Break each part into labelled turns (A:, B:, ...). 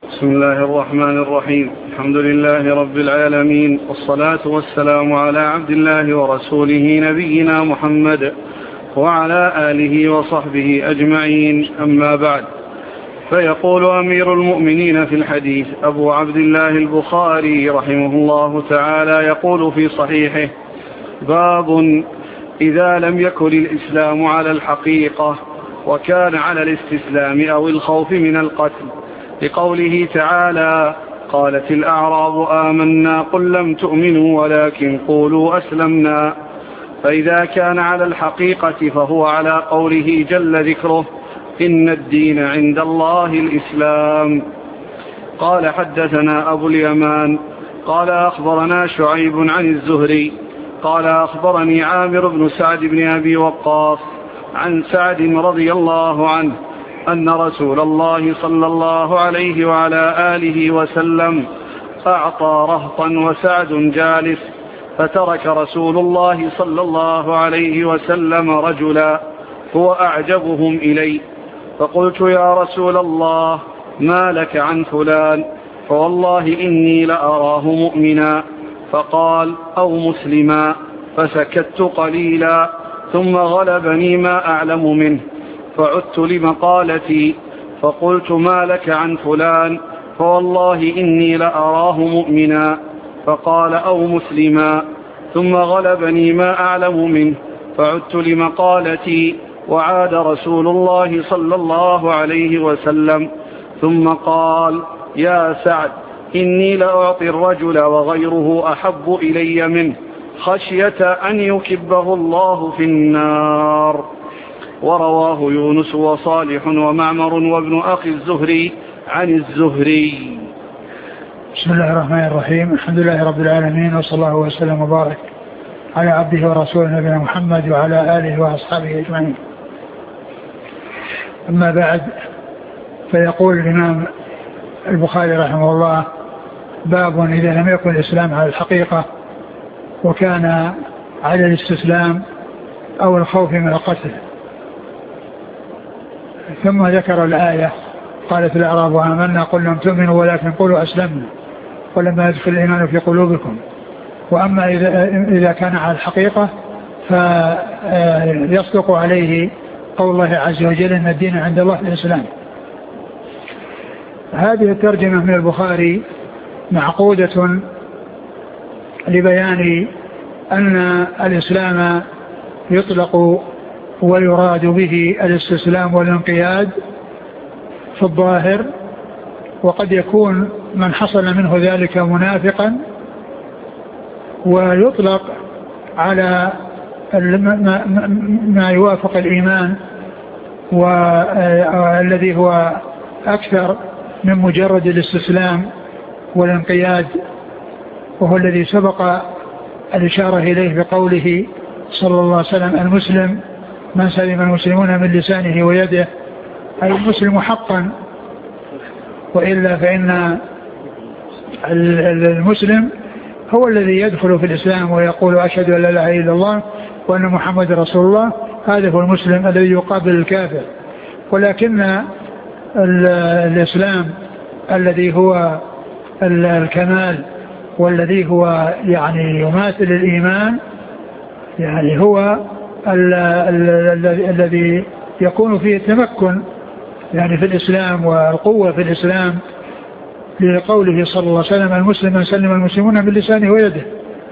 A: بسم الله الرحمن الرحيم. الحمد لله رب العالمين، والصلاة والسلام على عبد الله ورسوله نبينا محمد وعلى آله وصحبه أجمعين، أما بعد. فيقول أمير المؤمنين في الحديث أبو عبد الله البخاري رحمه الله تعالى يقول في صحيحه: باب إذا لم يكن الإسلام على الحقيقة وكان على الاستسلام أو الخوف من القتل، لقوله تعالى: قالت الأعراب آمنا قل لم تؤمنوا ولكن قولوا أسلمنا. فإذا كان على الحقيقة فهو على قوله جل ذكره: إن الدين عند الله الإسلام. قال: حدثنا أبو اليمان قال أخبرنا شعيب عن الزهري قال أخبرني عامر بن سعد بن أبي وقاص عن سعد رضي الله عنه أن رسول الله صلى الله عليه وعلى آله وسلم أعطى رهطا وسعد جالس، فترك رسول الله صلى الله عليه وسلم رجلا هو أعجبهم إلي، فقلت: يا رسول الله، ما لك عن فلان؟ فوالله إني لأراه مؤمنا. فقال: أو مسلما. فسكت قليلا ثم غلبني ما أعلم منه، فعدت لمقالتي فقلت: ما لك عن فلان؟ فوالله إني لأراه مؤمنا. فقال: أو مسلما. ثم غلبني ما أعلم منه، فعدت لمقالتي، وعاد رسول الله صلى الله عليه وسلم ثم قال: يا سعد، إني لأعطي الرجل وغيره أحب إلي منه، خشية أن يكبه الله في النار. ورواه يونس وصالح ومعمر وابن أخي الزهري عن الزهري.
B: بسم الله الرحمن الرحيم. الحمد لله رب العالمين، وصلى الله وسلم وبارك على عبده ورسوله نبينا محمد وعلى آله وأصحابه أجمعين. أما بعد، فيقول الإمام البخاري رحمه الله: باب إذا لم يكن الإسلام على الحقيقة وكان على الاستسلام أو الخوف من القتل. ثم ذكر الآية: قالت الأعراب آمنا قل لم تؤمنوا ولكن قولوا أسلمنا ولما يدخل الإيمان في قلوبكم. وأما إذا كان على الحقيقة فيصدق عليه قول الله عز وجل: إن الدين عند الله الإسلام. هذه الترجمة من البخاري معقودة لبيان أن الإسلام يطلق ويراد به الاستسلام والانقياد في الظاهر، وقد يكون من حصل منه ذلك منافقا، ويطلق على ما يوافق الإيمان والذي هو أكثر من مجرد الاستسلام والانقياد، وهو الذي سبق الإشارة إليه بقوله صلى الله عليه وسلم: المسلم من سلم المسلمون من لسانه ويده، أي المسلم حقا، وإلا فإن المسلم هو الذي يدخل في الإسلام ويقول: أشهد أن لا إله إلا الله وأن محمد رسول الله. هذا هو المسلم الذي يقابل الكافر. ولكن الإسلام الذي هو الكمال والذي هو يعني يماثل الإيمان، يعني هو الذي يكون فيه التمكن يعني في الإسلام والقوة في الإسلام، لقوله صلى الله عليه وسلم: المسلم من سلم المسلمون من لسانه ويده.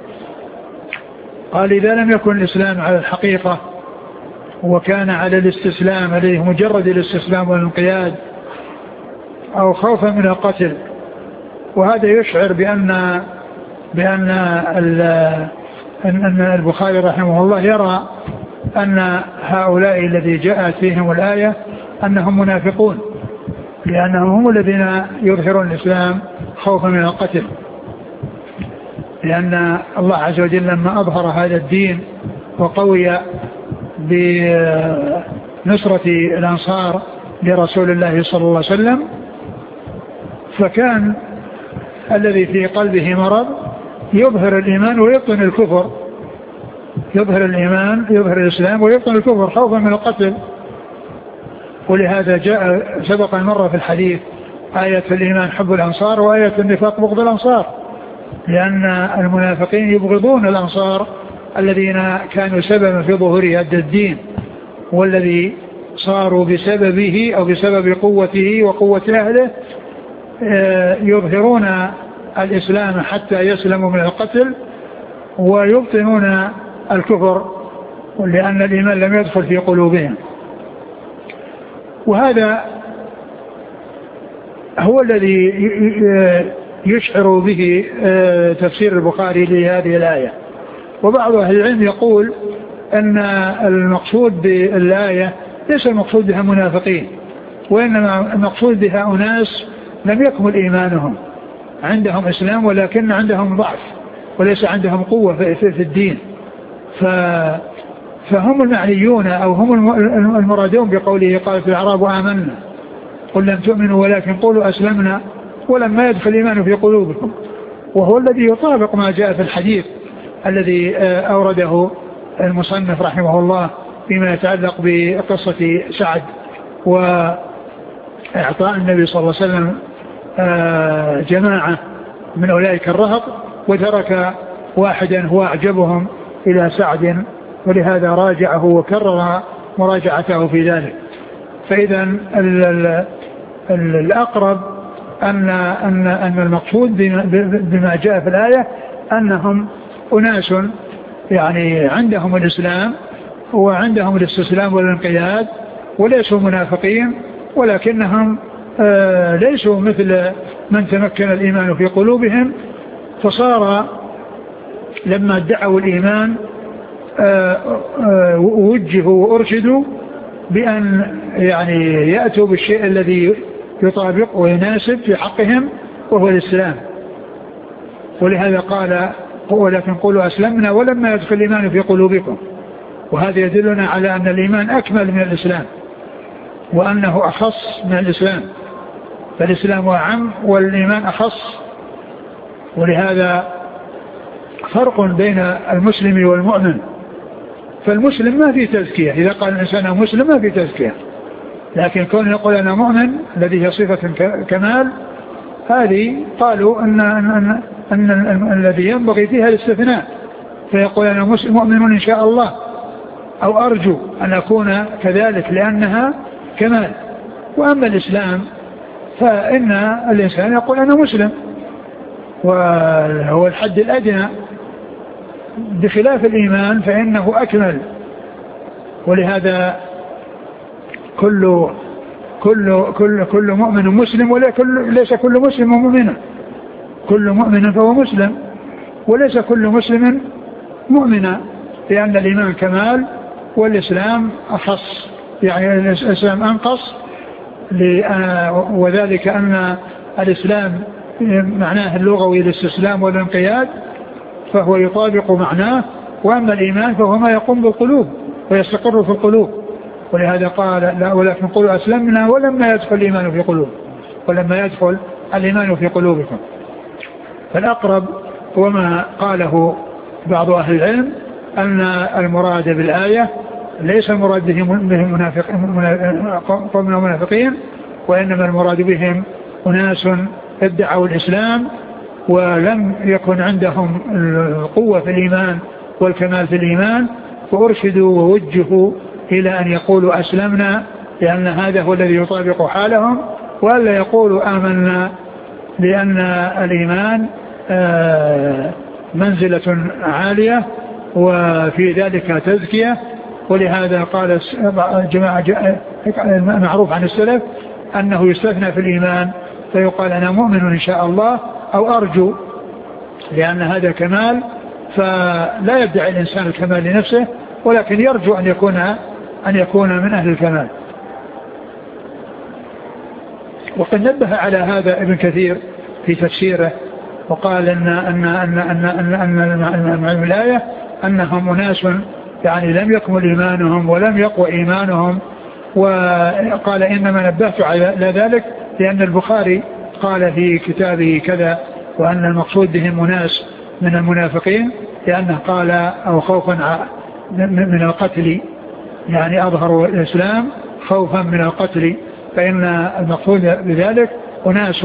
B: قال: إذا لم يكن الإسلام على الحقيقة وكان على الاستسلام الذي مجرد الاستسلام والانقياد أو خوفا من القتل. وهذا يشعر بأن البخاري رحمه الله يرى أن هؤلاء الذي جاءت فيهم الآية أنهم منافقون، لأنهم هم الذين يظهرون الإسلام خوفا من القتل، لأن الله عز وجل لما أظهر هذا الدين وقوي بنصرة الأنصار لرسول الله صلى الله عليه وسلم، فكان الذي في قلبه مرض يظهر الإيمان ويبطن الكفر، يظهر الإيمان يظهر الإسلام ويبطن الكفر خوفا من القتل. ولهذا جاء سبق المرة في الحديث آية الإيمان حب الأنصار وآية النفاق بغض الأنصار، لأن المنافقين يبغضون الأنصار الذين كانوا سببا في ظهور هذا الدين، والذي صاروا بسببه أو بسبب قوته وقوة أهله يظهرون الإسلام حتى يسلموا من القتل ويبطنون الكفر، لأن الإيمان لم يدخل في قلوبهم. وهذا هو الذي يشعر به تفسير البخاري لهذه الآية. وبعض أهل العلم يقول أن المقصود بالآية ليس المقصود بها منافقين، وإنما المقصود بها أناس لم يكمل إيمانهم، عندهم إسلام ولكن عندهم ضعف وليس عندهم قوة في الدين، فهم المعنيون أو هم المرادون بقوله قالت الأعراب آمنا قل لم تؤمنوا ولكن قولوا أسلمنا ولما يدخل الإيمان في قلوبكم، وهو الذي يطابق ما جاء في الحديث الذي أورده المصنف رحمه الله فيما يتعلق بقصة سعد وإعطاء النبي صلى الله عليه وسلم جماعة من أولئك الرهط وترك واحدا هو أعجبهم إلى سعد، ولهذا راجعه وكرر مراجعته في ذلك. فإذا الأقرب أن المقصود بما جاء في الآية أنهم أناس يعني عندهم الإسلام وعندهم الاستسلام والانقياد وليسوا منافقين، ولكنهم ليسوا مثل من تمكن الإيمان في قلوبهم، فصار لما ادعوا الإيمان وجهوا وأرشدوا بأن يعني يأتوا بالشيء الذي يطابق ويناسب في حقهم وهو الإسلام. ولهذا قال ولكن قولوا أسلمنا ولما يدخل الإيمان في قلوبكم، وهذا يدلنا على أن الإيمان أكمل من الإسلام وأنه أخص من الإسلام، فالإسلام أعم والإيمان أخص. ولهذا فرق بين المسلم والمؤمن، فالمسلم ما في تزكية، إذا قال الإنسان مسلم ما في تزكية، لكن كون يقول أنا مؤمن الذي هي صفة كمال، هذه قالوا أن الذي ينبغي فيها الاستثناء، فيقول أنا مؤمن إن شاء الله أو أرجو أن أكون كذلك لأنها كمال. وأما الإسلام فإن الإنسان يقول أنا مسلم وهو الحد الأدنى، بخلاف الإيمان فإنه أكمل. ولهذا كل مؤمن مسلم وليس كل مسلم مؤمنا، كل مؤمن فهو مسلم وليس كل مسلم مؤمنا، لأن الإيمان كمال والإسلام أخص، يعني الإسلام أنقص، وذلك أن الإسلام معناه اللغوي الاستسلام والانقياد فهو يطابق معناه، وأما الإيمان فهو ما يقوم بالقلوب ويستقر في القلوب. ولهذا قال لا ولكن قولوا أسلمنا ولما يدخل الإيمان في قلوب ولما يدخل الإيمان في قلوبكم. فالأقرب هو ما قاله بعض أهل العلم أن المراد بالآية ليس المراد بهم منافقين، وإنما المراد بهم أناس ادعوا الإسلام ولم يكن عندهم القوة في الإيمان والكمال في الإيمان، وأرشدوا ووجهوا إلى أن يقولوا أسلمنا، لأن هذا هو الذي يطابق حالهم، وألا يقولوا آمنا، لأن الإيمان منزلة عالية وفي ذلك تزكية. ولهذا قال جماعة معروف عن السلف أنه يستثنى في الإيمان فيقال أنا مؤمن إن شاء الله أو أرجو، لأن هذا كمال، فلا يدعي الإنسان الكمال لنفسه ولكن يرجو أن يكون من أهل الكمال. وقد نبه على هذا ابن كثير في تفسيره وقال أن الآية أنهم أناس يعني لم يكمل إيمانهم ولم يقوى إيمانهم، وقال إنما نبهت على ذلك لأن البخاري قال في كتابه كذا وأن المقصود بهم أناس من المنافقين، لأنه قال أو خوفا من القتل، يعني أظهروا الإسلام خوفا من القتل، فإن المقصود بذلك أناس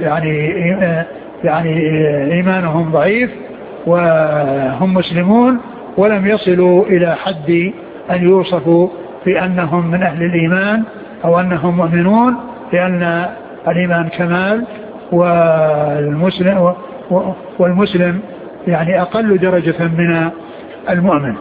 B: يعني إيمانهم ضعيف وهم مسلمون ولم يصلوا إلى حد أن يوصفوا بأنهم من أهل الإيمان أو أنهم مؤمنون، لأن الإيمان كمال والمسلم يعني أقل درجة من المؤمن.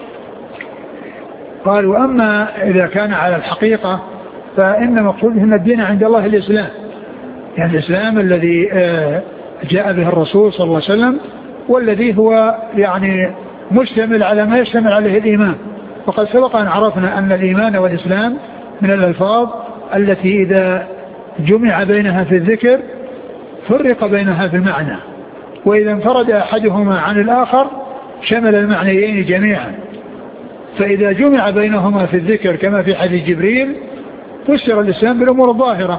B: قال وأما إذا كان على الحقيقة فإن مقصود أن الدين عند الله الإسلام، يعني الإسلام الذي جاء به الرسول صلى الله عليه وسلم والذي هو يعني مشتمل على ما يشتمل عليه الإيمان. وقد سبق أن عرفنا أن الإيمان والإسلام من الألفاظ التي إذا جمع بينها في الذكر فرق بينها في المعنى، وإذا انفرد أحدهما عن الآخر شمل المعنيين جميعا. فإذا جمع بينهما في الذكر كما في حديث جبريل فسر الإسلام بالأمور الظاهرة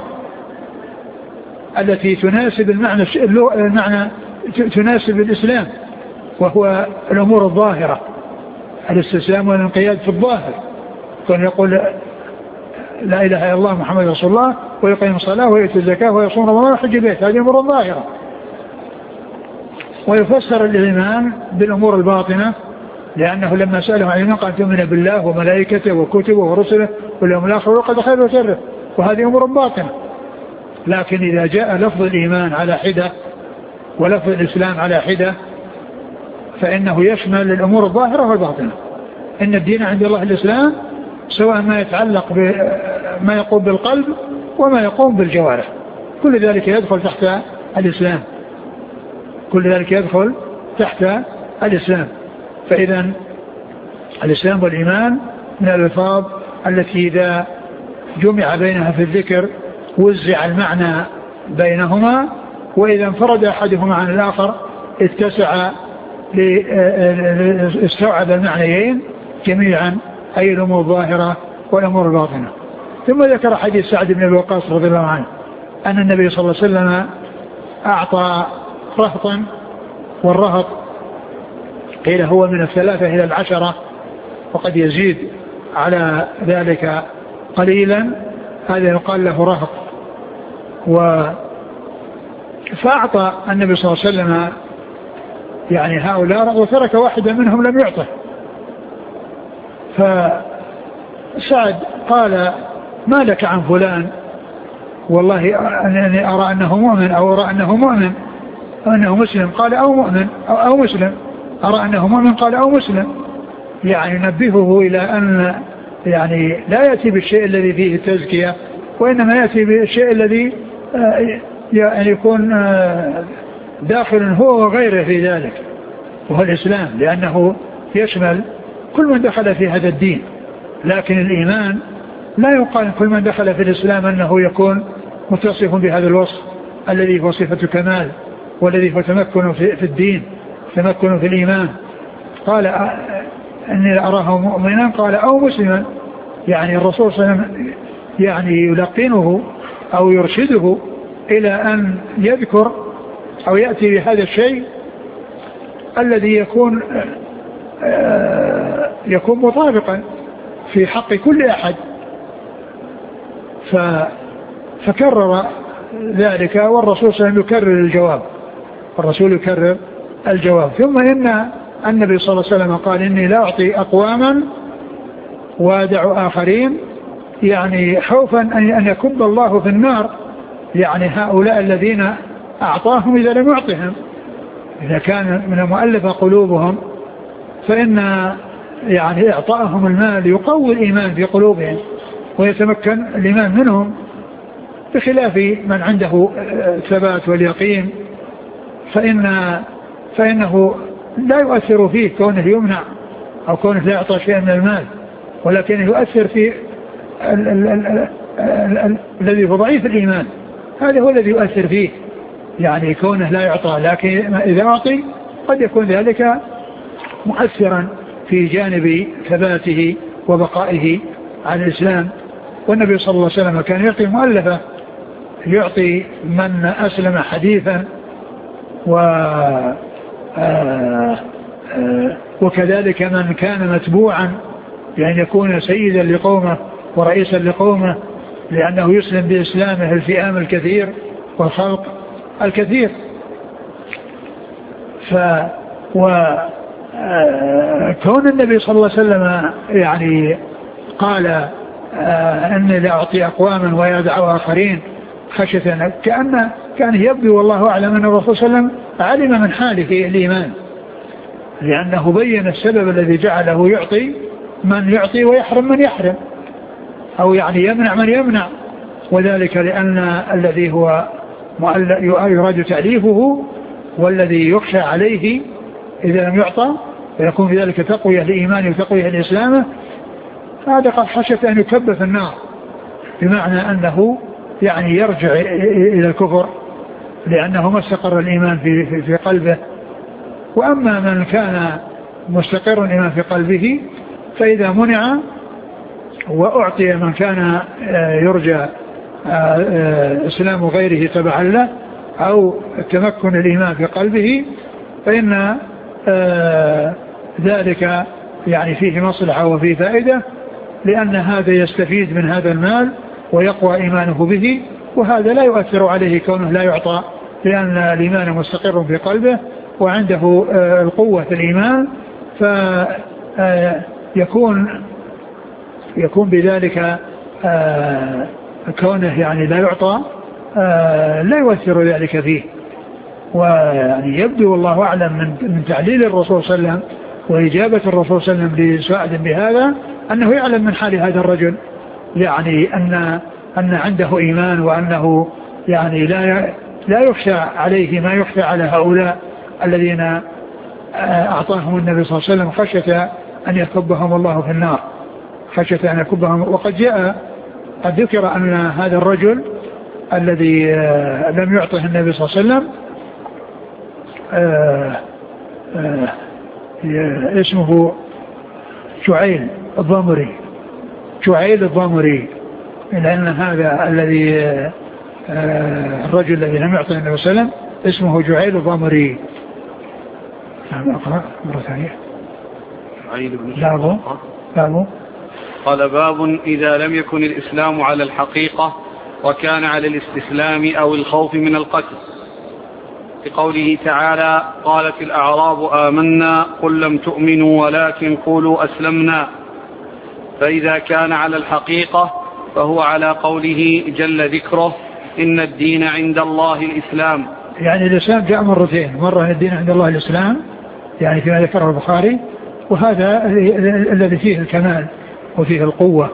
B: التي تناسب المعنى تناسب الإسلام، وهو الأمور الظاهرة، الاستسلام والانقياد في الظاهر، كان يقول لا إله إلا الله محمد رسول الله ويقيم الصلاة ويؤتي الزكاة ويصوم رمضان ويحج البيت، هذه الأمور الظاهرة. ويفسر الإيمان بالأمور الباطنة، لأنه لما سأله عن الإيمان قال تؤمن بالله وملائكته وكتبه ورسله واليوم الآخر وقد خير وشره، وهذه أمور باطنة. لكن إذا جاء لفظ الإيمان على حدة ولفظ الإسلام على حدة فإنه يشمل الأمور الظاهرة والباطنة. إن الدين عند الله الإسلام، سواء ما يتعلق بما يقوم بالقلب وما يقوم بالجوارح، كل ذلك يدخل تحت الإسلام، كل ذلك يدخل تحت الإسلام. فإذا الإسلام والإيمان من الألفاظ التي إذا جمع بينها في الذكر وزع المعنى بينهما، وإذا انفرد أحدهما عن الآخر اتسع استوعب المعنيين جميعا، أي الأمور الظاهرة والأمور الباطنة. ثم ذكر حديث سعد بن أبي وقاص رضي الله عنه أن النبي صلى الله عليه وسلم أعطى رهطا، والرهط قيل هو من 3 إلى 10 وقد يزيد على ذلك قليلا، هذا يقال له رهط. فأعطى النبي صلى الله عليه وسلم يعني هؤلاء وترك واحدا منهم لم يعطه. فسعد قال ما لك عن فلان؟ والله أنني أرى أنه مؤمن أو أرى أنه مؤمن أو أنه مسلم. قال أو مؤمن أو مسلم. أرى أنه مؤمن قال أو مسلم، يعني نبهه إلى أن يعني لا يأتي بالشيء الذي فيه التزكية، وإنما يأتي بالشيء الذي يعني يكون داخل هو وغيره في ذلك، وهو الإسلام، لأنه يشمل كل من دخل في هذا الدين. لكن الإيمان لا يقال كل من دخل في الإسلام أنه يكون متصف بهذا الوصف الذي هو صفة كمال، والذي هو تمكن في الدين، تمكن في الإيمان. قال أني أراه مؤمنا قال أو مسلما، يعني الرسول صلى الله عليه وسلم يعني يلقنه أو يرشده إلى أن يذكر أو يأتي بهذا الشيء الذي يكون مطابقا في حق كل أحد. فكرر ذلك، والرسول صلى الله عليه وسلم يكرر الجواب، الرسول يكرر الجواب. ثم إن النبي صلى الله عليه وسلم قال إني لا أعطي أقواما وادع آخرين، يعني خوفا أن يكب الله في النار يعني هؤلاء الذين أعطاهم إذا لم يعطهم. إذا كان من المؤلفة قلوبهم فإن يعني إعطائهم المال يقوي الإيمان في قلوبهم ويتمكن الإيمان منهم، بخلاف من عنده الثبات واليقين فإنه لا يؤثر فيه كونه يمنع أو كونه لا يعطى شيئا من المال، ولكن يؤثر في الذي هو ضعيف الإيمان، هذا هو الذي يؤثر فيه، يعني كونه لا يعطى. لكن إذا أعطي قد يكون ذلك مؤثرا في جانب ثباته وبقائه على الإسلام. والنبي صلى الله عليه وسلم كان يعطي مؤلفة، يعطي من أسلم حديثا وكذلك من كان متبوعا، يعني يكون سيدا لقومه ورئيسا لقومه، لأنه يسلم بإسلامه الفئام الكثير والخلق الكثير. كون النبي صلى الله عليه وسلم يعني قال أني لا أعطي أقواما ويدع آخرين خشية، كان يبدو والله أعلم أن الرسول صلى الله عليه وسلم علم من حاله الإيمان، لأنه بين السبب الذي جعله يعطي من يعطي ويحرم من يحرم، أو يعني يمنع من يمنع، وذلك لأن الذي هو يراد تأليفه والذي يخشى عليه إذا لم يعطى فيكون في ذلك تقوية لإيمانه وتقوية لإسلامه، هذا قد خشيت أن يكب في النار، بمعنى أنه يعني يرجع إلى الكفر لأنه ما استقر الإيمان في قلبه. وأما من كان مستقر الإيمان في قلبه فإذا منع وأعطي من كان يرجى إسلام غيره تبعا له أو تمكن الإيمان في قلبه فإن ذلك يعني فيه مصلحة وفيه فائدة، لأن هذا يستفيد من هذا المال ويقوى إيمانه به، وهذا لا يؤثر عليه كونه لا يعطى، لأن الإيمان مستقر في قلبه وعنده القوة في الإيمان، يكون بذلك كونه يعني لا يعطى لا يؤثر ذلك فيه. ويعني يبدو والله أعلم من تعليل الرسول صلى الله عليه وسلم وإجابة الرسول صلى الله عليه وسلم لسؤال بهذا أنه يعلم من حال هذا الرجل، يعني أن عنده إيمان، وأنه يعني لا يخشى عليه ما يخشى على هؤلاء الذين أعطاهم النبي صلى الله عليه وسلم خشية أن يكبهم الله في النار، خشية أن يكبهم. وقد قد ذكر أن هذا الرجل الذي لم يعطه النبي صلى الله عليه وسلم اسمه شعيل الضمري، لأن هذا الذي الرجل الذي لم يعطه النبي صلى الله عليه وسلم اسمه جعيل الضمري. أقرأ مرة ثانية. باب
A: قال باب إذا لم يكن الإسلام على الحقيقة وكان على الاستسلام أو الخوف من القتل، بقوله تعالى قالت الأعراب آمنا قل لم تؤمنوا ولكن قولوا أسلمنا. فإذا كان على الحقيقة فهو على قوله جل ذكره إن الدين عند الله الإسلام.
B: يعني الإسلام جاء مرتين، مرة الدين عند الله الإسلام يعني فيما ذكره البخاري، وهذا الذي فيه الكمال وفيه القوة.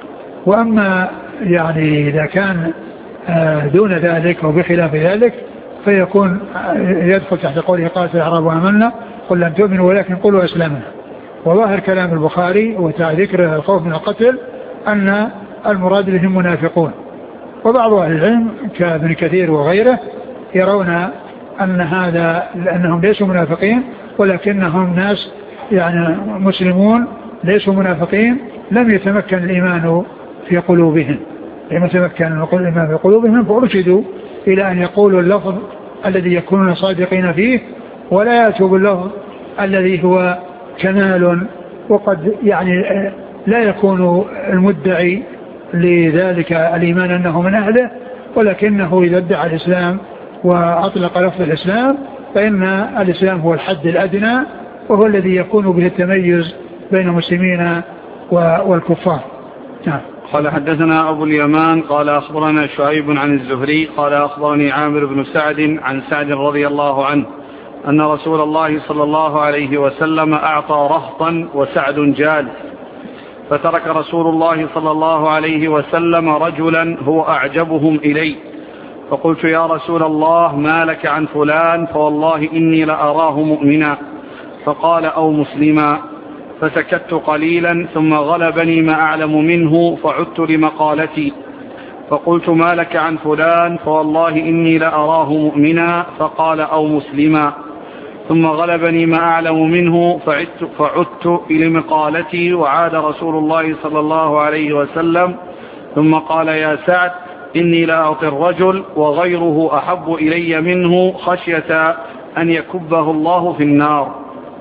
B: وأما يعني إذا كان دون ذلك وبخلاف ذلك فيكون يدخل تحت قوله قالت الأعراب آمنا قل لم تؤمنوا ولكن قولوا أسلمنا. وظاهر كلام البخاري وذكر الخوف من القتل أن المراد بهم منافقون، وبعض أهل العلم كابن كثير وغيره يرون أن هذا لأنهم ليسوا منافقين ولكنهم ناس يعني مسلمون ليسوا منافقين، لم يتمكن الإيمان في قلوبهم، لم يتمكن الإيمان في قلوبهم فأرشدوا إلى أن يقولوا اللفظ الذي يكونون صادقين فيه ولا يأتوا باللفظ الذي هو كمال، وقد يعني لا يكون المدعي لذلك الإيمان أنه من أهله، ولكنه إذا ادعى الإسلام وأطلق لفظ الإسلام فإن الإسلام هو الحد الأدنى وهو الذي يكون به التميز بين المسلمين والكفار. نعم.
A: قال حدثنا أبو اليمان قال أخبرنا شعيب عن الزهري قال أخبرني عامر بن سعد عن سعد رضي الله عنه أن رسول الله صلى الله عليه وسلم أعطى رهطا وسعد جالس، فترك رسول الله صلى الله عليه وسلم رجلا هو أعجبهم إلي، فقلت يا رسول الله ما لك عن فلان فوالله إني لأراه مؤمنا، فقال أو مسلما، فسكت قليلا ثم غلبني ما أعلم منه فعدت لمقالتي فقلت ما لك عن فلان فوالله إني لأراه مؤمنا، فقال أو مسلما، ثم غلبني ما أعلم منه فعدت لمقالتي وعاد رسول الله صلى الله عليه وسلم ثم قال يا سعد إني لا أعطي الرجل وغيره أحب إلي منه خشية أن يكبه الله في النار.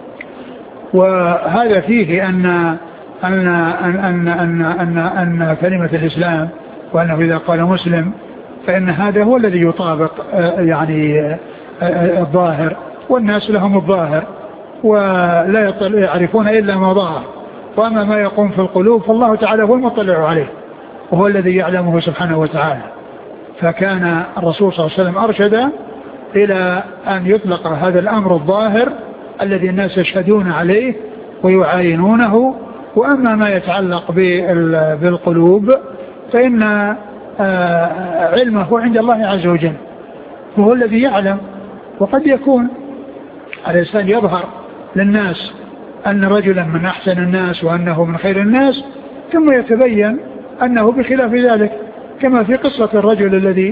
B: وهذا فيه أن كلمة الإسلام وأنه إذا قال مسلم فإن هذا هو الذي يطابق يعني الظاهر، والناس لهم الظاهر ولا يعرفون إلا ما ظهر، وأما ما يقوم في القلوب فالله تعالى هو المطلع عليه وهو الذي يعلمه سبحانه وتعالى. فكان الرسول صلى الله عليه وسلم أرشد إلى أن يطلق هذا الأمر الظاهر الذي الناس يشهدون عليه ويعاينونه، وأما ما يتعلق بالقلوب فإن علمه عند الله عز وجل، وهو الذي يعلم. وقد يكون الإنسان يظهر للناس أن رجلا من أحسن الناس وأنه من خير الناس، ثم يتبين أنه بخلاف ذلك، كما في قصة الرجل الذي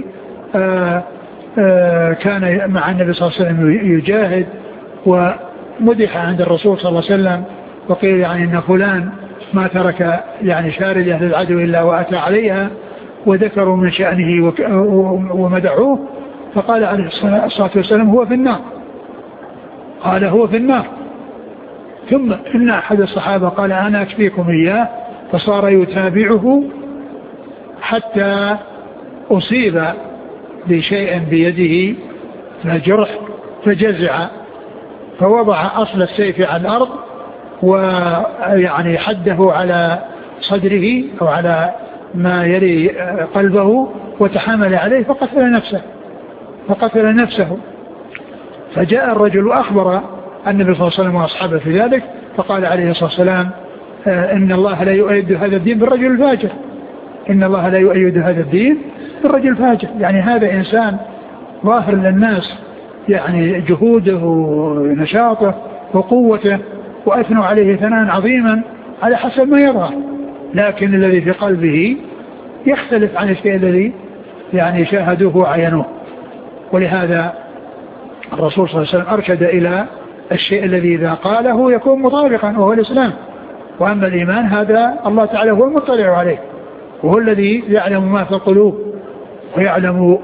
B: كان مع النبي صلى الله عليه وسلم يجاهد ومدح عند الرسول صلى الله عليه وسلم، وقيل يعني أن فلان ما ترك يعني شاردة للعدو إلا وأتى عليها، وذكروا من شأنه ومدعوه، فقال عليه الصلاة والسلام هو في النار، قال هو في النار. ثم إن أحد الصحابة قال أنا أكفيكم إياه، فصار يتابعه حتى أصيب بشيء بيده فجرح فجزع، فوضع أصل السيف على الأرض ويعني حده على صدره أو على ما يلي قلبه وتحامل عليه فقتل نفسه. فجاء الرجل وأخبر النبي صلى الله عليه وسلم وأصحابه في ذلك، فقال عليه الصلاة والسلام إن الله لا يؤيد هذا الدين بالرجل الفاجر، إن الله لا يؤيد هذا الدين بالرجل الفاجر. يعني هذا إنسان ظاهر للناس يعني جهوده ونشاطه وقوته، وأثنوا عليه ثناء عظيما على حسب ما يظهر، لكن الذي في قلبه يختلف عن الشيء الذي يعني شاهدوه وعينوه. ولهذا الرسول صلى الله عليه وسلم أرشد إلى الشيء الذي إذا قاله يكون مطابقا، وهو الإسلام. وأما الإيمان هذا الله تعالى هو المطلع عليه، وهو الذي يعلم ما في القلوب ويعلم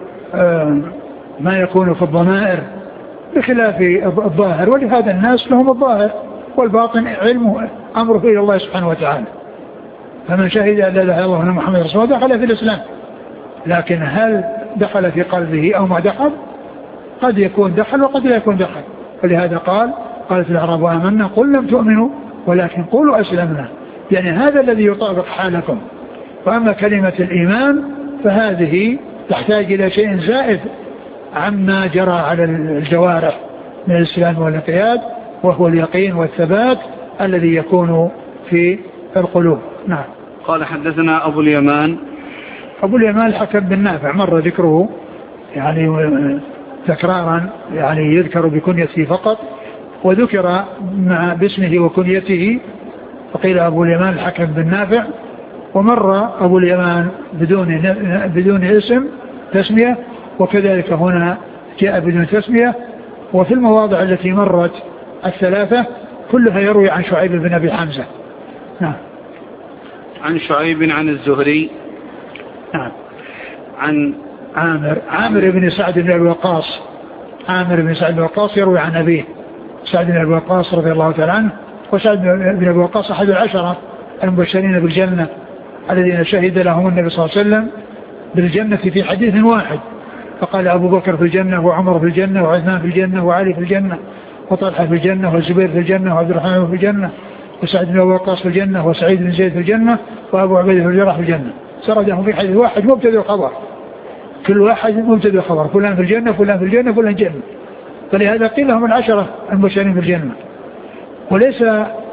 B: ما يكون في الضمائر بخلاف الظاهر. ولهذا الناس لهم الظاهر، والباطن علمه أمره إلى الله سبحانه وتعالى. فمن شهد أن لا إله إلا الله وأن محمد رسول الله دخل في الإسلام، لكن هل دخل في قلبه أو ما دخل؟ قد يكون دخل وقد لا يكون دخل. ولهذا قالت الأعراب آمنا قل لم تؤمنوا ولكن قولوا أسلمنا، يعني هذا الذي يطابق حالكم. وأما كلمة الإيمان فهذه تحتاج إلى شيء زائد عما جرى على الجوارح من الإسلام والانقياد، وهو اليقين والثبات الذي يكون في القلوب. نعم.
A: قال حدثنا أبو اليمان
B: الحكم بن نافع، مر ذكره يعني تكرارا، يعني يذكر بكنيته فقط، وذكر مع باسمه وكنيته، فقيل أبو اليمان الحكم بن نافع، ومر أبو اليمان بدون اسم تسمية، وكذلك هنا جاء بدون تسمية. وفي المواضع التي مرت الثلاثة كلها يروي عن شعيب بن أبي حمزة. نعم.
A: عن شعيب عن الزهري.
B: نعم. عن عامر بن سعد بن الوقاص. عامر بن سعد بن الوقاص يروي عن أبيه سعد بن الوقاص رضي الله تعالى عنه. وسعد بن الوقاص أحد العشرة المبشرين بالجنة الذين شهد لهم النبي صلى الله عليه وسلم بالجنة في حديث واحد، فقال أبو بكر في الجنة وعمر في الجنة وعثمان في الجنة وعلي في الجنة وطلحة في الجنة والزبير في الجنة وعبد الرحمن في الجنة وسعد بن الوقاص في الجنة وسعيد بن زيد في الجنة وأبو عبيدة في الجرح في الجنة. سردهم في حديث واحد مبتدأ وخبر، كل واحد مبتدأ وخبر، فلان في الجنة فلان في الجنة فلان جنة. فلهذا قيل لهم العشرة المبشرين في الجنة. وليس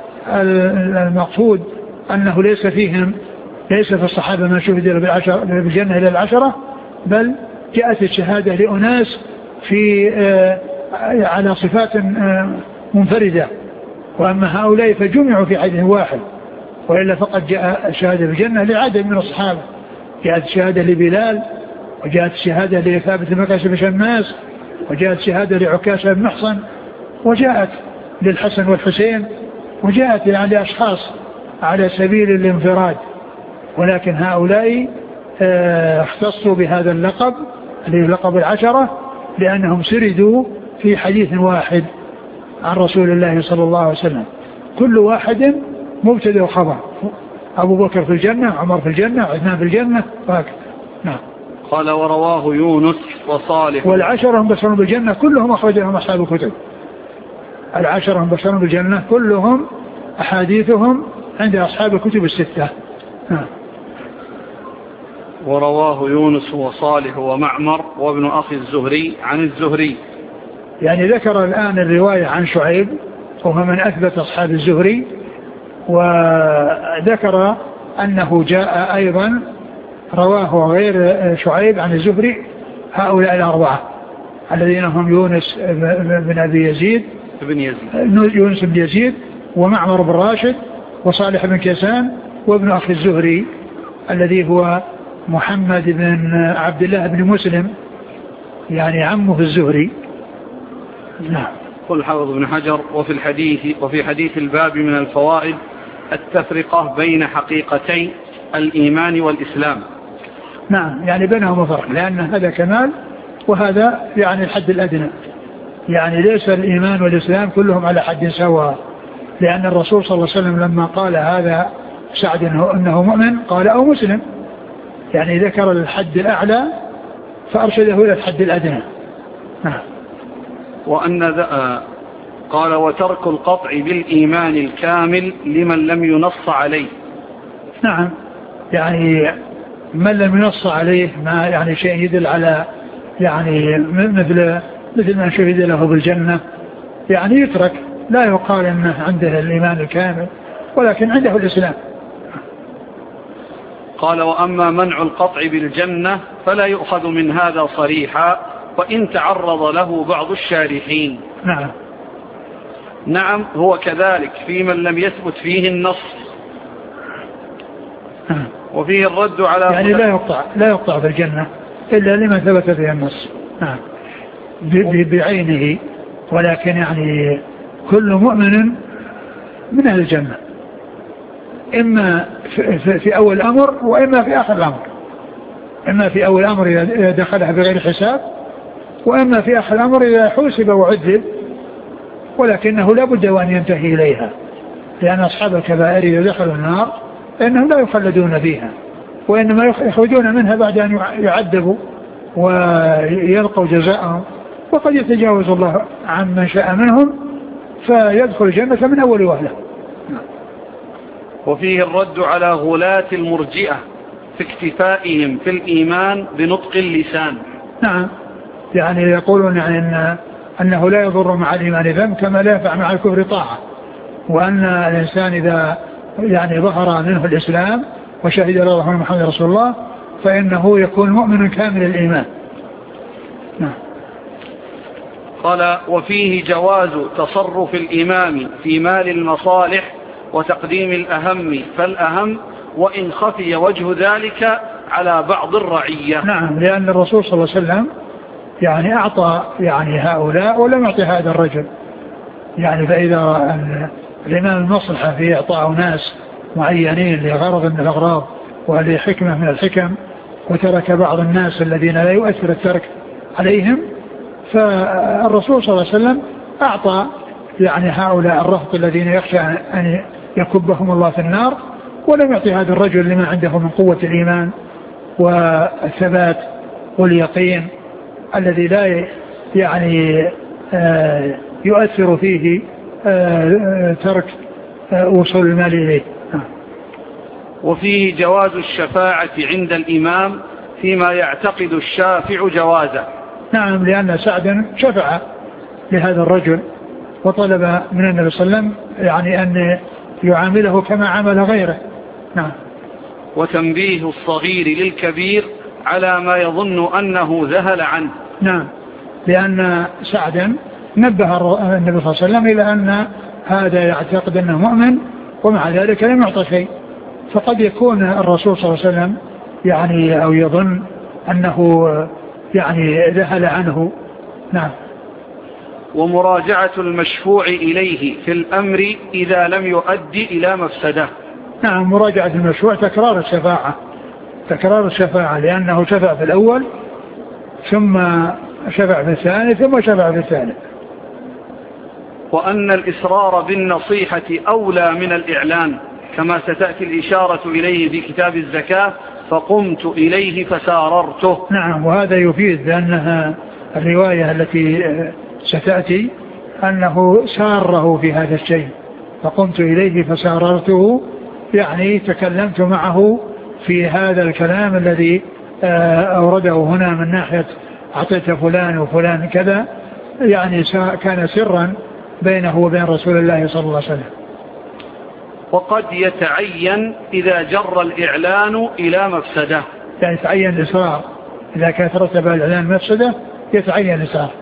B: المقصود أنه ليس في الصحابة من شهد بالجنة إلى العشرة، بل جاءت الشهادة لأناس على صفات منفردة، وأما هؤلاء فجمعوا في حديث واحد. وإلا فقد جاء الشهادة بالجنة لعدد من الصحابة، جاءت الشهادة لبلال، وجاءت الشهادة لثابت بن قيس بن شماس، وجاءت الشهادة لعكاشة بن محصن، وجاءت للحسن والحسين، وجاءت يعني لأشخاص على سبيل الانفراد. ولكن هؤلاء اختصوا بهذا اللقب الذي لقب العشرة لأنهم سردوا في حديث واحد عن رسول الله صلى الله عليه وسلم، كل واحد مبتدأ وخبر، أبو بكر في الجنة، عمر في الجنة، عثمان في الجنة، وهكذا. نعم.
A: قال ورواه يونس وصالح.
B: والعشرة هم بشرون بالجنة كلهم أخرجهم أصحاب الكتب. العشرة هم بشرون بالجنة كلهم أحاديثهم عند أصحاب الكتب الستة.
A: ورواه يونس وصالح ومعمر وابن أخي الزهري عن الزهري.
B: يعني ذكر الآن الرواية عن شعيب وهو من أثبت أصحاب الزهري، وذكر أنه جاء أيضا رواه غير شعيب عن الزهري هؤلاء الأربعة الذين هم يونس بن أبي يزيد يونس بن يزيد ومعمر بن راشد وصالح بن كيسان وابن أخي الزهري الذي هو محمد بن عبد الله بن مسلم يعني عمه في الزهري.
A: نعم. قل حافظ ابن حجر وفي حديث الباب من الفوائد التفرقة بين حقيقتي الإيمان والإسلام.
B: نعم، يعني بينهما فرق، لأن هذا كمال وهذا يعني الحد الأدنى، يعني ليس الإيمان والإسلام كلهم على حد سواء، لأن الرسول صلى الله عليه وسلم لما قال هذا سعد أنه مؤمن قال أو مسلم، يعني ذكر الحد الأعلى فأرشده إلى الحد الأدنى. نعم.
A: قال وترك القطع بالإيمان الكامل لمن لم ينص عليه.
B: نعم، يعني من لم ينص عليه ما يعني شيء يدل على يعني مثل ما شهد له بالجنة يعني يترك، لا يقال أنه عنده الإيمان الكامل ولكن عنده الإسلام.
A: قال وأما منع القطع بالجنة فلا يؤخذ من هذا صريحا وإن تعرض له بعض الشارحين. نعم هو كذلك في من لم يثبت فيه النص. وفيه الرد على
B: يعني لا يقطع في الجنة إلا لمن ثبت فيه النص بعينه، ولكن يعني كل مؤمن من أهل الجنة إما في أول الأمر وإما في آخر الأمر، إما في أول الأمر إذا دخلها بغير حساب، وإما في آخر الأمر إذا حوسب وعذب، ولكنه لا بد وأن ينتهي إليها، لأن أصحاب الكبائر إذا دخلوا النار فإنهم لا يخلدون فيها وإنما يخرجون منها بعد أن يعذبوا ويلقوا جزاءهم، وقد يتجاوز الله عن من شاء منهم فيدخل الجنة من أول وهلة.
A: وفيه الرد على غلاة المرجئة في اكتفائهم في الإيمان بنطق اللسان.
B: نعم، يعني يقولون يعني أنه لا يضر مع الإيمان ذنب كما لا ينفع مع الكفر طاعة، وأن الإنسان إذا يعني ظهر منه الإسلام وشهد الله محمد رسول الله فإنه يكون مؤمن كامل الإيمان. نعم.
A: قال وفيه جواز تصرف الإمام في مال المصالح وتقديم الأهم فالأهم وإن خفي وجه ذلك على بعض الرعية.
B: نعم، لأن الرسول صلى الله عليه وسلم يعني أعطى يعني هؤلاء ولم يعطي هذا الرجل، يعني فإذا الإمام المصلحة في إعطاء ناس معينين لغرض من الأغراض ولحكمة من الحكم وترك بعض الناس الذين لا يؤثر الترك عليهم، فالرسول صلى الله عليه وسلم أعطى يعني هؤلاء الرهط الذين يخشى أن يكبهم الله في النار، ولم يعطي هذا الرجل لما عنده من قوة الإيمان والثبات واليقين الذي لا يعني يؤثر فيه ترك وصول المال إليه.
A: وفيه جواز الشفاعة عند الإمام فيما يعتقد الشافع جوازه.
B: نعم، لأن سعدا شفع لهذا الرجل وطلب من النبي صلى الله عليه وسلم يعني أن يعامله كما عامل غيره. نعم.
A: وتنبيه الصغير للكبير على ما يظن أنه ذهل عنه.
B: نعم، لأن سعدا نبه النبي صلى الله عليه وسلم إلى أن هذا يعتقد أنه مؤمن ومع ذلك لم يعطى شيء، فقد يكون الرسول صلى الله عليه وسلم يعني أو يظن أنه يعني ذهل عنه. نعم.
A: ومراجعة المشفوع إليه في الأمر إذا لم يؤدي إلى مفسده.
B: نعم، مراجعة المشروع تكرار الشفاعة لأنه شفع في الأول ثم شفع في الثاني ثم شفع في الثالث.
A: وأن الإصرار بالنصيحة أولى من الإعلان كما ستأتي الإشارة إليه في كتاب الزكاة فقمت إليه فساررته.
B: نعم، وهذا يفيد بأنها الرواية التي ستأتي أنه ساره في هذا الشيء، فقمت إليه فساررته، يعني تكلمت معه في هذا الكلام الذي أورده هنا من ناحية أعطيت فلان وفلان كذا، يعني كان سرا بينه وبين رسول الله صلى الله عليه وسلم.
A: وقد يتعين إذا جر الإعلان إلى مفسدة،
B: يعني يتعين الإصرار إذا كان ترتب الإعلان مفسدة يتعين الإصرار.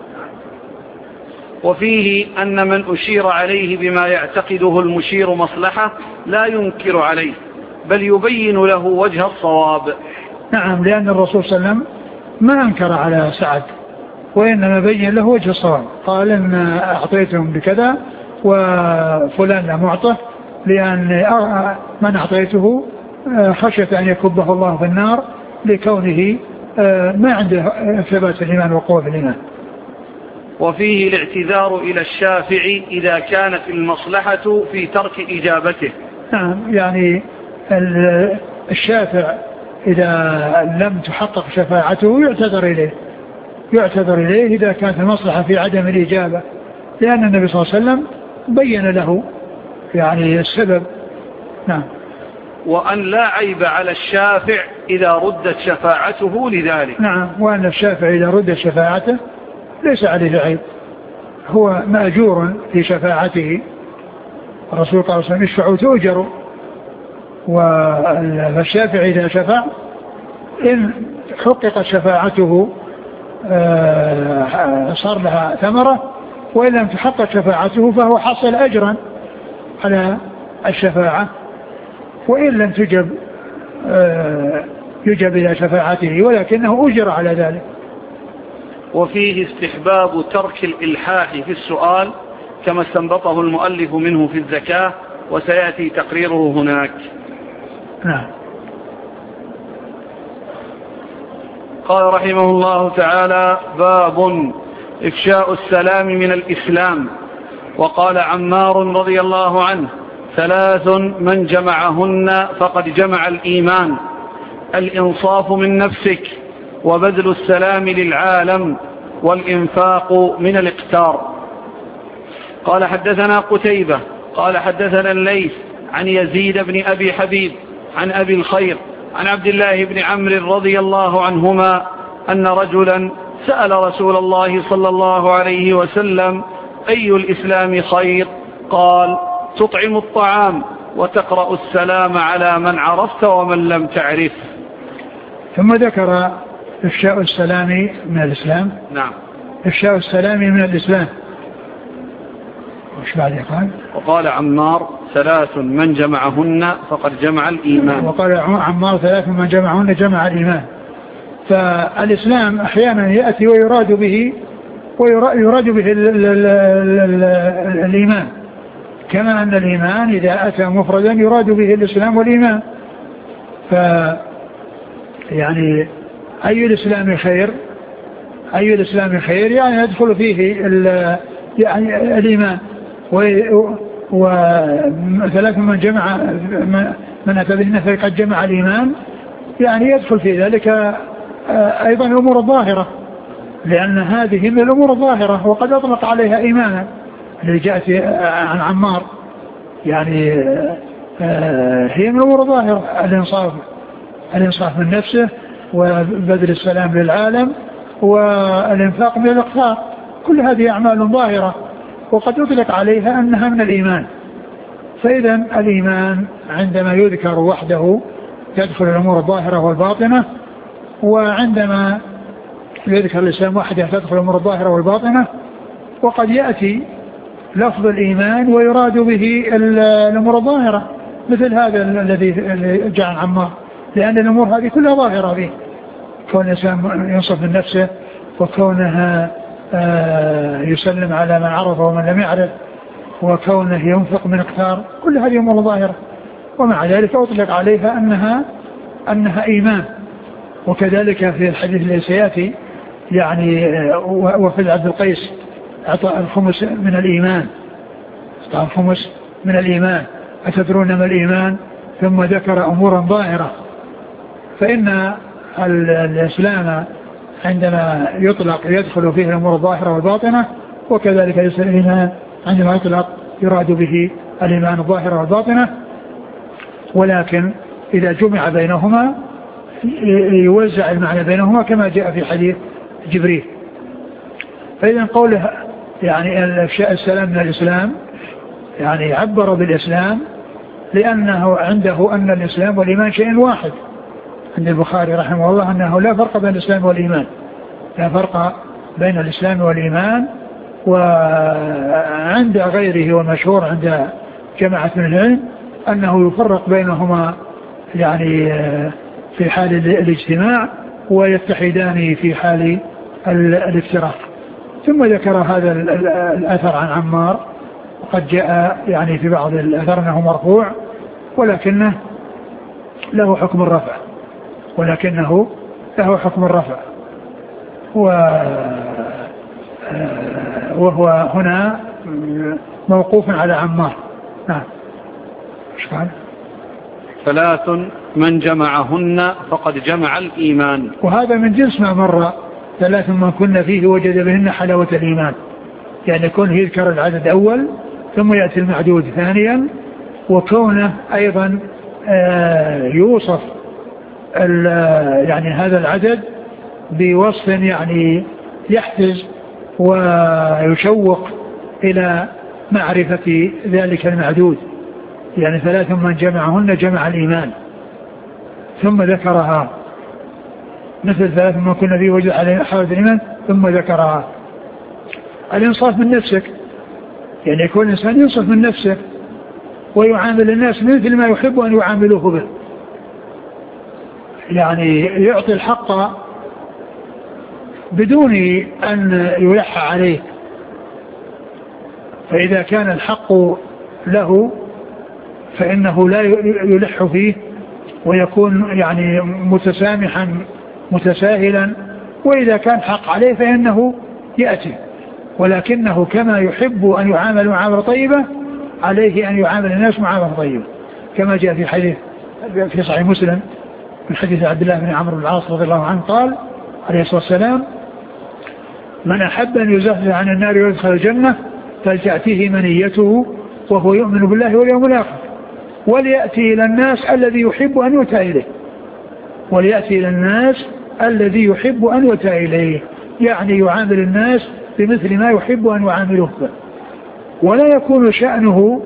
A: وفيه أن من أشير عليه بما يعتقده المشير مصلحة لا ينكر عليه بل يبين له وجه الصواب.
B: نعم، لأن الرسول صلى الله عليه وسلم ما أنكر على سعد وإنما بين له وجه الصواب، قال إن أعطيتهم بكذا وفلان لم أعطه لأن من أعطيته خشية أن يكبه الله في النار لكونه ما عنده ثبات الإيمان وقوة الإيمان.
A: وفيه الاعتذار إلى الشافعي إذا كانت المصلحة في ترك إجابته.
B: نعم، يعني الشافع إذا لم تحقق شفاعته يعتذر إليه إذا كانت المصلحة في عدم الإجابة، لأن النبي صلى الله عليه وسلم بين له يعني السبب. نعم.
A: وأن لا عيب على الشافع إذا ردت شفاعته لذلك.
B: نعم، وأن الشافع إذا ردت شفاعته ليس عليه عيب، هو مأجور في شفاعته. الرسول صلى الله عليه وسلم اشفعوا تؤجروا، والشافع إذا شفع إن حققت شفاعته صار لها ثمرة، وإن لم تحقق شفاعته فهو حصل أجرا على الشفاعة، وإن لم يجب إلى شفاعته ولكنه أجر على ذلك.
A: وفيه استحباب ترك الإلحاح في السؤال كما استنبطه المؤلف منه في الزكاة، وسيأتي تقريره هناك.
B: نعم.
A: قال رحمه الله تعالى: باب إفشاء السلام من الإسلام. وقال عمار رضي الله عنه: 3 من جمعهن فقد جمع الإيمان: الإنصاف من نفسك، وبذل السلام للعالم، والإنفاق من الإقتار. قال حدثنا قتيبة قال حدثنا الليث عن يزيد بن أبي حبيب عن أبي الخير عن عبد الله بن عمرو رضي الله عنهما أن رجلا سأل رسول الله صلى الله عليه وسلم: أي الإسلام خير؟ قال: تطعم الطعام وتقرأ السلام على من عرفت ومن لم تعرف.
B: ثم ذكر إفشاء السلام من الإسلام.
A: نعم.
B: إفشاء السلام من الإسلام. وش بعد يقال؟
A: وقال عمار: 3 من جمعهن فقد جمع الإيمان.
B: وقال عمار: 3 من جمعهن جمع الإيمان. فالإسلام أحيانا يأتي ويراد به الإيمان، كما أن الإيمان إذا أتى مفردا يراد به الإسلام والإيمان. يعني أي الإسلام خير؟ أي الإسلام خير يعني يدخل فيه يعني الإيمان. و3 من جمع من أتى بهن فقد جمع الإيمان، يعني يدخل في ذلك أيضا الأمور الظاهرة، لأن هذه من الأمور الظاهرة وقد أطلق عليها إيمانا اللي جاءت عن عمار، يعني هي من الأمور الظاهرة: الإنصاف من نفسه، وبذل السلام للعالم، والإنفاق من الإقتار. كل هذه أعمال ظاهرة وقد أطلق عليها أنها من الإيمان. فإذا الإيمان عندما يذكر وحده يدخل الأمور الظاهرة والباطنة، وعندما يذكر الإسلام وحده تدخل الأمور الظاهرة والباطنة. وقد يأتي لفظ الإيمان ويراد به الأمور الظاهرة مثل هذا الذي جاء عن عمار، لأن الأمور هذه كلها ظاهرة به: كون الإنسان ينصف من نفسه، وكونها يسلم على من عرف ومن لم يعرف، وكونه ينفق من اقتار. كل هذه أمور ظاهرة، ومع ذلك أطلق عليها أنها إيمان. وكذلك في الحديث الذي سيأتي يعني وفي عبد القيس أعطى الخمس من الإيمان، أعطى الخمس من الإيمان. أتدرون ما الإيمان؟ ثم ذكر أمورا ظاهرة، فإن الإسلام عندما يطلق يدخل فيه الأمور الظاهرة والباطنة، وكذلك الإيمان عندما يطلق يراد به الإيمان الظاهرة والباطنة، ولكن إذا جمع بينهما يوزع المعنى بينهما كما جاء في حديث جبريل. فإذا قوله يعني الأفشاء السلام من الإسلام، يعني عبر بالإسلام لأنه عنده أن الإسلام والإيمان شيء واحد. عند البخاري رحمه الله أنه لا فرق بين الإسلام والإيمان، لا فرق بين الإسلام والإيمان. وعند غيره والمشهور عند جماعة من العلم أنه يفرق بينهما يعني في حال الاجتماع ويتحدان في حال الافتراق. ثم ذكر هذا الأثر عن عمار، وقد جاء يعني في بعض الأثر أنه مرفوع ولكنه له حكم الرفع، وهو هنا موقوف على عمار. نعم.
A: ثلاث من جمعهن فقد جمع الإيمان.
B: وهذا من جنس ما مر، ثلاث من كن فيه وجد بهن حلاوة الإيمان، يعني يكون يذكر العدد أول ثم يأتي المعدود ثانيا، وكونه أيضا يوصف يعني هذا العدد بوصف يعني يحتز ويشوق إلى معرفة ذلك المعدود، يعني ثلاث من جمعهن جمع الإيمان، ثم ذكرها مثل ثلاث من كنا فيه وجد حلاوة الإيمان ثم ذكرها. الإنصاف من نفسك، يعني يكون الإنسان ينصف من نفسه ويعامل الناس مثل ما يحب أن يعاملوه به، يعني يعطي الحق بدون أن يلح عليه. فإذا كان الحق له فإنه لا يلح فيه ويكون يعني متسامحا متساهلا، وإذا كان حق عليه فإنه يأتي، ولكنه كما يحب أن يعامل معاملة طيبة عليه أن يعامل الناس معاملة طيبة، كما جاء في حديث في صحيح مسلم من حديث عبد الله بن عمرو بن العاص رضي الله عنه قال عليه الصلاة والسلام: من أحب أن يزحزح عن النار ويدخل الجنة فلتأتيه منيته وهو يؤمن بالله واليوم الآخر وليأتي إلى الناس الذي يحب أن يؤتى إليه، وليأتي إلى الناس الذي يحب أن يؤتى إليه، يعني يعامل الناس بمثل ما يحب أن يعاملوه به، ولا يكون شأنه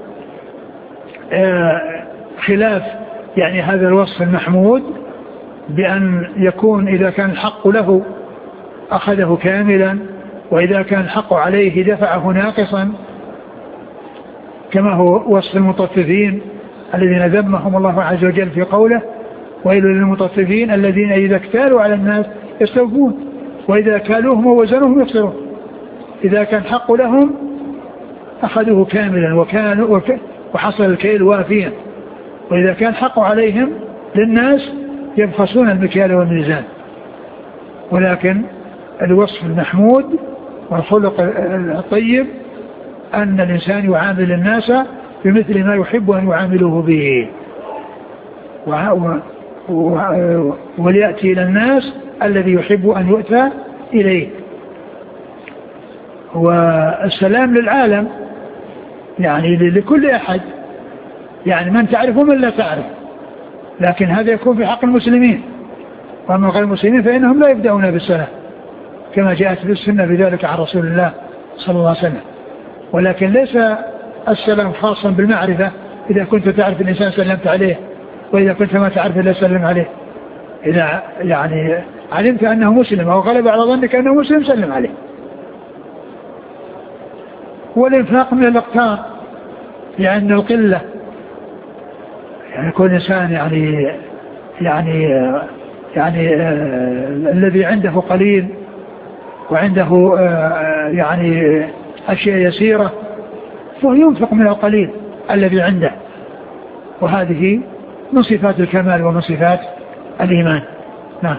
B: خلاف يعني هذا الوصف المحمود، بأن يكون إذا كان الحق له أخذه كاملا، وإذا كان الحق عليه دفعه ناقصا، كما هو وصف المطففين الذين ذمهم الله عز وجل في قوله: ويل للمطففين الذين إذا اكتالوا على الناس يستوفون وإذا كالوهم ووزنوهم يخسرون. إذا كان حق لهم أخذوه كاملا وحصل الكيل وافيا، وإذا كان حق عليهم للناس يبخسون المكيال والميزان. ولكن الوصف المحمود والخلق الطيب أن الإنسان يعامل الناس بمثل ما يحب أن يعاملوه به، وليأتي إلى الناس الذي يحب أن يؤتى إليه. والسلام للعالم يعني لكل أحد، يعني من تعرف ومن لا تعرف، لكن هذا يكون في حق المسلمين، وأما غير المسلمين فإنهم لا يبدأون بالسلام كما جاءت في السنة بذلك عن رسول الله صلى الله عليه وسلم. ولكن ليس السلام خاصا بالمعرفة، إذا كنت تعرف الإنسان سلمت عليه، وإذا كنت ما تعرف لا سلم عليه. إذا يعني علمت أنه مسلم أو غلب على ظنك أنه مسلم سلم عليه. والإنفاق من الأقتار يعني القلة، يعني يكون إنسان يعني الذي عنده قليل وعنده يعني أشياء يسيرة فهو ينفق من القليل الذي عنده، وهذه من صفات الكمال ومن صفات الإيمان. نعم.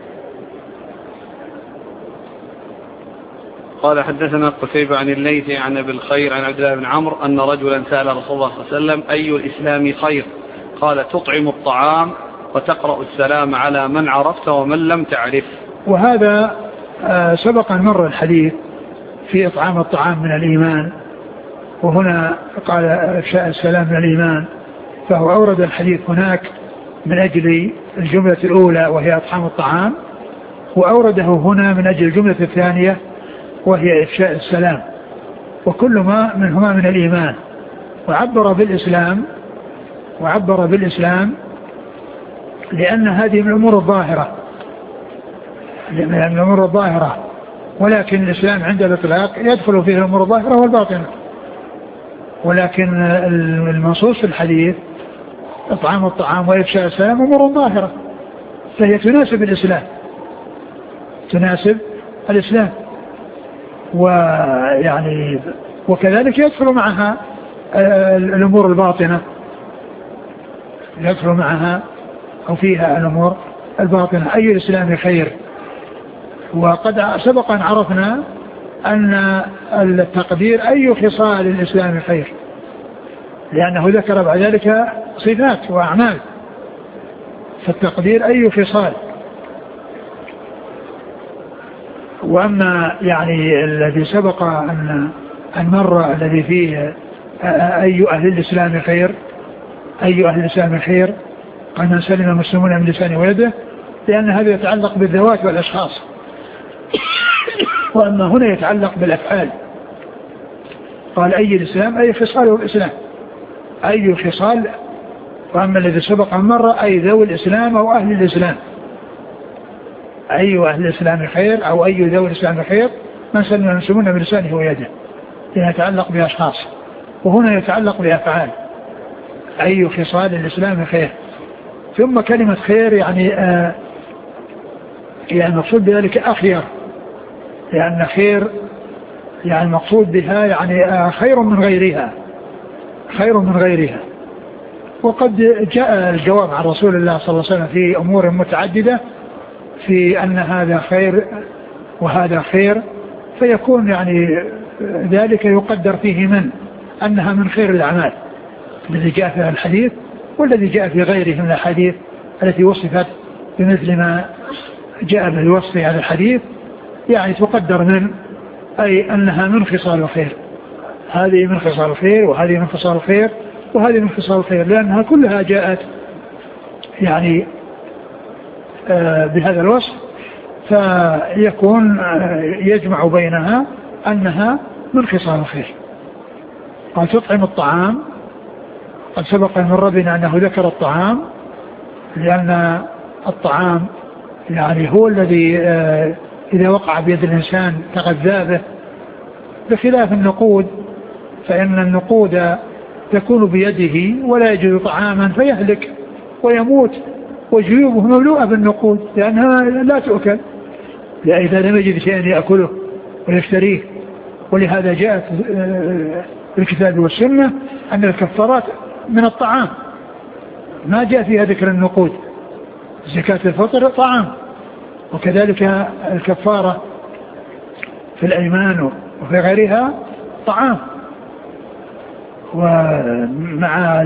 A: قال: حدثنا قتيبة عن الليث عن أبي الخير عن عبد الله بن عمرو أن رجلا سأل رسول الله صلى الله عليه وسلم: أي الإسلام خير؟ قال: تطعم الطعام وتقرأ السلام على من عرفت ومن لم تعرف.
B: وهذا سبق أن مر الحديث في إطعام الطعام من الإيمان، وهنا قال إفشاء السلام من الإيمان، فهو أورد الحديث هناك من أجل الجملة الأولى وهي إطعام الطعام، وأورده هنا من أجل الجملة الثانية وهي إفشاء السلام، وكل ما منهما من الإيمان. وعبر بالإسلام لأن هذه من الأمور الظاهرة، ولكن الإسلام عند الإطلاق يدخل فيه الأمور الظاهرة والباطنة، ولكن المنصوص في الحديث إطعام الطعام وإفشاء السلام أمور ظاهرة، فهي تناسب الإسلام، ويعني وكذلك يدخل معها الأمور الباطنة، يدخل معها أو فيها الأمور الباطنة. أي الإسلام خير، وقد سبق أن عرفنا أن التقدير أي خصال الإسلام خير، لأنه ذكر بعد ذلك صفات وأعمال، فالتقدير أي خصال. وأما يعني الذي سبق أن مر الذي فيه أي أهل الإسلام خير قال من سلم المسلمون من لسانه ويده، لأن هذا يتعلق بالذوات والأشخاص، وأما هنا يتعلق بالأفعال. قال أي الإسلام أي خصاله الإسلام، أي خصال. وأما الذي سبق أن مر أي ذوي الإسلام أو أهل الإسلام، أي أهل الإسلام خير أو أي ذوي الإسلام خير من سلم المسلمون من لسانه ويده، لأنه يتعلق بأشخاص، وهنا يتعلق بأفعال. أي خصال الإسلام خير. ثم كلمة خير يعني مقصود بذلك أخير، لأن خير يعني مقصود بها يعني خير من غيرها. وقد جاء الجواب عن رسول الله صلى الله عليه وسلم في أمور متعددة في أن هذا خير وهذا خير، فيكون يعني ذلك يقدر فيه من أنها من خير الأعمال الذي جاء في الحديث، والذي جاء في غيره من الحديث التي وصفت بمثل ما جاء بالوصف على الحديث، يعني تقدر من أي أنها من خصال الخير، هذه من خصال الخير وهذه من خصال الخير وهذه من خصال الخير، لأنها كلها جاءت يعني بهذا الوصف، فيكون يجمع بينها أنها من خصال الخير. قال تطعم الطعام، قد سبق من ربنا أنه ذكر الطعام، لأن الطعام يعني هو الذي إذا وقع بيد الإنسان تغذى به، بخلاف النقود، فإن النقود تكون بيده ولا يجد طعاما فيهلك ويموت، وجيوبه مملوءة بالنقود لأنها لا تؤكل إذا لم يجد شيئا يأكله ويشتريه. ولهذا جاءت في الكتاب والسنة أن الكفارات من الطعام، ما جاء فيها ذكر النقود. زكاة الفطر طعام، وكذلك الكفارة في الأيمان وفي غيرها طعام. ومع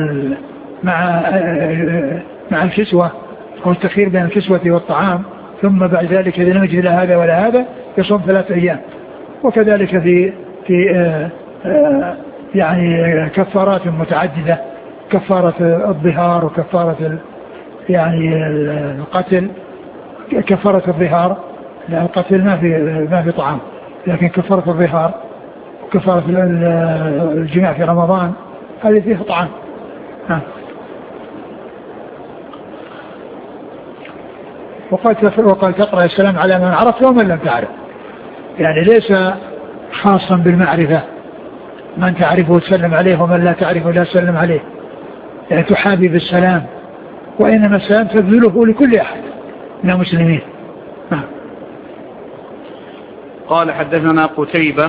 B: مع الكسوة أو التخيير بين الكسوة والطعام، ثم بعد ذلك إذا لم يجد لا هذا ولا هذا يصوم 3 أيام. وكذلك في يعني كفارات متعددة، كفارة الظهار وكفارة يعني القتل. كفارة الظهار لأن القتل ما في طعام، لكن كفارة الظهار وكفارة الجماع في رمضان هذه فيها طعام. وقال تقرأ السلام على من عرف ومن لم تعرف، يعني ليس خاصا بالمعرفة، من تعرفه تسلم عليه ومن لا تعرفه لا تسلم عليه، يعني تحابي بالسلام، وإنما السلام تبذله لكل أحد من المسلمين.
A: قال حدثنا قتيبة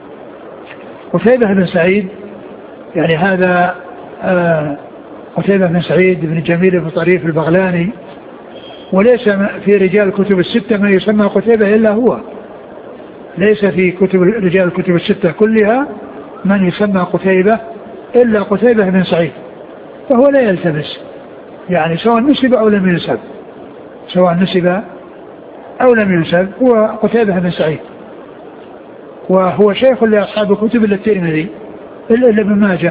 B: بن سعيد، يعني هذا قتيبة بن سعيد بن جميل بن طريف البغلاني، وليس في رجال الكتب الستة من يسمى قتيبة إلا هو، ليس في رجال الكتب الستة كلها من يسمى قتيبة إلا قتيبة بن سعيد، فهو لا يلتبس، يعني سواء نسب أو لم ينسب، سواء نسب أو لم ينسب، هو قتيبة بن سعيد، وهو شيخ لأصحاب الكتب إلا الترمذي إلا ابن ماجه.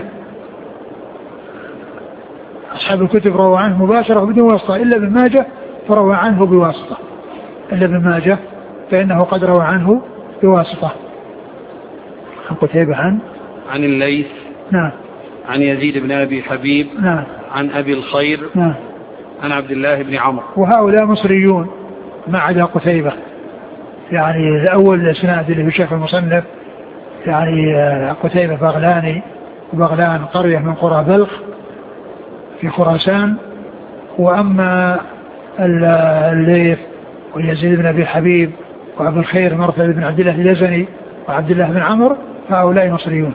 B: أصحاب الكتب روى عنه مباشرة بدون واسطة إلا ابن ماجه فروى عنه بواسطة، إلا ابن ماجه فإنه قد روى عنه بواسطة. عن قتيبة
A: عن الليث،
B: نعم،
A: عن يزيد بن أبي حبيب،
B: نعم،
A: عن أبي الخير،
B: نعم،
A: عن عبد الله بن عمرو.
B: وهؤلاء مصريون ما عدا قتيبة. يعني الأول الإسناد اللي هو شيخ المصنف يعني قتيبة بغلاني، وبغلان قرية من قرى بلخ في خراسان. وأما الليث ويزيد بن أبي حبيب وأبو الخير مرثد بن عبد الله اليزني وعبد الله بن عمرو فهؤلاء مصريون.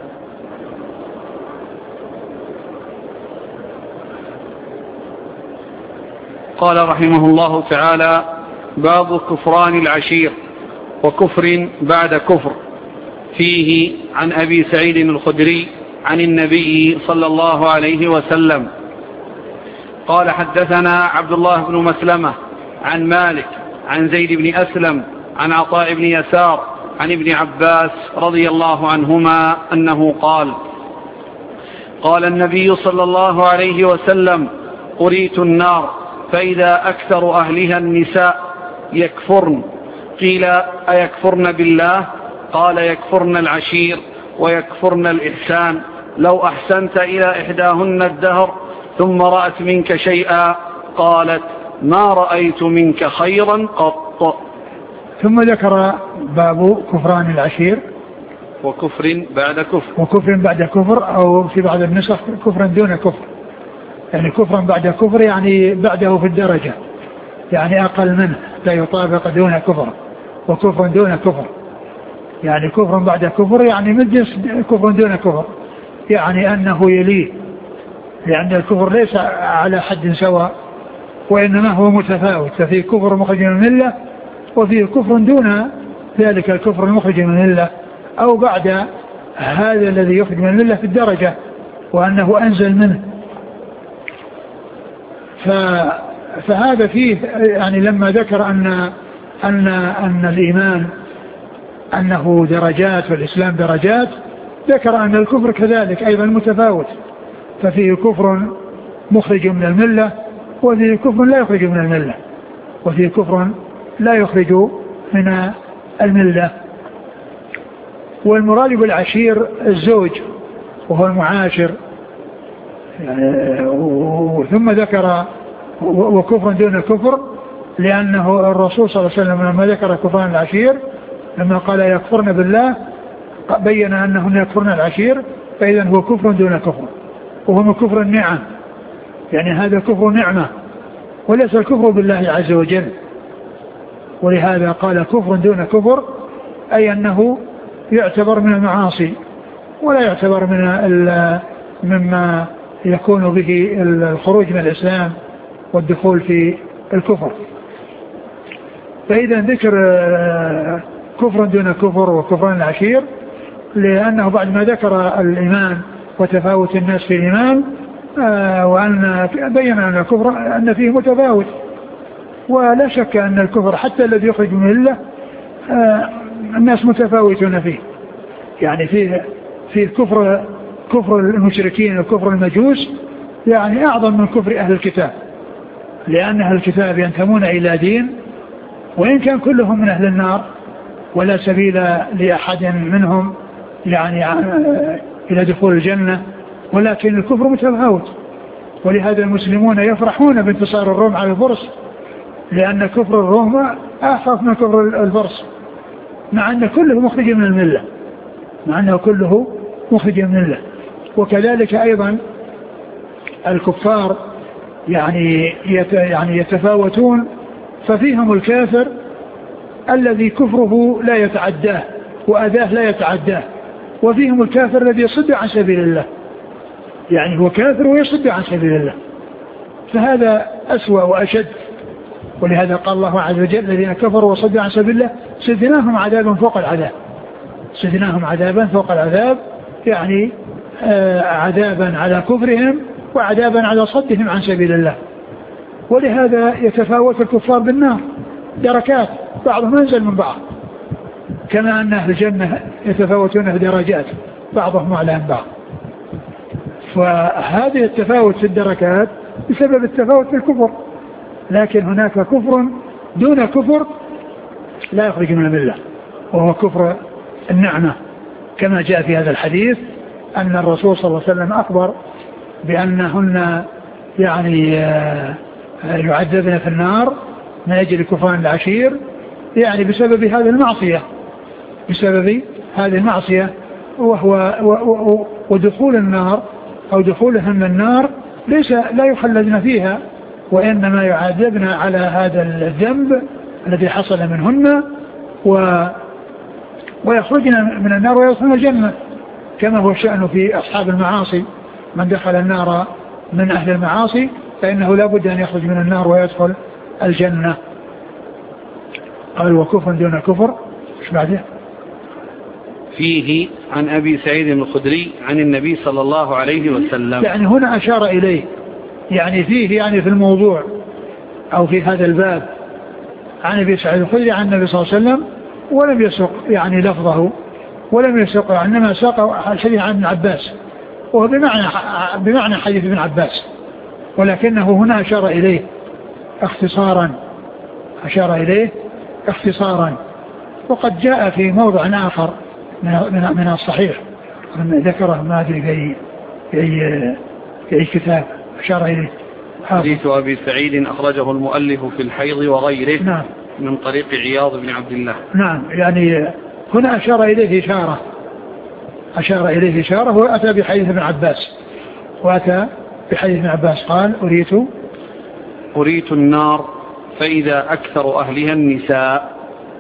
A: قال رحمه الله تعالى: باب كفران العشير وكفر بعد كفر. فيه عن أبي سعيد الخدري عن النبي صلى الله عليه وسلم قال: حدثنا عبد الله بن مسلمة عن مالك عن زيد بن أسلم عن عطاء بن يسار عن ابن عباس رضي الله عنهما أنه قال: قال النبي صلى الله عليه وسلم: أريت النار فإذا أكثر أهلها النساء يكفرن. قيل: أيكفرن بالله؟ قال: يكفرن العشير ويكفرن الإحسان. لو أحسنت إلى إحداهن الدهر ثم رأت منك شيئا قالت: ما رأيت منك خيرا قط.
B: ثم ذكر باب كفران العشير
A: وكفر بعد كفر،
B: وكفر بعد كفر، أو في بعض النسخ كفر دون كفر. يعني كفر بعد كفر يعني بعده في الدرجة، يعني أقل منه لا يطابق دون كفر، وكفر دون كفر يعني كفر بعد كفر يعني من جنس كفر دون كفر، يعني أنه يليه، لأن الكفر ليس على حد سواء وإنما هو متفاوت، ففيه كفر مخرج من الملة وفيه كفر دون ذلك الكفر المخرج من الملة، أو بعد هذا الذي يخرج من الملة في الدرجة وأنه أنزل منه. فهذا فيه يعني لما ذكر أن الإيمان أنه درجات والإسلام درجات، ذكر أن الكفر كذلك أيضا متفاوت، ففيه كفر مخرج من الملة وفيه كفر لا يخرج من الملة، وفيه كفر لا يخرج من الملة. والمراد بالعشير الزوج وهو المعاشر ثم ذكر وكفر دون كفر، لأنه الرسول صلى الله عليه وسلم لما ذكر كفران العشير لما قال يكفرن بالله بين أنهن يكفرن العشير، فإذا هو كفر دون كفر، وهو من كفر النعم، يعني هذا كفر نعمة وليس الكفر بالله عز وجل. ولهذا قال كفر دون كفر، أي أنه يعتبر من المعاصي ولا يعتبر مما يكون به الخروج من الإسلام والدخول في الكفر. فإذا ذكر كفر دون كفر وكفران العشير، لأنه بعد ما ذكر الإيمان وتفاوت الناس في الإيمان وأن بين أن الكفر أن فيه متفاوت، ولا شك أن الكفر حتى الذي يخرج من الله الناس متفاوتون فيه، يعني فيه كفر المشركين وكفر المجوس يعني أعظم من كفر أهل الكتاب، لأن أهل الكتاب ينتمون إلى دين وإن كان كلهم من أهل النار ولا سبيل لأحد منهم يعني إلى دخول الجنة، ولكن الكفر متفاوت. ولهذا المسلمون يفرحون بانتصار الروم على الفرس، لأن كفر الروم أخف من كفر الفرس، مع أن كله مخرج من الملة، مع أنه كله مخرج من الملة. وكذلك أيضا الكفار يعني يتفاوتون، ففيهم الكافر الذي كفره لا يتعداه وأذاه لا يتعداه، وفيهم الكافر الذي يصد عن سبيل الله، يعني هو كافر ويصد عن سبيل الله، فهذا أسوأ وأشد. ولهذا قال الله عز وجل الذين كفروا وصدوا عن سبيل الله سدناهم عذابا فوق العذاب، سدناهم عذابا فوق العذاب، يعني عذابا على كفرهم وعذابا على صدهم عن سبيل الله. ولهذا يتفاوت الكفار بالنار دركات، بعضهم أنزل من بعض، كما أن أهل الجنة يتفاوتون في درجات بعضهم أعلى من بعض. فهذه التفاوت في الدركات بسبب التفاوت في الكفر، لكن هناك كفر دون كفر لا يخرج من الملة، وهو كفر النعمة، كما جاء في هذا الحديث أن الرسول صلى الله عليه وسلم أخبر بأنهن يعني يعذبن في النار من أجل كفران العشير، يعني بسبب هذه المعصية، بسبب هذه المعصية. ودخول النار أو دخولهن النار ليس لا يخلدن فيها، وإنما يعذبن على هذا الذنب الذي حصل منهن ويخرجن من النار ويدخلن الجنة، كما هو الشأن في أصحاب المعاصي، من دخل النار من أهل المعاصي فإنه لا بد أن يخرج من النار ويدخل الجنة. قال وكفر دون كفر. ايش بعده؟
A: فيه عن أبي سعيد الخدري عن النبي صلى الله عليه وسلم، يعني
B: هنا أشار إليه، يعني فيه يعني في الموضوع أو في هذا الباب عن أبي سعيد الخدري عن النبي صلى الله عليه وسلم، ولم يسق يعني لفظه، ولم يسق، إنما ساق الحديث عن ابن عباس، وهو بمعنى حديث ابن عباس، ولكنه هنا أشار إليه اختصارا، أشار إليه اختصارا. وقد جاء في موضع آخر من الصحيح ذكره، ما أدري في أي كتاب أشار إليه.
A: حديث أبي سعيد أخرجه المؤلف في الحيض وغيره.
B: نعم.
A: من طريق عياض بن عبد الله.
B: نعم، يعني هنا أشار إليه إشارة، أشار إليه إشارة، وأتى بحديث ابن عباس، وأتى بحديث ابن عباس قال أريت
A: النار فإذا أكثر أهلها النساء.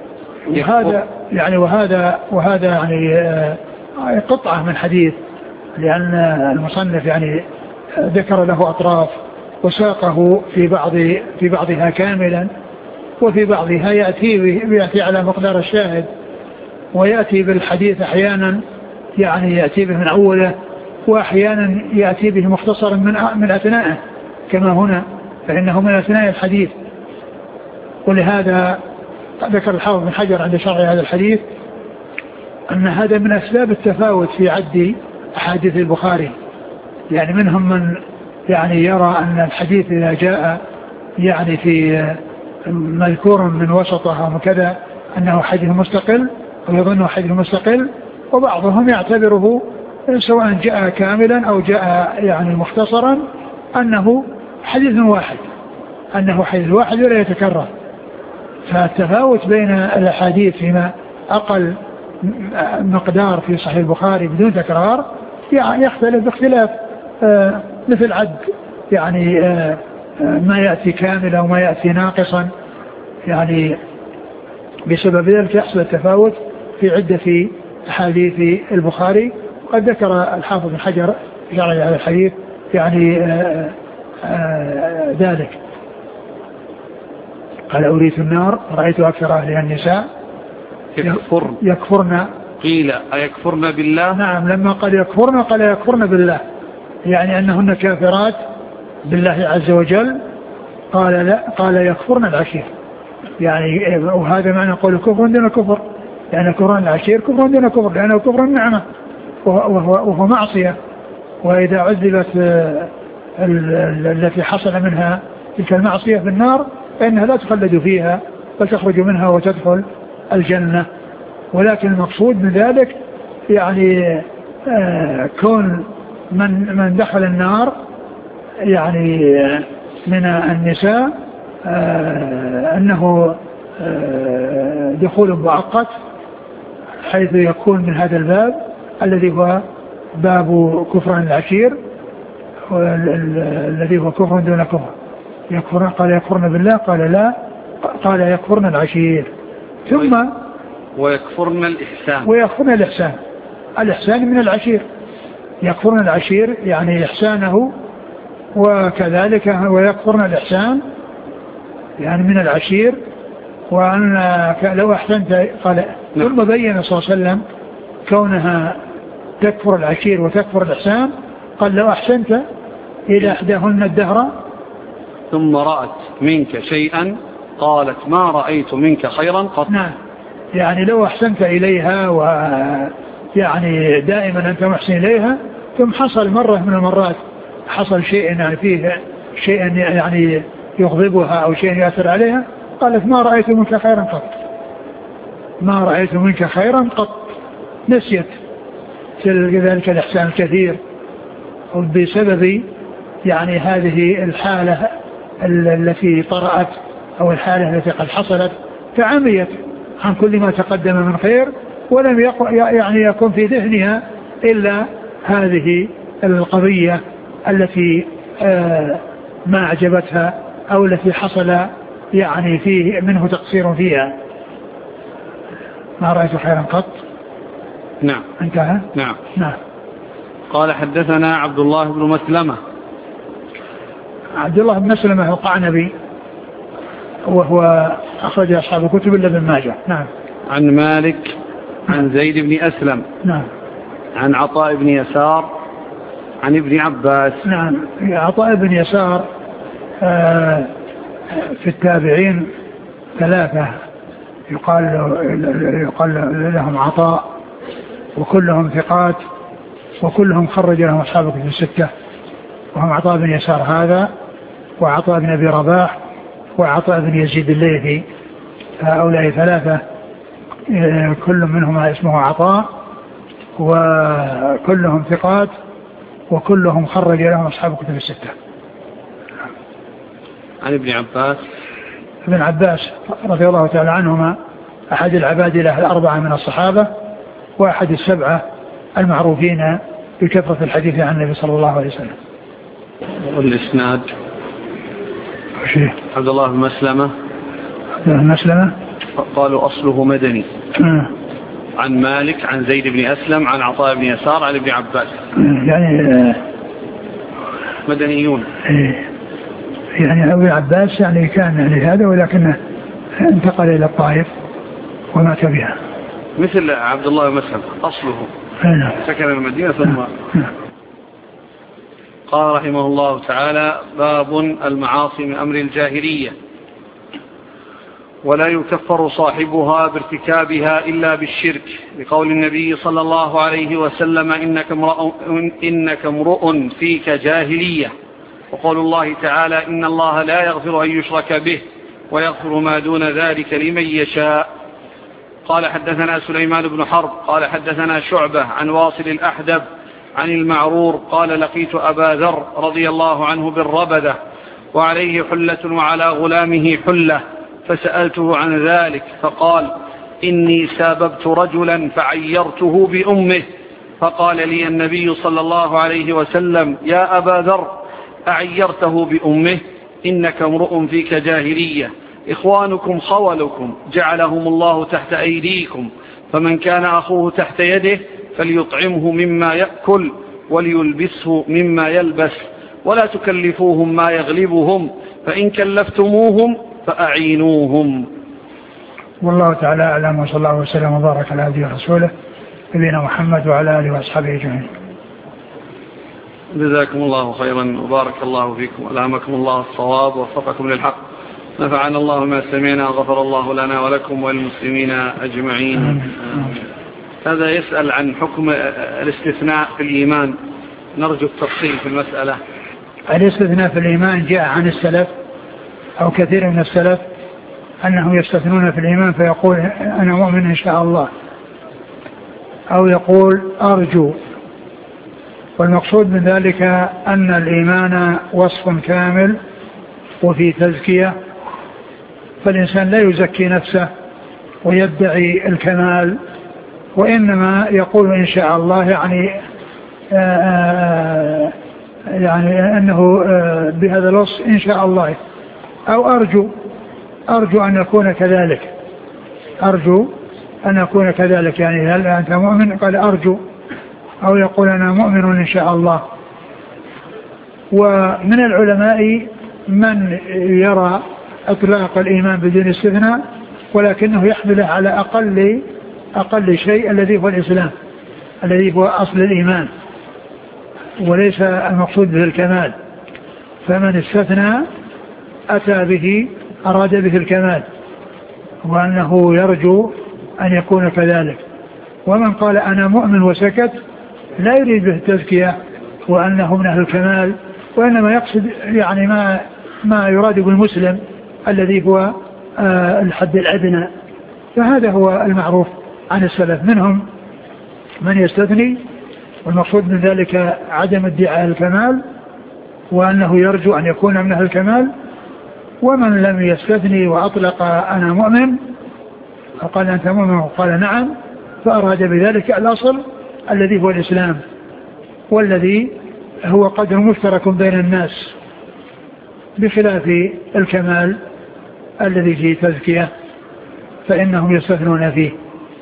B: وهذا يعني قطعة من حديث، لأن المصنف يعني ذكر له أطراف وساقه في بعضها كاملا، وفي بعضها يأتي على مقدار الشاهد، ويأتي بالحديث أحيانا يعني يأتي به من أوله، وأحيانا يأتي به مختصرا من أثنائه، كما هنا فإنه من أثناء الحديث. ولهذا ذكر الحافظ بن حجر عند شرح هذا الحديث أن هذا من أسباب التفاوت في عد أحاديث البخاري، يعني منهم من يعني يرى أن الحديث إذا جاء يعني في مذكور من وسطها وكذا أنه حديث مستقل، أو يظنه حديث مستقل، وبعضهم يعتبره سواء جاء كاملا أو جاء يعني مختصرا أنه حديث واحد، أنه حديث واحد ولا يتكرر. فالتفاوت بين الأحاديث فيما أقل مقدار في صحيح البخاري بدون تكرار يختلف باختلاف مثل عد يعني ما يأتي كاملا وما يأتي ناقصا، يعني بسبب ذلك يحصل التفاوت في عدة أحاديث البخاري. قد ذكر الحافظ بن حجر في شرح هذا الحديث يعني ذلك. قال أريت النار رأيت أكثر أهلها النساء يكفرن. قيل
A: أيكفرن بالله؟
B: نعم، لما قال يكفرن قال يكفرن بالله، يعني أنهن كافرات بالله عز وجل. قال لا، قال يكفرن العشير، يعني وهذا معنى قول كفر دون كفر، يعني كفران العشير كفر دون كفر، لأنه كفر النعمة وهو معصية، وإذا عذبت التي حصل منها تلك المعصية في النار فإنها لا تخلد فيها بل تخرج منها وتدخل الجنة. ولكن المقصود من ذلك يعني كون من دخل النار يعني من النساء أنه دخول مؤقت، حيث يكون من هذا الباب الذي هو باب كفران العشير، الذي هو كفر دون كفر. يكفرن، قال يكفرن بالله، قال لا، قال يكفرن العشير. ثم
A: ويكفرن الإحسان،
B: ويكفرن الإحسان، الإحسان من العشير، يكفرن العشير يعني إحسانه، وكذلك ويكفرن الإحسان يعني من العشير. وأن لو أحسنت قال ثم بين صلى الله عليه وسلم كونها تكفر العشير وتكفر الإحسان، قال لو أحسنت إلى إحداهن الدهر
A: ثم رأت منك شيئا قالت ما رأيت منك خيرا قط.
B: نعم، يعني لو أحسنت إليها ويعني دائما أنت محسن إليها، ثم حصل مرة من المرات حصل شيء يعني فيه شيء يعني يغضبها أو شيء يأثر عليها، قالت ما رأيت منك خيرا قط، ما رأيت منك خيرا قط. نسيت ذلك الإحسان الكثير بسبب يعني هذه الحالة التي طرأت أو الحالة التي قد حصلت، فعميت عن كل ما تقدم من خير، ولم يعني يكون في ذهنها إلا هذه القضية التي ما أعجبتها أو التي حصل يعني فيه منه تقصير فيها. ما رأيت خيرا قط.
A: نعم.
B: انتهى.
A: نعم.
B: نعم.
A: قال حدثنا عبد الله بن مسلمة.
B: عبد الله بن مسلمة هو قعنبي، وهو أخرج أصحاب الكتب إلا ابن ماجه. نعم.
A: عن مالك عن زيد بن أسلم.
B: نعم.
A: عن عطاء بن يسار عن ابن عباس.
B: نعم. عطاء بن يسار في التابعين ثلاثة يقال لهم عطاء، وكلهم ثقات، وكلهم خرج لهم أصحاب الكتب الستة، وهم عطاء بن يسار هذا، وعطاء بن أبي رباح، وعطاء بن يزيد الليثي. هؤلاء ثلاثة كل منهم اسمه عطاء، وكلهم ثقات، وكلهم خرج لهم أصحاب الكتب الستة.
A: عن ابن عباس.
B: ابن عباس رضي الله تعالى عنهما أحد العبادلة الأربعة من الصحابة، وأحد السبعة المعروفين بكثرة الحديث عن النبي صلى الله عليه وسلم.
A: والإسناد عبد الله بن مسلمة. قالوا أصله مدني. عن مالك عن زيد بن أسلم عن عطاء بن يسار عن ابن عباس،
B: يعني
A: مدنيون.
B: يعني ابن عباس يعني كان يعني هذا، ولكنه انتقل إلى الطائف ومات بها،
A: مثل عبد الله بن مسلمة أصله سكن المدينة ثم. قال رحمه الله تعالى: باب المعاصي من أمر الجاهلية، ولا يكفر صاحبها بارتكابها إلا بالشرك، لقول النبي صلى الله عليه وسلم: إنك امرؤ فيك جاهلية. وقول الله تعالى: إن الله لا يغفر أن يشرك به ويغفر ما دون ذلك لمن يشاء. قال حدثنا سليمان بن حرب قال حدثنا شعبة عن واصل الأحدب عن المعرور قال: لقيت أبا ذر رضي الله عنه بالربذة وعليه حلة وعلى غلامه حلة، فسألته عن ذلك فقال: إني ساببت رجلا فعيرته بأمه، فقال لي النبي صلى الله عليه وسلم: يا أبا ذر، أعيرته بأمه؟ إنك امرؤ فيك جاهلية، إخوانكم خولكم جعلهم الله تحت أيديكم، فمن كان أخوه تحت يده فليطعمه مما يأكل وليلبسه مما يلبس، ولا تكلفوهم ما يغلبهم، فإن كلفتموهم فأعينوهم.
B: والله تعالى أعلم، وصلى الله وسلم وبارك على عبده ورسوله نبينا محمد وعلى آله وأصحابه أجمعين.
A: جزاكم الله خيرا وبارك الله فيكم، ألهمكم الله الصواب ووفقكم للحق، نفعنا الله ما سمعنا، غفر الله لنا ولكم وللمسلمين أجمعين. هذا يسأل عن حكم الاستثناء في الإيمان، نرجو التفصيل في المسألة.
B: الاستثناء في الإيمان جاء عن السلف أو كثير من السلف أنهم يستثنون في الإيمان فيقول: أنا مؤمن إن شاء الله، أو يقول: أرجو. والمقصود من ذلك أن الإيمان وصف كامل وفي تزكية، فالإنسان لا يزكي نفسه ويدعي الكمال، وإنما يقول إن شاء الله، يعني أنه بهذا الوصف إن شاء الله، أو أرجو أن أكون كذلك، أرجو أن أكون كذلك، يعني هل أنت مؤمن؟ قال أرجو، أو يقول أنا مؤمن إن شاء الله. ومن العلماء من يرى إطلاق الإيمان بدون استثناء، ولكنه يحمله على أقل شيء الذي هو الإسلام، الذي هو أصل الإيمان، وليس المقصود به الكمال. فمن استثنى أتى به أراد به الكمال، وأنه يرجو أن يكون كذلك. ومن قال أنا مؤمن وسكت لا يريد به التزكية وأنه من أهل الكمال، وإنما يقصد يعني ما يراد بالمسلم الذي هو الحد الأدنى. فهذا هو المعروف عن السلف، منهم من يستثني، والمقصود من ذلك عدم ادعاء الكمال وأنه يرجو أن يكون من أهل الكمال. ومن لم يستثني وأطلق أنا مؤمن فقال أنت مؤمن وقال نعم، فأراد بذلك الأصل الذي هو الإسلام، والذي هو قدر مشترك بين الناس، بخلاف الكمال الذي فيه تزكية فإنهم يستثنون فيه.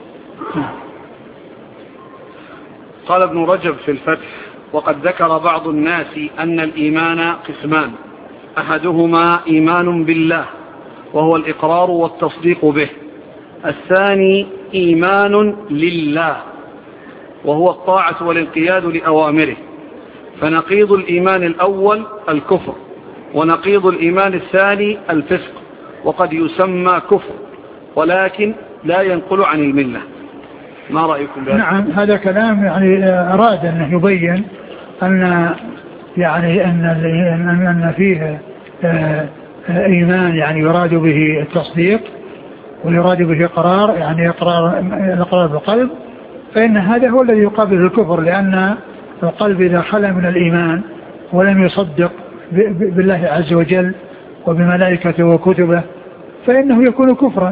A: قال ابن رجب في الفتح: وقد ذكر بعض الناس أن الإيمان قسمان، أحدهما إيمان بالله وهو الإقرار والتصديق به، الثاني إيمان لله وهو الطاعة والانقياد لأوامره، فنقيض الإيمان الأول الكفر، ونقيض الإيمان الثاني الفسق، وقد يسمى كفر ولكن لا ينقل عن الملة. ما رأيكم بهذا؟
B: نعم، هذا كلام يعني أراد أن يبين أن يعني أن فيه إيمان يعني يراد به التصديق ويراد به إقرار، يعني الإقرار بالقلب، فإن هذا هو الذي يقابل الكفر، لأن القلب إذا خلا من الإيمان ولم يصدق بالله عز وجل وبملائكته وكتبه فإنه يكون كفرا.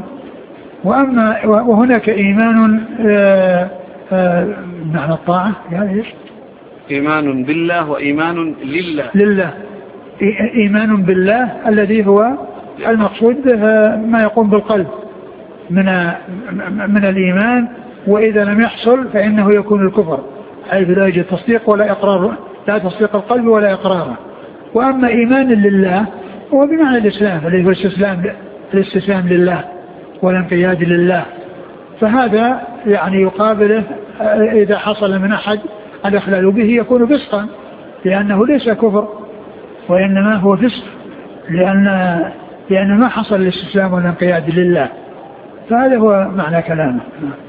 B: وهناك إيمان معنى الطاعة، يعني إيش؟
A: إيمان بالله وإيمان لله.
B: إيمان بالله الذي هو المقصود ما يقوم بالقلب من الإيمان، وإذا لم يحصل فإنه يكون الكفر، حيث لا يوجد تصديق ولا إقرار، لا تصديق القلب ولا إقراره. وأما إيمان لله هو بمعنى الإسلام الذي هو الاستسلام لله والانقياد لله، فهذا يعني يقابله إذا حصل من أحد الإخلال به يكون فسقا، لأنه ليس كفر وإنما هو فسق، لأن ما حصل الاستسلام والانقياد لله. فهذا هو معنى كلامه.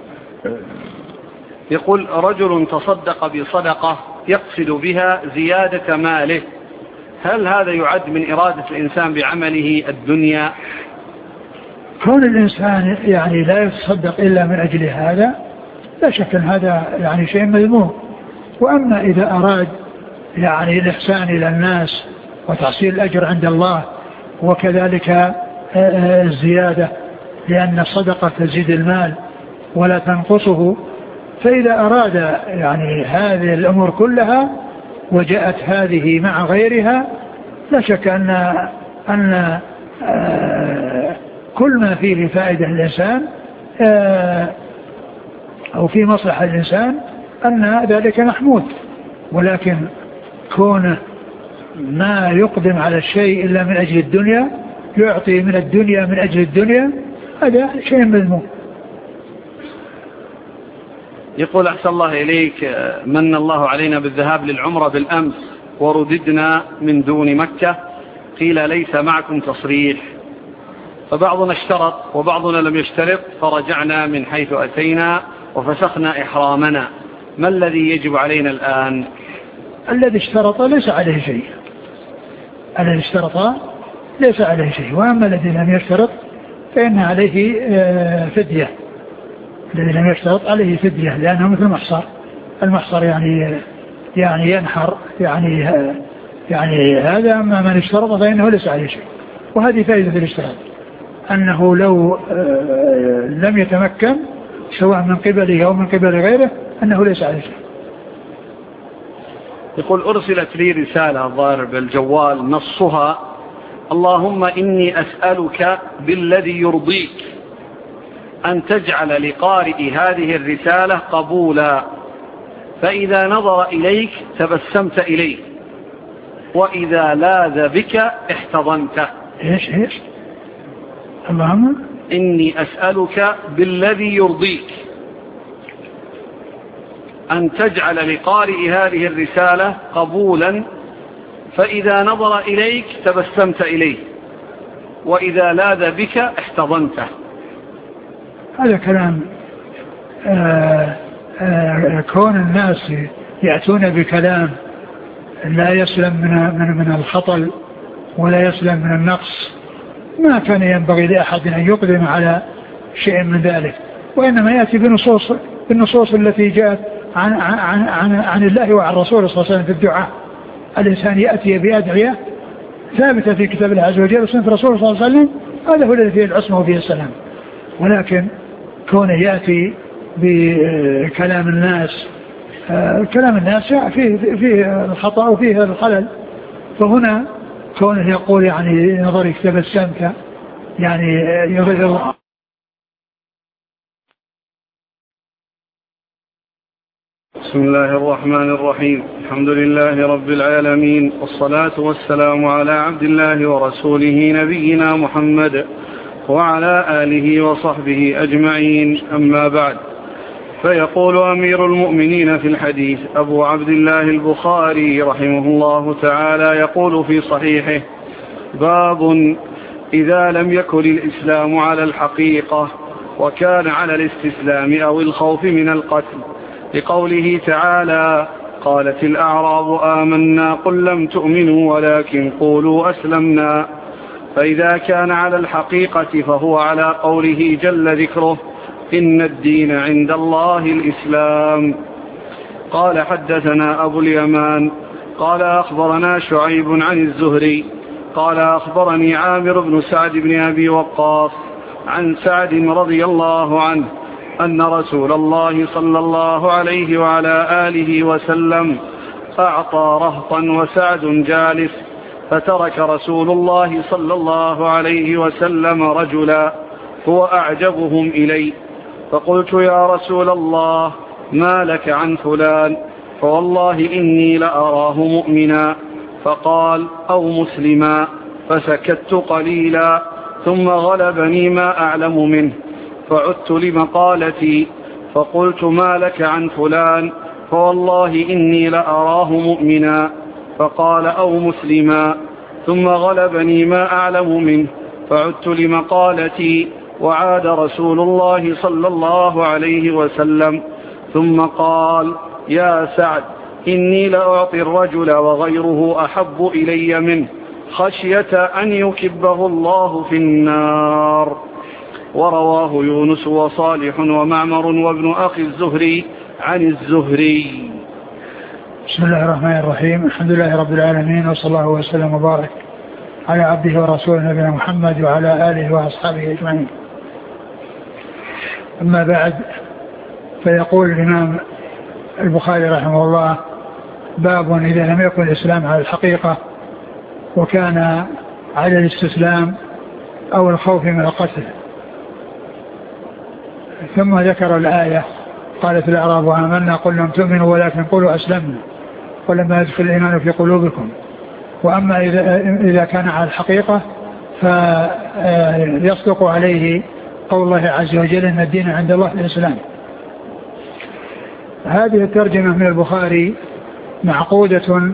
A: يقول: رجل تصدق بصدقة يقصد بها زيادة ماله، هل هذا يعد من إرادة الإنسان بعمله الدنيا؟
B: كون الإنسان يعني لا يتصدق إلا من أجل هذا لا شك أن هذا يعني شيء مذموم. وأما إذا أراد يعني الإحسان إلى الناس وتحصيل الأجر عند الله وكذلك الزيادة، لأن الصدقة تزيد المال ولا تنقصه، فإذا أراد يعني هذه الأمور كلها وجاءت هذه مع غيرها لا شك أن كل ما فيه فائدة الإنسان أو في مصلحة الإنسان أن ذلك محمود. ولكن كونه ما يقدم على الشيء إلا من أجل الدنيا، يعطي من الدنيا من أجل الدنيا، هذا شيء مذموم.
A: يقول: أحسن الله إليك، من الله علينا بالذهاب للعمرة بالأمس ورددنا من دون مكة، قيل ليس معكم تصريح، فبعضنا اشترط وبعضنا لم يشترط، فرجعنا من حيث أتينا وفسخنا إحرامنا، ما الذي يجب علينا الآن؟
B: الذي اشترط ليس عليه شيء، الذي اشترط ليس عليه شيء، وأما الذي لم يشترط فإن عليه فدية. الذي لم يشترط عليه فدية، لأنه مثل المحصر يعني ينحر يعني هذا. أما من اشترط فإنه ليس عليه شيء. وهذه فائدة الاشتراط، أنه لو لم يتمكن سواء من قبله أو من قبل غيره أنه ليس عليه شيء.
A: يقول: أرسلت لي رسالة الظاهر بالجوال نصها: اللهم إني أسألك بالذي يرضيك أن تجعل لقارئ هذه الرسالة قبولا، فإذا نظر إليك تبسمت إليه، وإذا لاذ بك احتضنته.
B: إيش اللهم
A: إني أسألك بالذي يرضيك أن تجعل لقارئ هذه الرسالة قبولا، فإذا نظر إليك تبسمت إليه، وإذا لاذ بك احتضنته.
B: هذا كلام كون الناس يأتون بكلام لا يسلم من الخطل ولا يسلم من النقص، ما كان ينبغي لأحد أن يقدم على شيء من ذلك، وإنما يأتي بالنصوص التي جاءت عن الله وعن رسوله صلى الله عليه وسلم في الدعاء. الإنسان يأتي بأدعية ثابتة في كتاب الله عز وجل وسنة رسوله صلى الله عليه وسلم، هذا هو الذي فيه العصمة وفيه السلام. ولكن كونه يأتي بكلام الناس، كلام الناس فيه الخطأ وفيه الخلل، فهنا كونه يقول يعني نظري تبسمت يعني يغير.
A: بسم الله الرحمن الرحيم. الحمد لله رب العالمين، والصلاة والسلام على عبد الله ورسوله نبينا محمد وعلى آله وصحبه أجمعين، أما بعد. فيقول أمير المؤمنين في الحديث أبو عبد الله البخاري رحمه الله تعالى يقول في صحيحه: باب إذا لم يكن الإسلام على الحقيقة وكان على الاستسلام أو الخوف من القتل، لقوله تعالى: قالت الأعراب آمنا قل لم تؤمنوا ولكن قولوا أسلمنا. فإذا كان على الحقيقة فهو على قوله جل ذكره: إن الدين عند الله الإسلام. قال: حدثنا أبو اليمان قال أخبرنا شعيب عن الزهري قال أخبرني عامر بن سعد بن أبي وقاص عن سعد رضي الله عنه أن رسول الله صلى الله عليه وعلى آله وسلم أعطى رهطا وسعد جالس، فترك رسول الله صلى الله عليه وسلم رجلا هو أعجبهم إلي، فقلت: يا رسول الله ما لك عن فلان؟ فوالله إني لأراه مؤمنا. فقال: أو مسلما. فسكت قليلا ثم غلبني ما أعلم منه، فعدت لمقالتي فقلت: ما لك عن فلان؟ فوالله إني لأراه مؤمنا. فقال: أو مسلما. ثم غلبني ما أعلم منه، فعدت لمقالتي، وعاد رسول الله صلى الله عليه وسلم ثم قال: يا سعد إني لأعطي الرجل وغيره أحب إلي منه خشية أن يكبه الله في النار. ورواه يونس وصالح ومعمر وابن أخي الزهري عن الزهري.
B: بسم الله الرحمن الرحيم. الحمد لله رب العالمين، وصلى الله وسلم وبارك على عبده ورسوله نبينا محمد وعلى آله وأصحابه أجمعين. أما بعد، فيقول الإمام البخاري رحمه الله: باب إذا لم يكن الإسلام على الحقيقة وكان على الاستسلام أو الخوف من القتل. ثم ذكر الآية: قالت الأعراب آمنا قل لم تؤمنوا ولكن قولوا أسلمنا ولما يدخل الإيمان في قلوبكم. وأما إذا كان على الحقيقة فيصدق عليه قول الله عز وجل: إن الدين عند الله الإسلام. هذه الترجمة من البخاري معقودة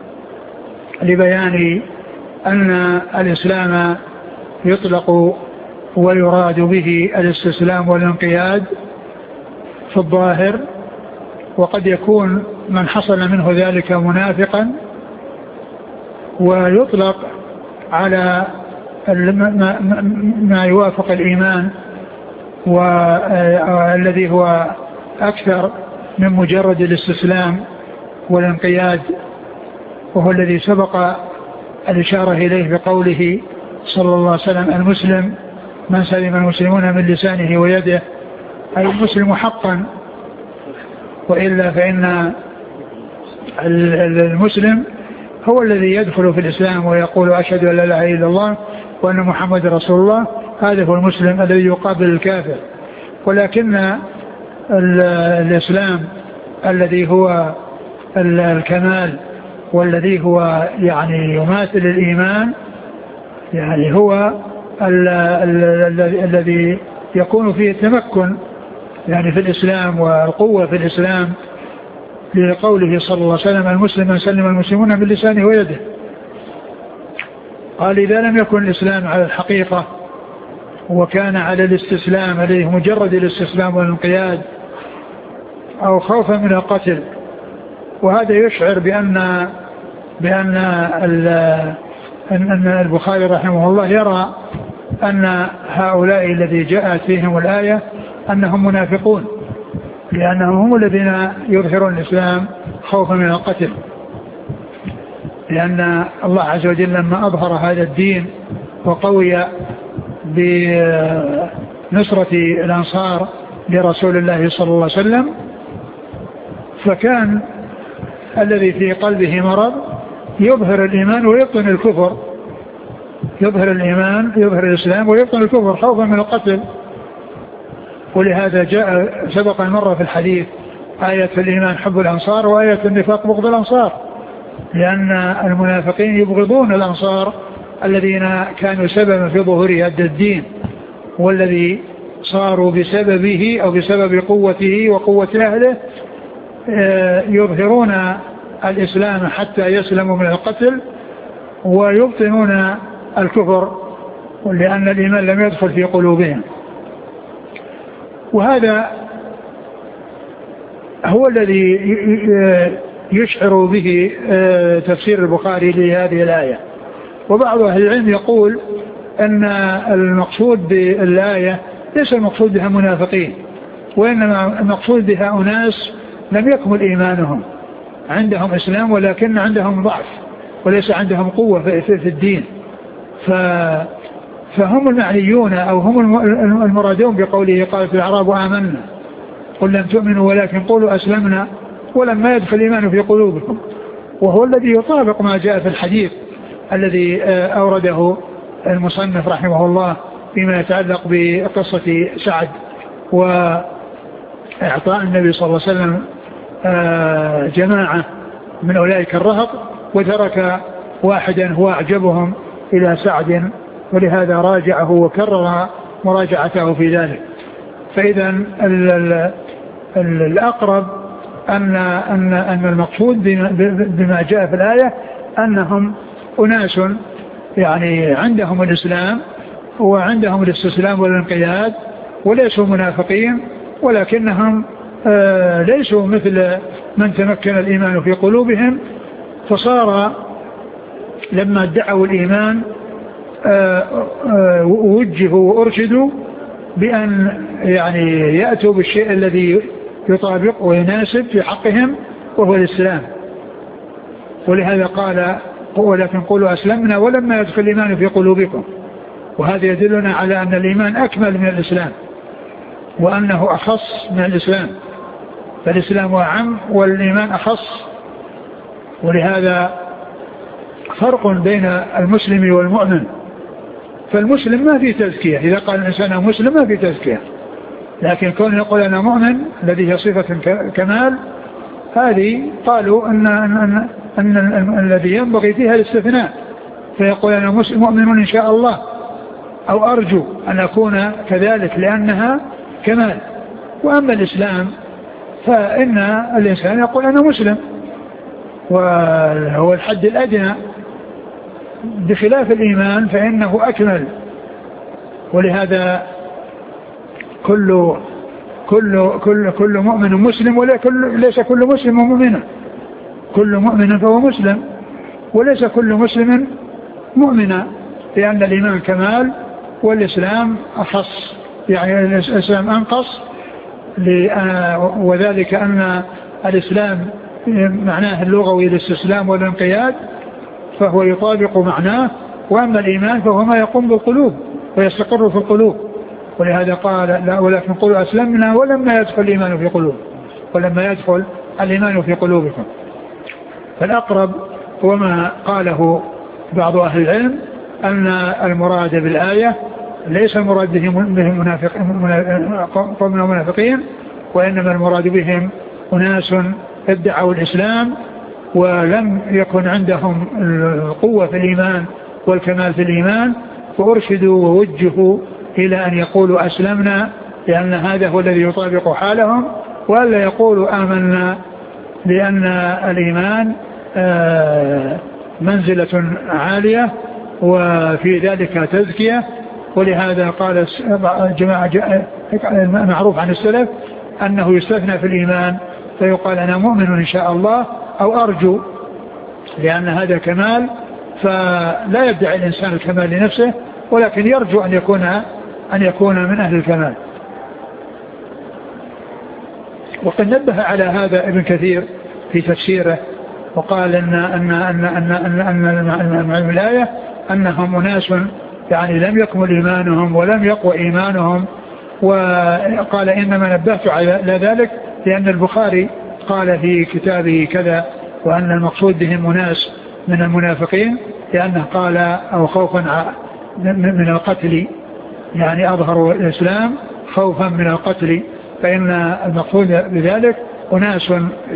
B: لبيان أن الإسلام يطلق ويراد به الاستسلام والانقياد في الظاهر، وقد يكون من حصل منه ذلك منافقا، ويطلق على ما يوافق الإيمان والذي هو أكثر من مجرد الاستسلام والانقياد، وهو الذي سبق الإشارة إليه بقوله صلى الله عليه وسلم: المسلم من سلم المسلمون من لسانه ويده، أي المسلم حقا، وإلا فإن المسلم هو الذي يدخل في الإسلام ويقول: أشهد أن لا إله إلا الله وأن محمد رسول الله. هذا هو المسلم الذي يقابل الكافر. ولكن الإسلام الذي هو الكمال والذي هو يعني يماثل الإيمان، يعني هو الذي يكون فيه التمكن يعني في الإسلام والقوة في الإسلام، لقوله صلى الله عليه وسلم: المسلم من سلم المسلمون من لسانه ويده. قال إذا لم يكن الإسلام على الحقيقة وكان على الاستسلام عليه مجرد الاستسلام والانقياد أو خوفا من القتل، وهذا يشعر بأن البخاري رحمه الله يرى أن هؤلاء الذي جاءت فيهم الآية أنهم منافقون، لأنهم هم الذين يظهرون الإسلام خوفا من القتل، لأن الله عز وجل لما أظهر هذا الدين وقوي بنصرة الأنصار لرسول الله صلى الله عليه وسلم، فكان الذي في قلبه مرض يظهر الإيمان ويبطن الكفر، يظهر الإيمان يظهر الإسلام ويبطن الكفر خوفا من القتل. ولهذا جاء سبق مرة في الحديث آية الإيمان حب الأنصار وآية النفاق بغض الأنصار، لأن المنافقين يبغضون الأنصار الذين كانوا سببا في ظهور هذا الدين، والذي صاروا بسببه أو بسبب قوته وقوة أهله يظهرون الإسلام حتى يسلموا من القتل ويبطنون الكفر، لأن الإيمان لم يدخل في قلوبهم. وهذا هو الذي يشعر به تفسير البخاري لهذه الآية. وبعض أهل العلم يقول أن المقصود بالآية ليس المقصود بها منافقين، وإنما المقصود بها أناس لم يكمل إيمانهم، عندهم إسلام ولكن عندهم ضعف وليس عندهم قوة في الدين، فهم المعنيون أو هم المرادون بقوله قالت الأعراب آمنا قل لم تؤمنوا ولكن قولوا أسلمنا ولما يدخل الإيمان في قلوبكم، وهو الذي يطابق ما جاء في الحديث الذي أورده المصنف رحمه الله فيما يتعلق بقصة سعد وإعطاء النبي صلى الله عليه وسلم جماعة من أولئك الرهط وترك واحدا هو أعجبهم إلى سعد، ولهذا راجعه وكرر مراجعته في ذلك. فإذا الأقرب أن المقصود بما جاء في الآية أنهم أناس يعني عندهم الإسلام وعندهم الاستسلام والانقياد وليسوا منافقين، ولكنهم ليسوا مثل من تمكن الإيمان في قلوبهم، فصار لما ادعوا الإيمان وجهوا وأرشدوا بأن يعني يأتوا بالشيء الذي يطابق ويناسب في حقهم وهو الإسلام. ولهذا قال ولكن قولوا أسلمنا ولما يدخل الإيمان في قلوبكم، وهذا يدلنا على أن الإيمان أكمل من الإسلام وأنه أخص من الإسلام، فالإسلام أعم والإيمان أخص. ولهذا فرق بين المسلم والمؤمن، فالمسلم ما في تزكية، إذا قال الإنسان مسلم ما في تزكية، لكن كون يقول أنا مؤمن الذي هي صفة كمال، هذه قالوا أن الذي ينبغي فيها الاستثناء، فيقول أنا مؤمن إن شاء الله أو أرجو أن أكون كذلك لأنها كمال. وأما الإسلام فإن الإنسان يقول أنا مسلم وهو الحد الأدنى، بخلاف الإيمان فإنه أكمل. ولهذا كل مؤمن مسلم، وليس كل مسلم مؤمنا، كل مؤمن فهو مسلم وليس كل مسلم مؤمنا، لأن الإيمان كمال والإسلام أخص، يعني الإسلام أنقص، وذلك أن الإسلام معناه اللغوي الاستسلام والانقياد فهو يطابق معناه، وأما الإيمان فهو ما يقوم بالقلوب ويستقر في القلوب. ولهذا قال لا ولكن قولوا أسلمنا ولما يدخل الإيمان في قلوب ولما يدخل الإيمان في قلوبكم. فالأقرب هو ما قاله بعض أهل العلم أن المراد بالآية ليس المراد بهم قوم منافقين، وإنما المراد بهم أناس ادعوا الإسلام ولم يكن عندهم القوة في الإيمان والكمال في الإيمان، وأرشدوا ووجهوا إلى أن يقولوا أسلمنا، لأن هذا هو الذي يطابق حالهم، وألا يقولوا آمنا، لأن الإيمان منزلة عالية وفي ذلك تزكية. ولهذا قال جماعة معروف عن السلف أنه يستثنى في الإيمان فيقال أنا مؤمن إن شاء الله أو أرجو، لأن هذا كمال، فلا يدعي الإنسان الكمال لنفسه ولكن يرجو أن يكون من أهل الكمال. وقد نبه على هذا ابن كثير في تفسيره وقال أن الآية أنهم أناس يعني لم يكمل إيمانهم ولم يقوى إيمانهم. وقال إنما نبهت على ذلك لأن البخاري قال في كتابه كذا وأن المقصود بهم أناس من المنافقين، لأنه قال أو خوفا من القتل، يعني أظهروا الإسلام خوفا من القتل، فإن المقصود بذلك أناس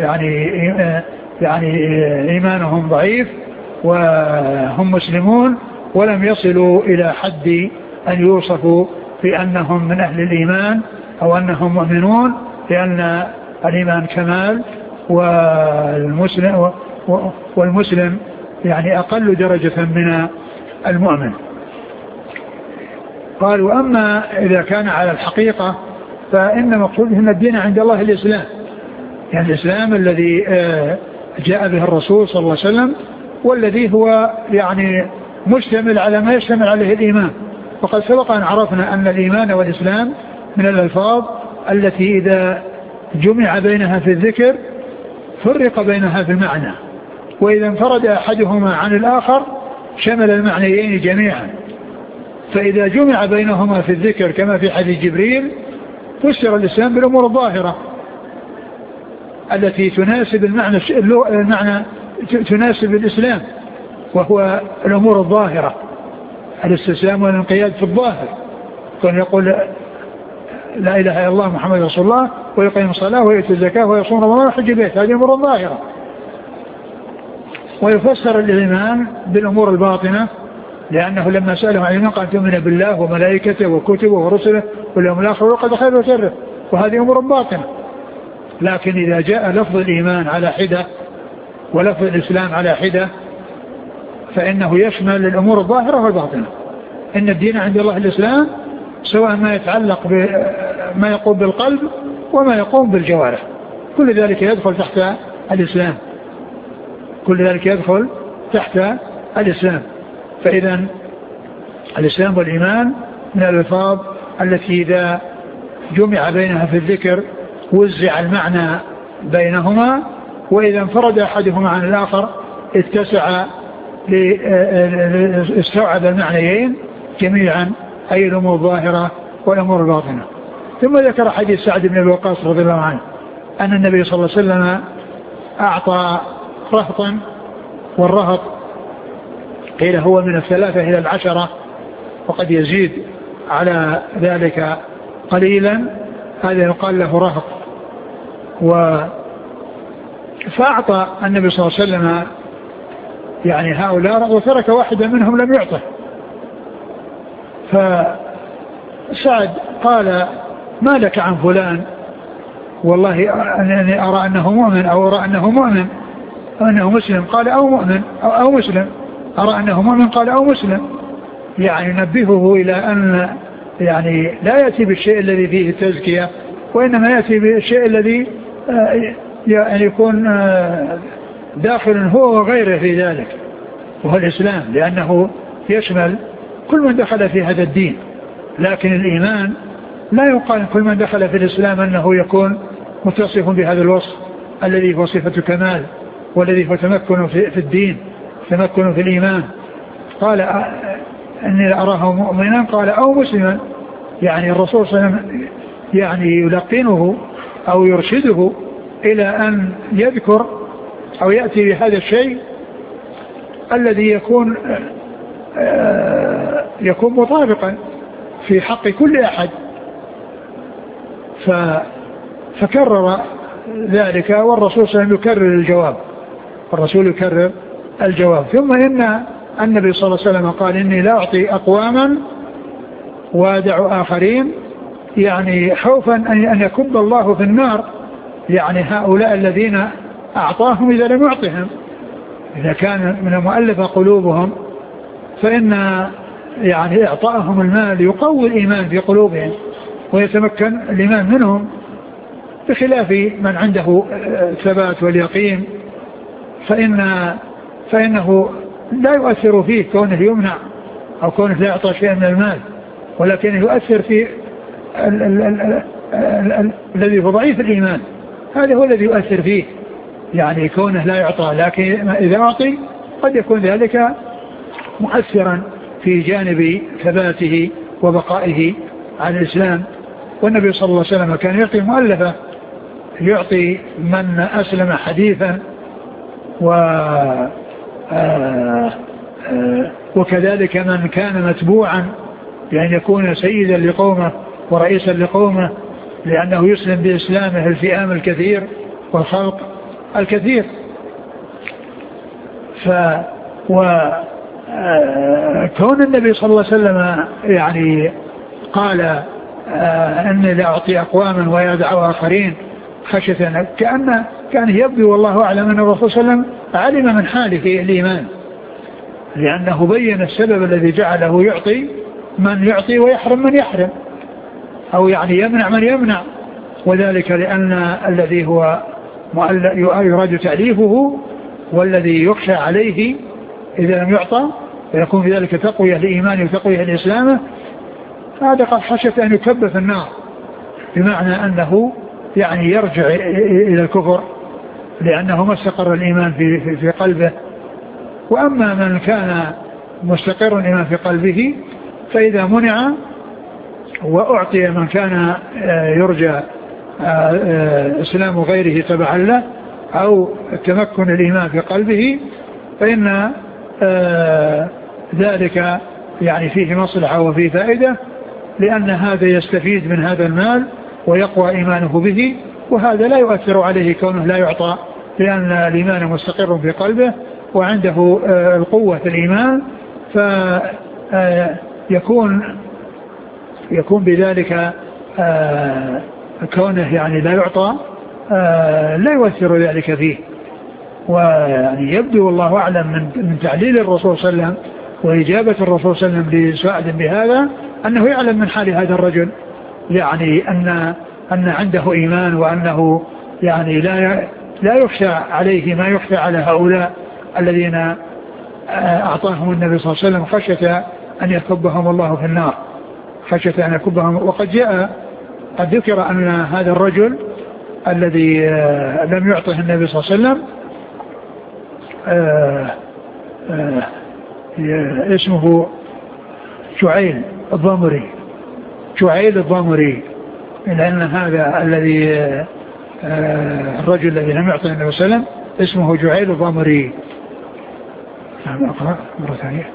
B: يعني إيمانهم ضعيف وهم مسلمون ولم يصلوا إلى حد أن يوصفوا بأنهم من أهل الإيمان أو أنهم مؤمنون، لأن الإيمان كمال والمسلم يعني أقل درجة من المؤمن. قال وأما إذا كان على الحقيقة فإن مقصودهم الدين عند الله الإسلام، يعني الإسلام الذي جاء به الرسول صلى الله عليه وسلم والذي هو يعني مشتمل على ما يشتمل عليه الإيمان. وقد سبق أن عرفنا أن الإيمان والإسلام من الألفاظ التي إذا جمع بينها في الذكر فرق بينها في المعنى، وإذا انفرد أحدهما عن الآخر شمل المعنيين جميعا. فإذا جمع بينهما في الذكر كما في حديث جبريل فسر الإسلام بالأمور الظاهرة التي تناسب المعنى تناسب الإسلام، وهو الأمور الظاهرة الاستسلام والانقياد في الظاهر، كان يقول لا إله إلا الله محمد رسول الله ويقيم الصلاة ويؤتي الزكاة ويصوم رمضان ويحج البيت، هذه أمور الظاهرة. ويفسر الإيمان بالأمور الباطنة، لأنه لما سألهم عن الإيمان قال تؤمن بالله وملائكته وكتبه ورسله واليوم الآخر وقد خير وشره، وهذه أمور باطنة. لكن إذا جاء لفظ الإيمان على حدة ولفظ الإسلام على حدة فإنه يشمل الأمور الظاهرة والباطنة. إن الدين عند الله الإسلام، سواء ما يتعلق بما يقوم بالقلب وما يقوم بالجوارح، كل ذلك يدخل تحت الإسلام، كل ذلك يدخل تحت الإسلام. فإذا الإسلام والإيمان من الألفاظ التي إذا جمع بينها في الذكر وزع المعنى بينهما، وإذا انفرد أحدهما عن الآخر اتسع استوعب المعنيين جميعا، أي الأمور الظاهرة والأمور الباطنة. ثم ذكر حديث سعد بن أبي وقاص رضي الله عنه أن النبي صلى الله عليه وسلم أعطى رهطا، والرهط قيل هو من 3 إلى 10، وقد يزيد على ذلك قليلا، هذا يقال له رهط. فأعطى النبي صلى الله عليه وسلم يعني هؤلاء، وترك واحدا منهم لم يعطه. فسعد قال ما لك عن فلان؟ والله أنني أرى أنه مؤمن أو أرى أنه مؤمن أنه مسلم، قال أو مؤمن أو مسلم، أرى أنه مؤمن قال أو مسلم، يعني نبهه إلى أن يعني لا يأتي بالشيء الذي فيه التزكية، وإنما يأتي بالشيء الذي يعني يكون داخل هو وغيره في ذلك، وهو الإسلام، لأنه يشمل كل من دخل في هذا الدين. لكن الإيمان لا يقال كل من دخل في الإسلام أنه يكون متصف بهذا الوصف الذي هو صفة كمال، والذي هو تمكن في الدين، تمكن في الإيمان. قال أني أراه مؤمنا قال أو مسلما، يعني الرسول صلى الله عليه وسلم يعني يلقنه أو يرشده إلى أن يذكر أو يأتي بهذا الشيء الذي يكون مطابقا في حق كل أحد. فكرر ذلك، والرسول صلى الله عليه وسلم يكرر الجواب، الرسول يكرر الجواب. ثم إن النبي صلى الله عليه وسلم قال إني لا أعطي أقواما وادع آخرين، يعني خوفا أن يكب الله في النار، يعني هؤلاء الذين أعطاهم إذا لم يعطهم، إذا كان من المؤلفة قلوبهم فإن يعني إعطائهم المال يقوي الإيمان في قلوبهم ويتمكن الإيمان منهم، بخلاف من عنده الثبات واليقين فإنه لا يؤثر فيه كونه يمنع أو كونه لا يعطى شيئا من المال، ولكن يؤثر في الذي هو ضعيف الإيمان، هذا هو الذي يؤثر فيه، يعني كونه لا يعطى، لكن إذا أعطي قد يكون ذلك مؤثرا في جانب ثباته وبقائه على الإسلام. والنبي صلى الله عليه وسلم كان يعطي مؤلفة، يعطي من أسلم حديثا وكذلك من كان متبوعا بأن يكون سيدا لقومه ورئيسا لقومه، لأنه يسلم بإسلامه الفئام الكثير والخلق الكثير. كون النبي صلى الله عليه وسلم يعني قال أني لا أعطي أقواما ويدع آخرين خشية، كان يبدو والله أعلم أن الرسول صلى الله عليه وسلم علم من حاله الإيمان، لأنه بين السبب الذي جعله يعطي من يعطي ويحرم من يحرم، أو يعني يمنع من يمنع، وذلك لأن الذي هو يراد تأليفه والذي يخشى عليه إذا لم يعطى ويكون في ذلك تقوية لإيمانه وتقوية لإسلامه، هذا قد خشيت أن يكب في النار، بمعنى أنه يعني يرجع إلى الكفر لأنه ما استقر الإيمان في قلبه. وأما من كان مستقر الإيمان في قلبه فإذا منع وأعطي من كان يرجى إسلام غيره تبعا له أو تمكن الإيمان في قلبه، فإن ذلك يعني فيه مصلحة وفيه فائدة، لأن هذا يستفيد من هذا المال ويقوى إيمانه به، وهذا لا يؤثر عليه كونه لا يعطى، لأن الإيمان مستقر في قلبه وعنده القوة في الإيمان، يكون بذلك كونه يعني لا يعطى لا يؤثر ذلك فيه. ويعني يبدو والله أعلم من تعليل الرسول صلى الله عليه وسلم وإجابة الرسول صلى الله عليه وسلم لسؤال بهذا أنه يعلم من حال هذا الرجل، يعني أن عنده إيمان، وأنه يعني لا يخشى عليه ما يخشى على هؤلاء الذين أعطاهم النبي صلى الله عليه وسلم خشية أن يكبهم الله في النار، خشية أن يكبهم. وقد قد ذكر أن هذا الرجل الذي لم يعطه النبي صلى الله عليه وسلم اسمه شعيل الضمري، لأن هذا الذي الرجل الذي لم يعطه النبي صلى الله عليه وسلم اسمه جعيل الضمري. أقرأ مرة ثانية.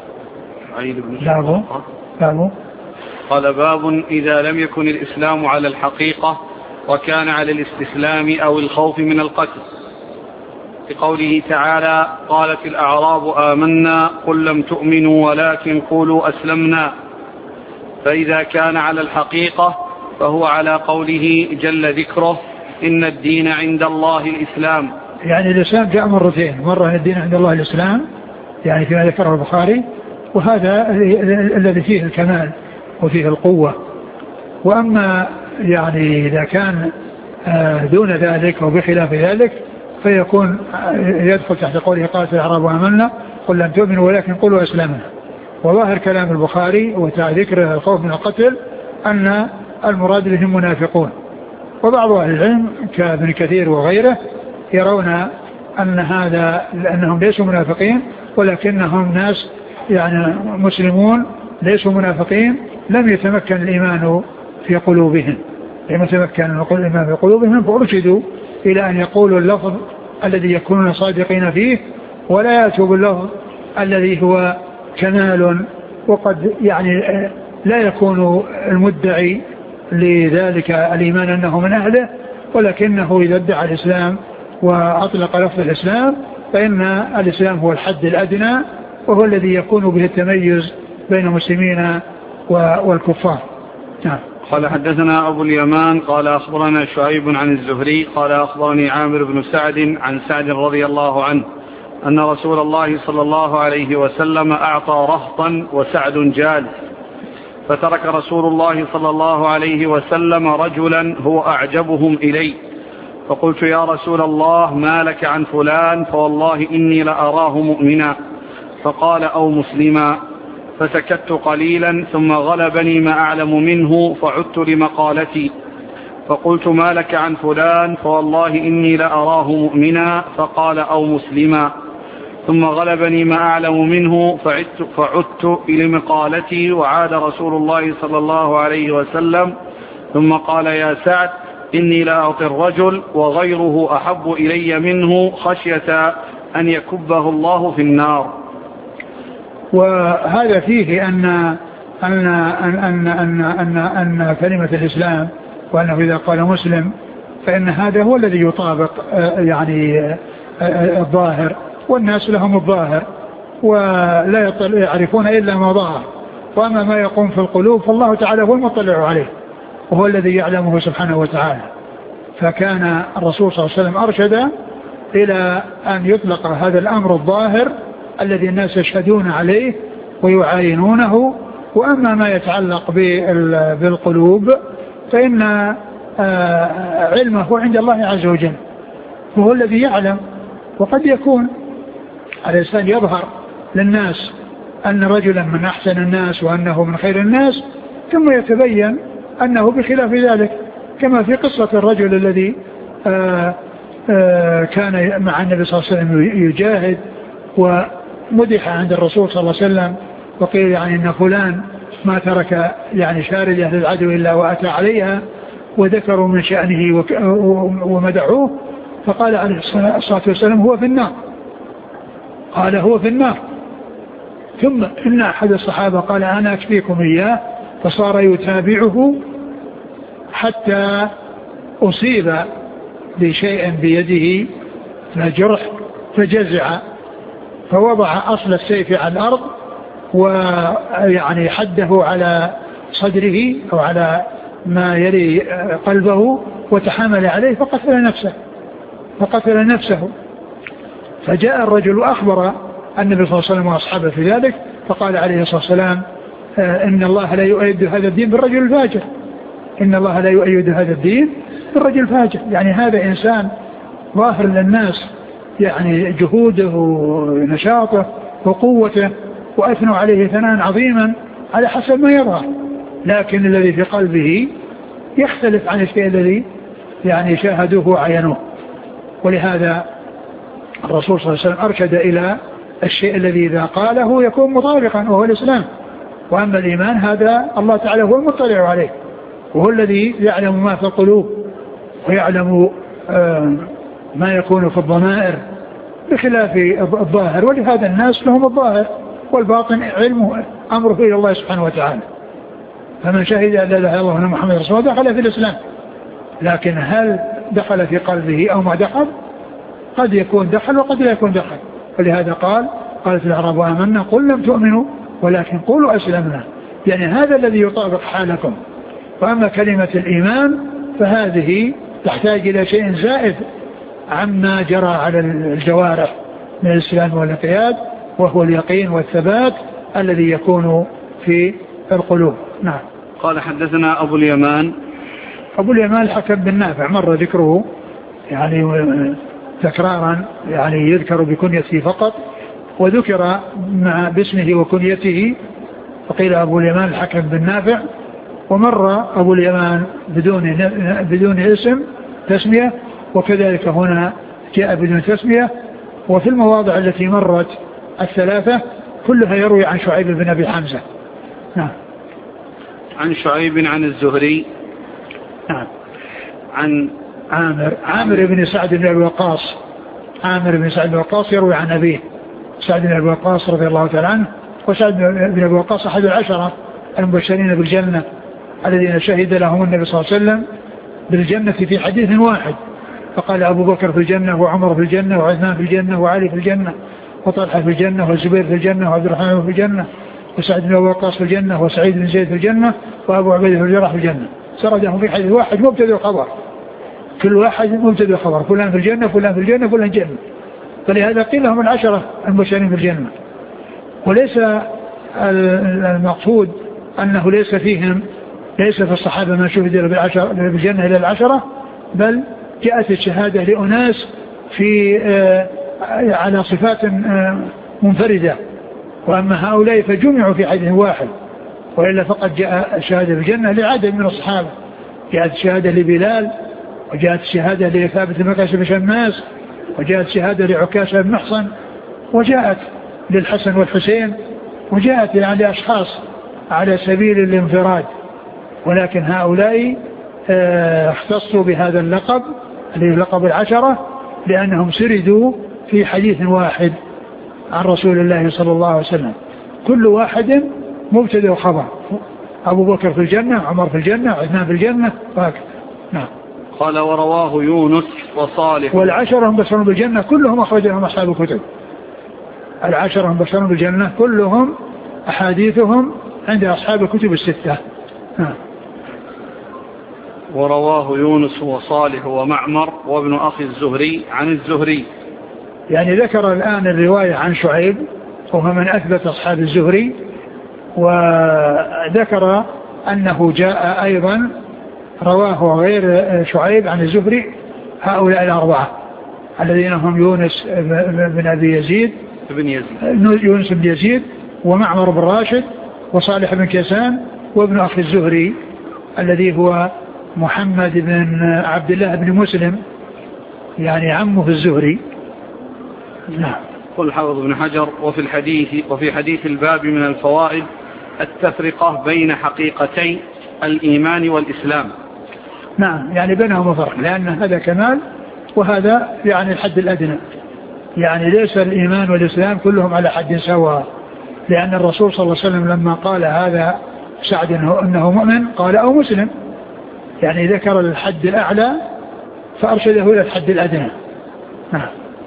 A: قال باب إذا لم يكن الإسلام على الحقيقة وكان على الاستسلام أو الخوف من القتل، لقوله تعالى قالت الأعراب آمنا قل لم تؤمنوا ولكن قولوا أسلمنا. فإذا كان على الحقيقة فهو على قوله جل ذكره إن الدين عند الله الإسلام.
B: يعني الإسلام جاء مرتين، مرة إن الدين عند الله الإسلام يعني فيما ذكره البخاري، وهذا الذي فيه الكمال وفيه القوة. وأما يعني إذا كان دون ذلك وبخلاف ذلك فيكون يدخل تحت قوله قالت الأعراب آمنا قل لم تؤمنوا ولكن قولوا أسلمنا. وظاهر كلام البخاري وذكر الخوف من القتل أن المراد بهم منافقون، وبعض أهل العلم كابن كثير وغيره يرون أن هذا لأنهم ليسوا منافقين ولكنهم ناس يعني مسلمون ليسوا منافقين، لم يتمكن الإيمان في قلوبهم، فأرشدوا إلى أن يقولوا اللفظ الذي يكونون صادقين فيه ولا يأتوا باللفظ الذي هو كمال، وقد يعني لا يكون المدعي لذلك الإيمان أنه من أهله، ولكنه إذا ادعى الإسلام وأطلق لفظ الإسلام فإن الإسلام هو الحد الأدنى وهو الذي يكون به التميز بين المسلمين والكفار. نعم.
A: قال حدثنا أبو اليمان قال أخبرنا شعيب عن الزهري قال أخبرني عامر بن سعد عن سعد رضي الله عنه أن رسول الله صلى الله عليه وسلم أعطى رهطا وسعد جالس، فترك رسول الله صلى الله عليه وسلم رجلا هو أعجبهم إلي، فقلت يا رسول الله ما لك عن فلان فوالله إني لأراه مؤمنا، فقال أو مسلما، فسكت قليلا ثم غلبني ما أعلم منه فعدت لمقالتي فقلت ما لك عن فلان فوالله إني لأراه مؤمنا، فقال أو مسلما، ثم غلبني ما أعلم منه فعدت إلى مقالتي وعاد رسول الله صلى الله عليه وسلم ثم قال يا سعد إني لأعطي الرجل وغيره أحب إلي منه خشية أن يكبه الله في النار.
B: وهذا فيه أن كلمة الإسلام وأنه إذا قال مسلم فإن هذا هو الذي يطابق يعني الظاهر، والناس لهم الظاهر ولا يعرفون إلا ما ظاهر، وأما ما يقوم في القلوب فالله تعالى هو المطلع عليه وهو الذي يعلمه سبحانه وتعالى. فكان الرسول صلى الله عليه وسلم أرشد إلى أن يطلق هذا الأمر الظاهر الذي الناس يشهدون عليه ويعاينونه، وأما ما يتعلق بالقلوب فإن علمه عند الله عز وجل وهو الذي يعلم. وقد يكون الإنسان يظهر للناس أن رجلا من أحسن الناس وأنه من خير الناس، ثم يتبين أنه بخلاف ذلك، كما في قصة الرجل الذي كان مع النبي صلى الله عليه وسلم يجاهد ومدح عند الرسول صلى الله عليه وسلم، وقيل يعني أن فلان ما ترك يعني شاردة للعدو إلا وأتى عليها، وذكروا من شأنه ومدعوه، فقال عليه الصلاة والسلام هو في النار، قال هو في النار. ثم إن أحد الصحابة قال أنا أكفيكم إياه، فصار يتابعه حتى أصيب بشيء بيده فجرح فجزع، فوضع أصل السيف على الأرض ويعني حده على صدره أو على ما يلي قلبه وتحامل عليه فقتل نفسه. فجاء الرجل وأخبر النبي صلى الله عليه وسلم وأصحابه في ذلك، فقال عليه الصلاة والسلام إن الله لا يؤيد هذا الدين بالرجل الفاجر، إن الله لا يؤيد هذا الدين بالرجل الفاجر. يعني هذا إنسان ظاهر للناس يعني جهوده ونشاطه وقوته، وأثنوا عليه ثناء عظيما على حسب ما يظهر، لكن الذي في قلبه يختلف عن الشيء الذي يعني شاهدوه وعينوه. ولهذا الرسول صلى الله عليه وسلم أرشد إلى الشيء الذي إذا قاله يكون مطابقا وهو الإسلام، وأما الإيمان هذا الله تعالى هو المطلع عليه وهو الذي يعلم ما في القلوب ويعلم ما يكون في الضمائر بخلاف الظاهر. ولهذا الناس لهم الظاهر والباطن علمه أمره إلى الله سبحانه وتعالى. فمن شهد أن لا إله إلا الله وأن محمدا رسول الله دخل في الإسلام، لكن هل دخل في قلبه أو ما دخل؟ قد يكون دخل وقد لا يكون دخل. ولهذا قالت الأعراب آمنا قل لم تؤمنوا ولكن قولوا أسلمنا، يعني هذا الذي يطابق حالكم. وأما كلمة الإيمان فهذه تحتاج إلى شيء زائد عما جرى على الجوارح من الإسلام والانقياد، وهو اليقين والثبات الذي يكون في القلوب. نعم.
A: قال حدثنا أبو اليمان
B: الحكم بن نافع، مر ذكره يعني تكرارا، يعني يذكر بكنيته فقط، وذكر مع باسمه وكنيته، فقيل أبو اليمان الحكم بن نافع، ومر أبو اليمان بدون اسم تسمية، وكذلك هنا جاء بدون تسمية. وفي المواضع التي مرت الثلاثة كلها يروي عن شعيب بن أبي حمزة. نعم.
A: عن شعيب عن الزهري.
B: نعم. عن عامر بن سعد بن أبي وقاص. عامر بن سعد بن وقاص يروي عن أبيه سعد بن أبي وقاص رضي الله تعالى عنه. وسعد بن أبي وقاص أحد العشرة المبشرين بالجنة الذين شهد لهم النبي صلى الله عليه وسلم بالجنة في حديث واحد، فقال أبو بكر في الجنة وعمر في الجنة وعثمان في الجنة وعلي في الجنة وطلحة في الجنة والزبير في الجنة وعبد الرحمن في الجنة وسعد بن أبي وقاص في الجنة وسعيد بن زيد في الجنة وأبو عبيدة في الجراح في الجنة. سردهم في حديث واحد مبتدأ وخبر، كل واحد مبتدأ وخبر، فلان في الجنة فلان في الجنة فلان جنة. فلهذا قيل لهم العشرة المبشرين بالجنة. وليس المقصود أنه ليس في الصحابة من شهد بالجنة إلى العشرة، بل جاءت الشهادة لأناس على صفات منفردة، وأما هؤلاء فجمعوا في حديث واحد، وإلا فقد جاء الشهادة بالجنة لعدد من الصحابة. جاءت الشهادة لبلال، وجاءت الشهادة لثابت بن قيس بن شماس، وجاءت الشهادة لعكاشة بن محصن، وجاءت للحسن والحسين، وجاءت يعني لأشخاص على سبيل الانفراد. ولكن هؤلاء اختصوا بهذا اللقب الذي لقب العشرة لأنهم سردوا في حديث واحد عن رسول الله صلى الله عليه وسلم، كل واحد مبتدأ وخبر. أبو بكر في الجنة، عمر في الجنة، عثمان في الجنة، وهكذا. نعم.
A: قال ورواه يونس وصالح.
B: والعشرة هم بشرون بالجنة كلهم أخرج لهم أصحاب الكتب. العشرة هم بشرون بالجنة كلهم أحاديثهم عند أصحاب الكتب الستة. نعم.
A: ورواه يونس وصالح ومعمر وابن أخي الزهري عن الزهري.
B: يعني ذكر الآن الرواية عن شعيب وهو من أثبت أصحاب الزهري، وذكر أنه جاء أيضا رواه غير شعيب عن الزهري هؤلاء الأربعة الذين هم يونس بن أبي يزيد يونس بن يزيد ومعمر بن راشد وصالح بن كيسان وابن أخي الزهري الذي هو محمد بن عبد الله بن مسلم، يعني عمه الزهري. نعم.
A: قل حافظ بن حجر وفي حديث الباب من الفوائد التفرقة بين حقيقتي الإيمان والإسلام.
B: نعم، يعني بينهما فرق، لأن هذا كمال وهذا يعني الحد الأدنى، يعني ليس الإيمان والإسلام كلهم على حد سواء، لأن الرسول صلى الله عليه وسلم لما قال هذا سعد أنه مؤمن قال أو مسلم، يعني ذكر الحد الأعلى فأرشده إلى الحد الأدنى. نعم.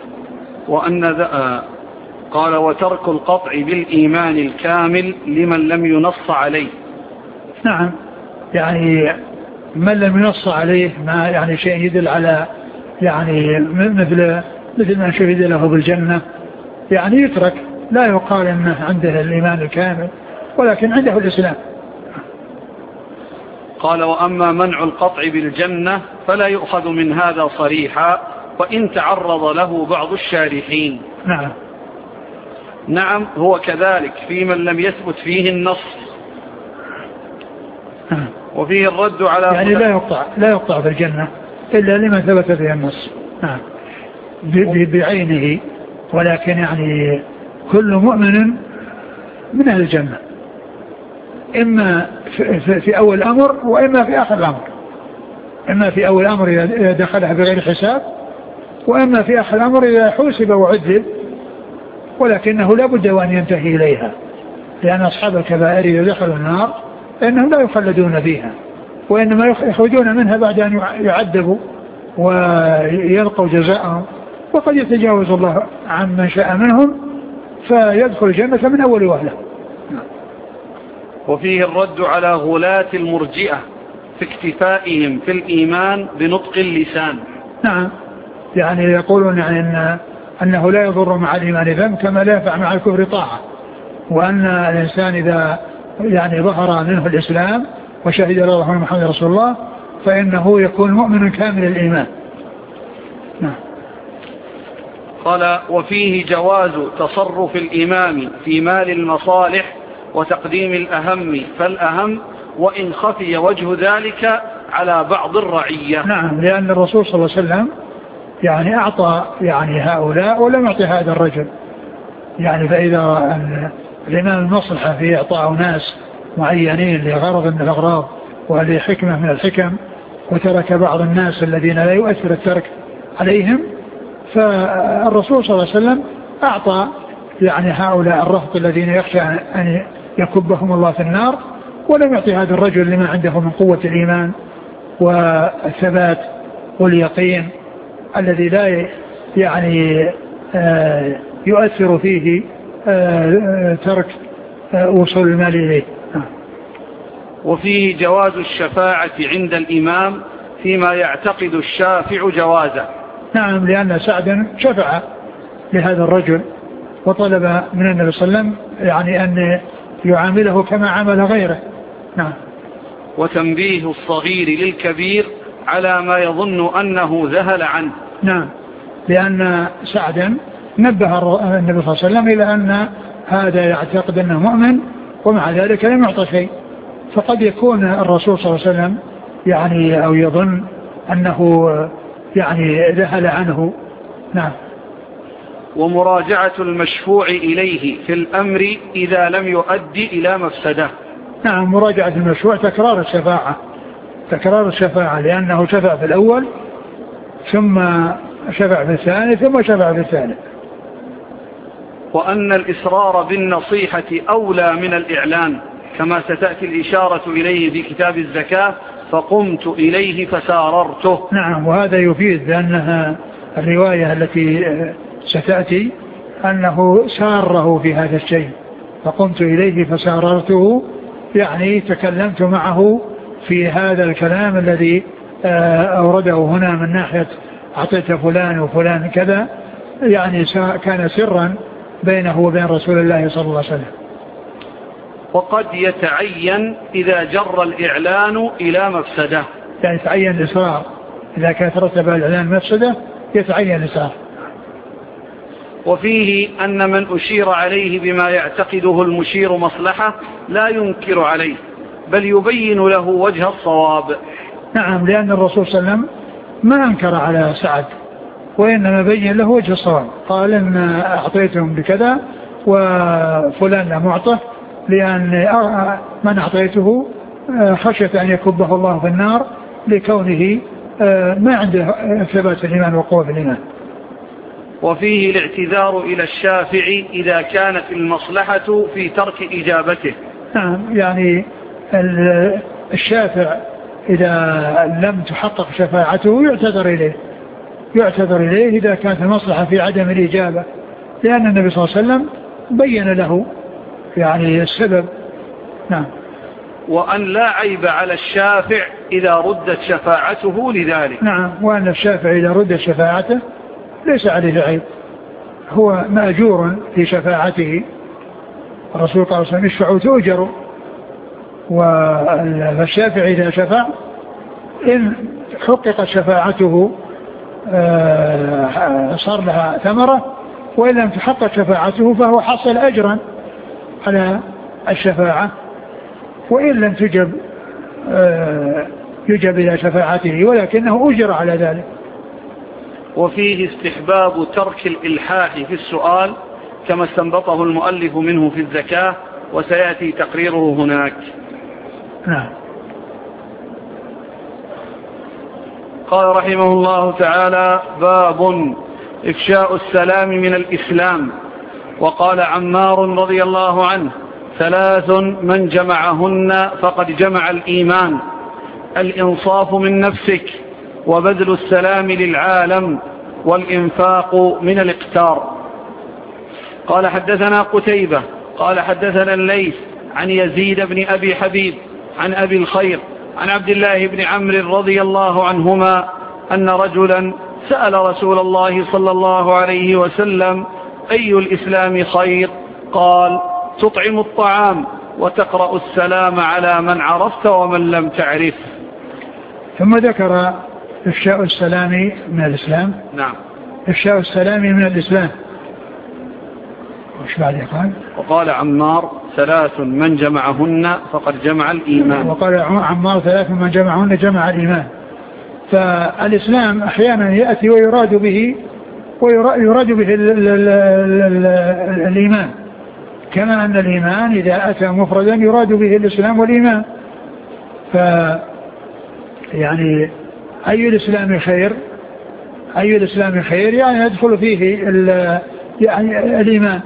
A: قال وترك القطع بالإيمان الكامل لمن لم ينص عليه.
B: نعم، يعني من لم ينص عليه ما يعني شيء يدل على يعني مثل ما شهد له بالجنة، يعني يترك، لا يقال أنه عنده الإيمان الكامل ولكن عنده الإسلام.
A: قال وأما منع القطع بالجنة فلا يؤخذ من هذا صريحا وإن تعرض له بعض الشارحين. نعم هو كذلك في من لم يثبت فيه النص. وفيه الرد على
B: يعني لا يقطع في الجنة إلا لما ثبت فيه النص. نعم. بعينه، ولكن يعني كل مؤمن من أهل الجنة، إما في أول الأمر وإما في آخر الأمر، إما في أول الأمر إذا دخلها بغير حساب، وإما في آخر الأمر إذا حوسب وعذب، ولكنه لا بد وأن ينتهي إليها، لأن أصحاب الكبائر إذا دخلوا النار فإنهم لا يخلدون فيها، وإنما يخرجون منها بعد أن يعذبوا ويلقوا جزاءهم، وقد يتجاوز الله عن من شاء منهم فيدخل الجنة من أول وهلة.
A: وفيه الرد على غلاة المرجئة في اكتفائهم في الإيمان بنطق اللسان.
B: نعم، يعني يقولون يعني أنه لا يضر مع الإيمان ذنب كما لا ينفع مع الكفر طاعة، وأن الإنسان إذا يعني ظهر منه الإسلام وشهد لا إله إلا الله محمد رسول الله فإنه يكون مؤمن كامل الإيمان. نعم.
A: قال وفيه جواز تصرف الإمام في مال المصالح وتقديم الأهم فالأهم وإن خفي وجه ذلك على بعض الرعية.
B: نعم، لأن الرسول صلى الله عليه وسلم يعني أعطى يعني هؤلاء ولم يعطي هذا الرجل، يعني فإذا الإمام المصلحة في إعطاء ناس معينين لغرض من الأغراض ولحكمة من الحكم وترك بعض الناس الذين لا يؤثر الترك عليهم، فالرسول صلى الله عليه وسلم أعطى يعني هؤلاء الرهط الذين يخشى أن يكبهم الله في النار، ولم يعطي هذا الرجل لما عنده من قوة الإيمان والثبات واليقين الذي لا يعني يؤثر فيه ترك وصول المال إليه.
A: وفيه جواز الشفاعة عند الإمام فيما يعتقد الشافع جوازه.
B: نعم، لأن سعدا شفع لهذا الرجل، وطلب من النبي صلى الله عليه وسلم يعني أن يعامله كما عامل غيره. نعم.
A: وتنبيه الصغير للكبير على ما يظن أنه ذهل عنه.
B: نعم، لأن سعدا نبه النبي صلى الله عليه وسلم إلى أن هذا يعتقد أنه مؤمن ومع ذلك لم يعطى شيء، فقد يكون الرسول صلى الله عليه وسلم يعني أو يظن أنه يعني ذهل عنه. نعم.
A: ومراجعة المشفوع إليه في الأمر إذا لم يؤدي إلى مفسده.
B: نعم، مراجعة المشروع تكرار الشفاعة لأنه شفع في الأول ثم شفع في الثاني ثم شفع في الثالث.
A: وأن الإصرار بالنصيحة أولى من الإعلان كما ستأتي الإشارة إليه في كتاب الزكاة، فقمت إليه فساررته.
B: نعم، وهذا يفيد لأنها الرواية التي ستأتي أنه ساره في هذا الشيء، فقمت إليه فساررته يعني تكلمت معه في هذا الكلام الذي أورده هنا من ناحية أعطيت فلان وفلان كذا، يعني كان سرا بينه وبين رسول الله صلى الله عليه وسلم.
A: وقد يتعين إذا جر الإعلان إلى مفسده،
B: يعني يتعين الإصرار إذا كان ترتب الإعلان مفسده يتعين الإصرار.
A: وفيه أن من أشير عليه بما يعتقده المشير مصلحة لا ينكر عليه بل يبين له وجه الصواب.
B: نعم، لأن الرسول صلى الله عليه وسلم ما أنكر على سعد وإنما بين له وجه الصواب، قال إن أعطيتهم بكذا وفلان لم أعطه لأن من أعطيته خشية أن يكبه الله في النار لكونه ما عنده ثبات الإيمان وقوة في الإيمان.
A: وفيه الاعتذار إلى الشافع إذا كانت المصلحة في ترك إجابته.
B: نعم، يعني الشافع إذا لم تحقق شفاعته يعتذر إليه إذا كانت المصلحة في عدم الإجابة، لأن النبي صلى الله عليه وسلم بين له يعني السبب. نعم.
A: وأن لا عيب على الشافع إذا ردت شفاعته لذلك.
B: نعم، وأن الشافع إذا ردت شفاعته ليس عليه عيب، هو مأجور في شفاعته. الرسول قال صلى الله عليه وسلم اشفعوا تؤجروا، والشافع إذا شفع إن حققت شفاعته صار لها ثمرة، وإن لم تحقق شفاعته فهو حصل أجرا على الشفاعة، وإن لم يجب إلى شفاعته ولكنه أجر على ذلك.
A: وفيه استحباب ترك الإلحاح في السؤال كما استنبطه المؤلف منه في الزكاة، وسيأتي تقريره هناك.
B: نعم.
A: قال رحمه الله تعالى: باب إفشاء السلام من الإسلام. وقال عمار رضي الله عنه: 3 من جمعهن فقد جمع الإيمان: الإنصاف من نفسك، وبذل السلام للعالم، والإنفاق من الإقتار. قال حدثنا قتيبة قال حدثنا الليث عن يزيد بن أبي حبيب عن أبي الخير عن عبد الله بن عمرو رضي الله عنهما أن رجلا سأل رسول الله صلى الله عليه وسلم: أي الإسلام خير؟ قال: تطعم الطعام وتقرأ السلام على من عرفت ومن لم تعرف.
B: ثم ذكر إفشاء السلام من الإسلام.
A: نعم.
B: إفشاء السلام من الإسلام. وش بعد قال؟
A: وقال عمار: 3 من جمعهن فقد جمع الإيمان.
B: وقال عمار: 3 من جمعهن جمع الإيمان. فالإسلام أحيانا يأتي ويراد به الإيمان، كما أن الإيمان إذا أتى مفردا يراد به الإسلام والإيمان. يعني أي الإسلام خير يعني يدخل فيه يعني الإيمان.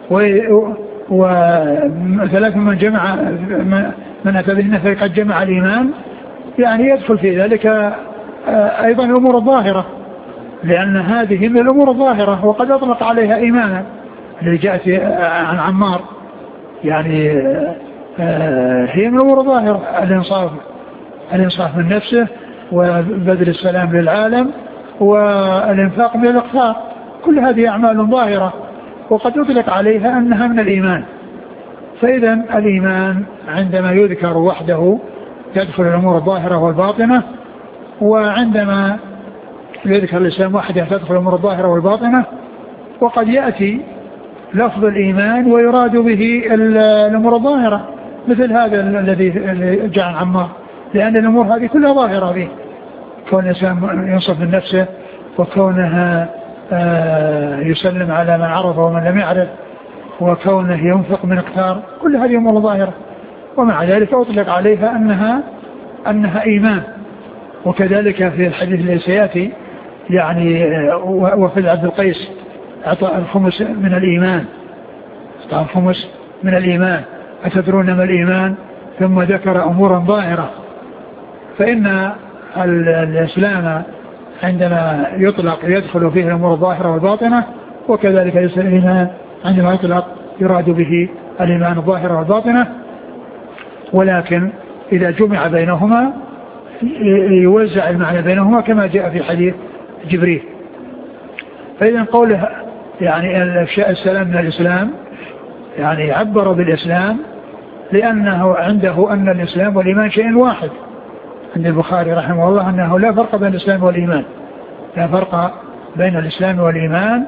B: و3 من أتى به قد جمع الإيمان، يعني يدخل في ذلك أيضا الأمور الظاهرة، لأن هذه من الأمور الظاهرة وقد أطلق عليها إيمانا اللي جاءت عن عمار، يعني هي من الأمور الظاهرة: الإنصاف من نفسه، وبذل السلام للعالم، والإنفاق من الإقتار. كل هذه أعمال ظاهرة وقد يطلق عليها أنها من الإيمان. فإذا الإيمان عندما يذكر وحده يدخل الأمور الظاهرة والباطنة، وعندما يذكر الإسلام وحده تدخل الأمور الظاهرة والباطنة. وقد يأتي لفظ الإيمان ويراد به الأمور الظاهرة مثل هذا الذي جاء عن عمار، لأن الأمور هذه كلها ظاهرة به، كون الإنسان ينصف من نفسه، وكونها يسلم على من عرف ومن لم يعرف، وكونه ينفق من اقتار، كل هذه أمور ظاهرة. ومع ذلك أطلق عليها أنها إيمان. وكذلك في الحديث الذي سيأتي يعني وفد عبد القيس أعطى الخمس من الإيمان، أعطى الخمس من الإيمان، أتدرون ما الإيمان؟ ثم ذكر أمورا ظاهرة. فإن الإسلام عندما يطلق يدخل فيه الأمور الظاهرة والباطنة، وكذلك الإيمان عندما يطلق يراد به الإيمان الظاهرة والباطنة. ولكن إذا جمع بينهما يوزع المعنى بينهما كما جاء في حديث جبريل. فإذا قوله يعني السلام من الإسلام، يعني عبر بالإسلام لأنه عنده أن الإسلام والإيمان شيء واحد. عند البخاري رحمه الله أنه لا فرق بين الإسلام والإيمان، لا فرق بين الإسلام والإيمان.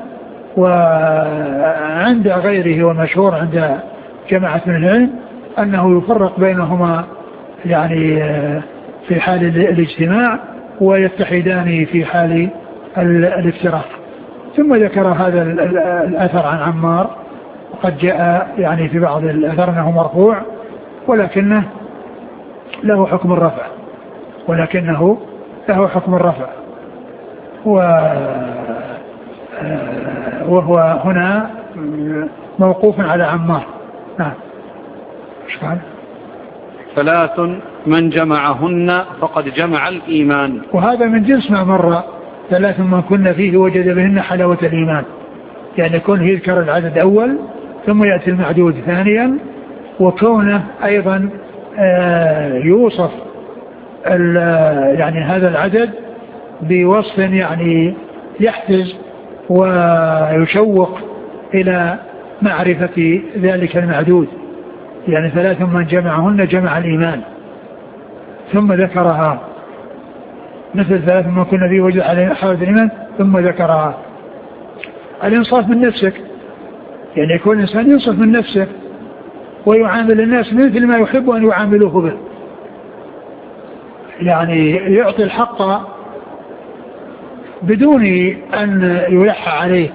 B: وعند غيره والمشهور عند جماعة من العلم أنه يفرق بينهما يعني في حال الاجتماع، ويتحدان في حال الافتراق. ثم ذكر هذا الأثر عن عمار، وقد جاء يعني في بعض الأثر أنه مرفوع، ولكنه له حكم الرفع، وهو هنا موقوف على عمار. نعم. ايش قال؟
A: 3 من جمعهن فقد جمع الإيمان.
B: وهذا من جنس ما مر، 3 من كنا فيه وجد بهن حلاوة الإيمان، يعني كونه يذكر العدد أول ثم يأتي المعدود ثانيا، وكونه أيضا يوصف يعني هذا العدد بوصف يعني يحفز ويشوق إلى معرفة ذلك المعدود. يعني 3 من جمعهن جمع الإيمان، ثم ذكرها مثل 3 من كنا فيه وجد حلاوة الإيمان ثم ذكرها. الإنصاف من نفسك، يعني يكون الإنسان ينصف من نفسه ويعامل الناس مثل ما يحب أن يعاملوه به، يعني يعطي الحق بدون أن يلح عليه.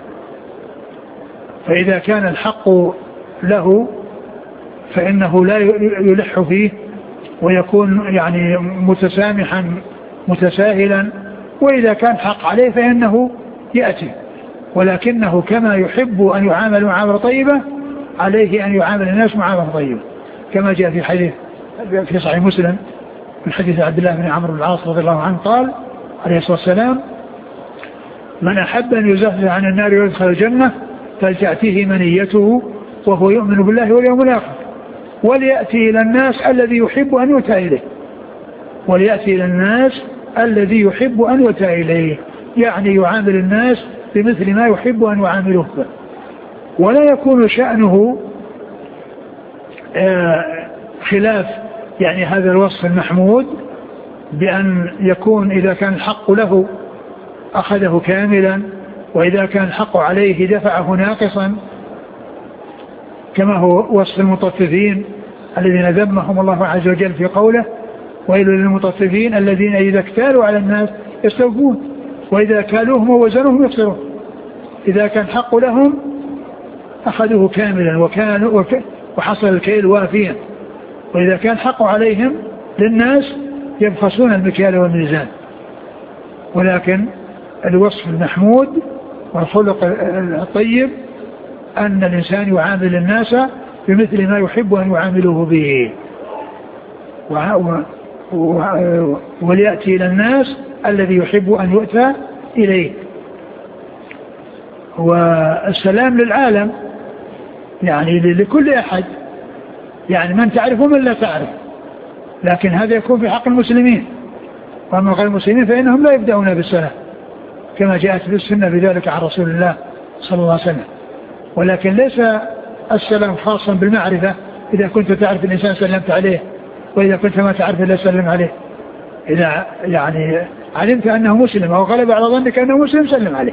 B: فإذا كان الحق له فإنه لا يلح فيه، ويكون يعني متسامحا متساهلا. وإذا كان حق عليه فإنه يأتي، ولكنه كما يحب أن يعامل معاملة طيبة عليه أن يعامل الناس معاملة طيبة، كما جاء في حديث في صحيح مسلم من حديث عبد الله بن عمرو بن العاص رضي الله عنه قال عليه الصلاة والسلام: من أحب أن يزحزح عن النار ويدخل الجنة فلتأتيه منيته وهو يؤمن بالله واليوم الآخر وليأتي إلى الناس الذي يحب أن يؤتى إليه، وليأتي إلى الناس الذي يحب أن يؤتى إليه، يعني يعامل الناس بمثل ما يحب أن يعاملوه به. ولا يكون شأنه خلاف يعني هذا الوصف المحمود، بأن يكون إذا كان الحق له أخذه كاملا، وإذا كان الحق عليه دفعه ناقصا، كما هو وصف المطففين الذين ذمهم الله عز وجل في قوله: ويل للمطففين الذين إذا اكتالوا على الناس يستوفون وإذا كالوهم ووزنوهم يخسرون. إذا كان حق لهم أخذوه كاملا وحصل الكيل وافيا، وإذا كان حق عليهم للناس يبخسون المكيال والميزان. ولكن الوصف المحمود والخلق الطيب أن الإنسان يعامل الناس بمثل ما يحب أن يعاملوه به، وليأتي إلى الناس الذي يحب أن يؤتى إليه. والسلام للعالم، يعني لكل أحد، يعني من تعرف ومن لا تعرف، لكن هذا يكون في حق المسلمين. وأما غير المسلمين فإنهم لا يبدأون بالسلام، كما جاءت في السنة بذلك عن رسول الله صلى الله عليه وسلم. ولكن ليس السلام خاصا بالمعرفة، إذا كنت تعرف الإنسان سلمت عليه، وإذا كنت ما تعرف لا سلم عليه. إذا يعني علمت أنه مسلم أو غلب على ظنك أنه مسلم سلم عليه.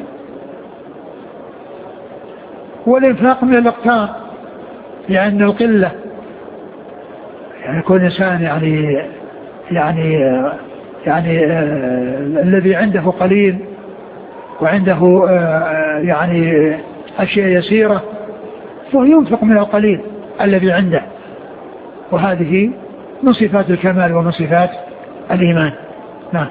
B: والإنفاق من الأقتار، لأن القلة يعني يكون إنسان يعني الذي عنده قليل وعنده يعني أشياء يسيرة، فهو ينفق من القليل الذي عنده، وهذه من صفات الكمال ومن صفات الإيمان. نعم.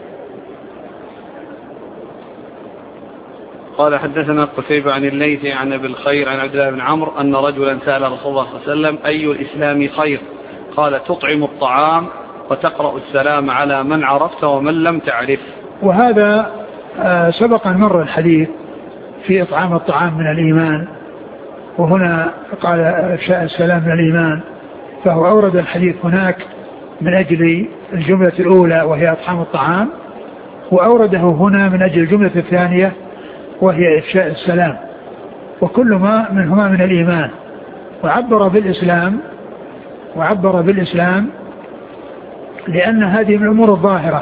A: قال حدثنا قتيبة عن الليث عن أبي الخير عن عبد الله بن عمرو أن رجلا سأل رسول الله صلى الله عليه وسلم أي الإسلام خير؟ قال تطعم الطعام وتقرأ السلام على من عرفت ومن لم تعرف.
B: وهذا سبق أن مر الحديث في إطعام الطعام من الإيمان، وهنا قال إفشاء السلام من الإيمان، فهو أورد الحديث هناك من أجل الجملة الأولى وهي إطعام الطعام، وأورده هنا من أجل الجملة الثانية وهي إفشاء السلام، وكل ما منهما من الإيمان. وعبر بالإسلام لأن هذه من الأمور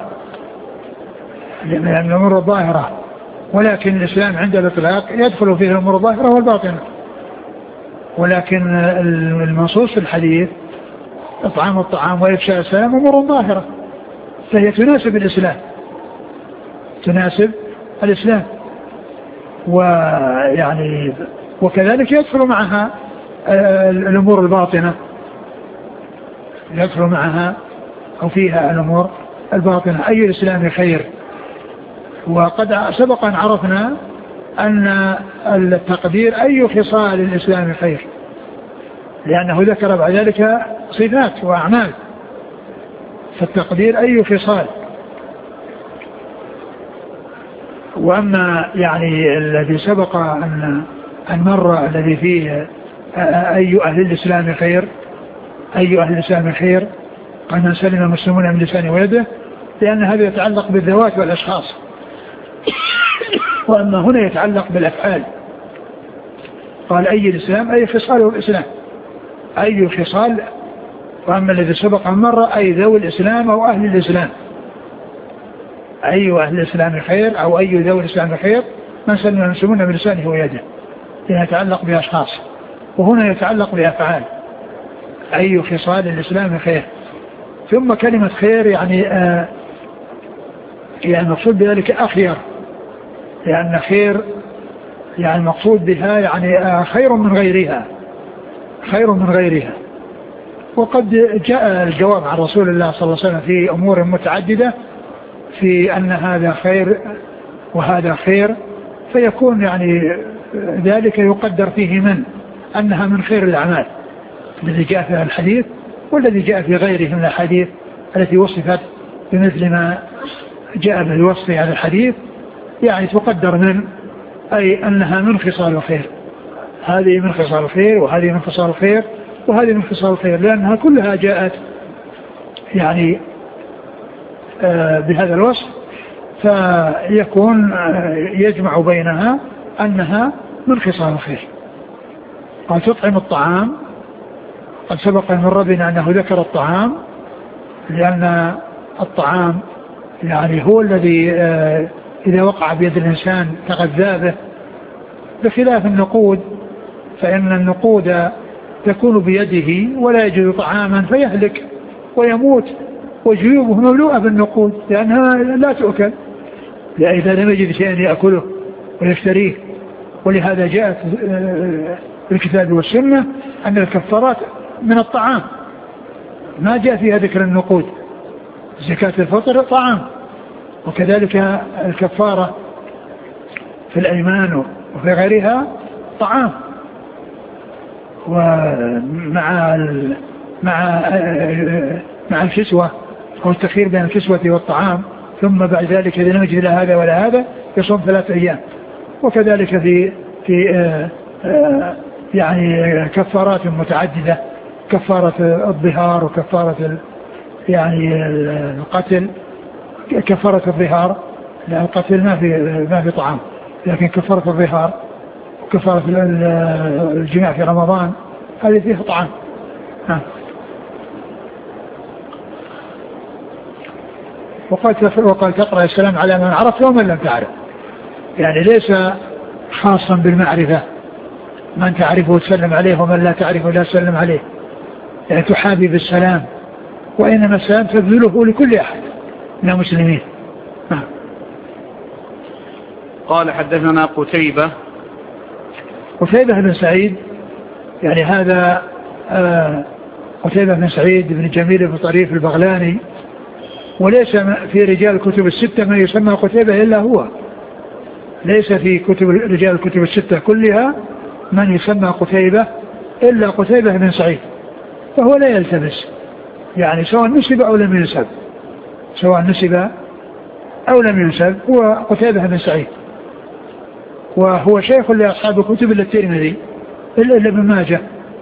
B: الظاهرة، ولكن الإسلام عند الإطلاق يدخل فيه الأمور الظاهرة والباطنة، ولكن المنصوص في الحديث إطعام الطعام وإفشاء السلام أمور ظاهرة، فهي تناسب الإسلام، ويعني وكذلك يدخل معها الأمور الباطنة، يدخل معها أو فيها الأمور الباطنة. أي الإسلام خير؟ وقد سبق أن عرفنا أن التقدير أي خصال الإسلام خير، لأنه ذكر بعد ذلك صفات وأعمال، فالتقدير أي خصال. وأما يعني الذي سبق أن مر الذي فيه أي أهل الإسلام خير قال من سلم المسلمون من لسانه ويده، لأن هذا يتعلق بالذوات والأشخاص، وأما هنا يتعلق بالأفعال. قال أي الإسلام أي خصاله الإسلام، أي خصال. وأما الذي سبق أن مر أي ذوي الإسلام أو أهل الإسلام، أي أهل الإسلام خير أو أي ذوي الإسلام خير من سلم المسلمون من لسانه ويده، لأنه يتعلق بأشخاص، وهنا يتعلق بأفعال. أي خصال الإسلام خير. ثم كلمة خير يعني مقصود بذلك أخير، لأن خير يعني مقصود بها يعني خير من غيرها. وقد جاء الجواب عن رسول الله صلى الله عليه وسلم في أمور متعددة في أن هذا خير وهذا خير، فيكون يعني ذلك يقدر فيه من أنها من خير الأعمال الذي جاء في الحديث، والذي جاء في غيره من الحديث التي وصفت بمثل ما جاء بالوصف على الحديث، يعني تقدر من أي أنها من خصال الخير. هذه من خصال الخير وهذه من خصال الخير وهذه من خصال الخير، لأنها كلها جاءت يعني بهذا الوصف، فيكون يجمع بينها أنها من خصال الخير. قال تطعم الطعام، قد سبق من ربنا أنه ذكر الطعام، لأن الطعام يعني هو الذي إذا وقع بيد الإنسان تغذى به، بخلاف النقود، فإن النقود تكون بيده ولا يجد طعاما فيهلك ويموت وجيوبه مملوءة بالنقود لأنها لا تؤكل، إذا لم يجد شيئا يأكله ويشتريه. ولهذا جاءت في الكتاب والسنة أن الكفارات من الطعام، ما جاء فيها ذكر النقود. زكاة الفطر طعام، وكذلك الكفارة في الأيمان وفي غيرها طعام. ومع مع الكسوة أو التخيير بين الكسوة والطعام، ثم بعد ذلك إذا لم يجد لا هذا ولا هذا يصوم 3 أيام. وكذلك في يعني كفارات متعددة، كفارة الظهار وكفارة يعني القتل، كفارة الظهار لا القتل ما في طعام، لكن كفارة الظهار وكفارة الجماع في رمضان هذه فيه طعام. وقال تقرأ السلام على من عرفت ومن لم تعرف، يعني ليس خاصا بالمعرفة، من تعرفه تسلم عليه ومن لا تعرفه لا تسلم عليه، يعني تحابي بالسلام، وإنما السلام تبذله لكل أحد من المسلمين.
A: قال حدثنا قتيبة
B: بن سعيد، يعني هذا قتيبة بن سعيد بن جميل بن طريف البغلاني، وليس في رجال الكتب الستة من يسمى قتيبة إلا هو، ليس في رجال الكتب الستة كلها من يسمى قتيبة إلا قتيبة بن سعيد، فهو لا يلتبس، يعني سواء نسب أو لم ينسب هو قتيبة بن سعيد، وهو شيخ لأصحاب الكتب إلا الترمذي إلا ابن ماجه،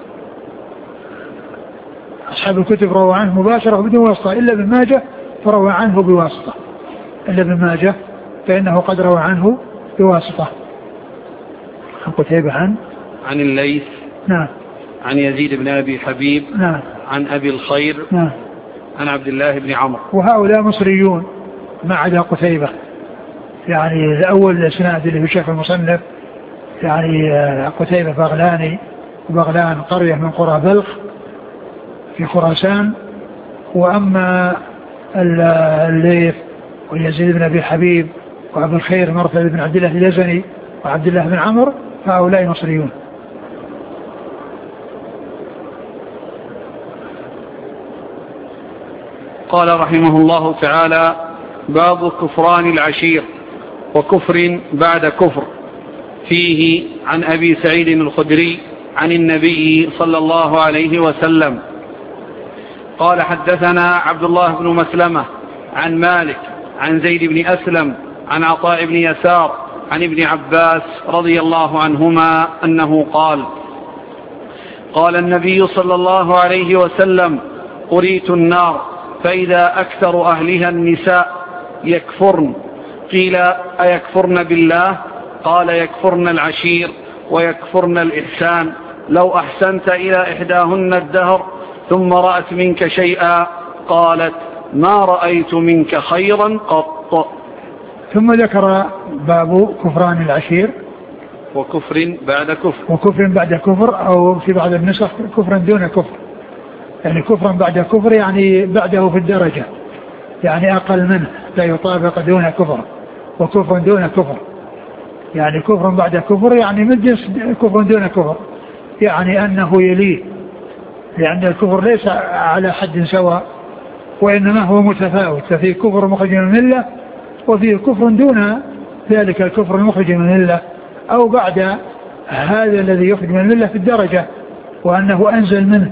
B: أصحاب الكتب روى عنه مباشرة بدون واسطة إلا ابن ماجه فروى عنه بواسطة، إلا ابن ماجه فإنه قد روى عنه بواسطة. قتيبة عن
A: الليث،
B: نعم،
A: عن يزيد بن أبي حبيب،
B: نعم،
A: عن أبي الخير،
B: نعم،
A: عن عبد الله بن عمرو.
B: وهؤلاء مصريون ما عدا قتيبة، يعني الأول الإسناد اللي في شيخ المصنف يعني قتيبة بغلاني، وبغلان قرية من قرى بلخ في خراسان، وأما الليث ويزيد بن أبي حبيب وعبد الخير مرثد بن عبد الله اليزني وعبد الله بن عمرو فهؤلاء مصريون.
A: قال رحمه الله تعالى: باب كفران العشير وكفر بعد كفر. فيه عن أبي سعيد الخدري عن النبي صلى الله عليه وسلم قال: حدثنا عبد الله بن مسلمة عن مالك عن زيد بن أسلم عن عطاء بن يسار عن ابن عباس رضي الله عنهما أنه قال: قال النبي صلى الله عليه وسلم: أريت النار فإذا أكثر أهلها النساء يكفرن. قيل: أيكفرن بالله؟ قال: يكفرن العشير ويكفرن الإحسان. لو أحسنت إلى إحداهن الدهر ثم رأت منك شيئا قالت: ما رأيت منك خيرا قط.
B: ثم ذكر باب كفران العشير
A: وكفر بعد كفر،
B: أو في بعض النسخ كفرا دون كفر، يعني كفرا بعد كفر يعني بعده في الدرجة، يعني أقل منه لا يطابق دون كفر، وكفر دون كفر يعني كفر بعد كفر يعني من جنس كفر دون كفر، يعني أنه يليه، لأن الكفر ليس على حد سواء وإنما هو متفاوت، ففي كفر مخرج من الملة وفي كفر دون ذلك الكفر المخرج من الملة، أو بعد هذا الذي يخرج من الملة في الدرجة وأنه أنزل منه.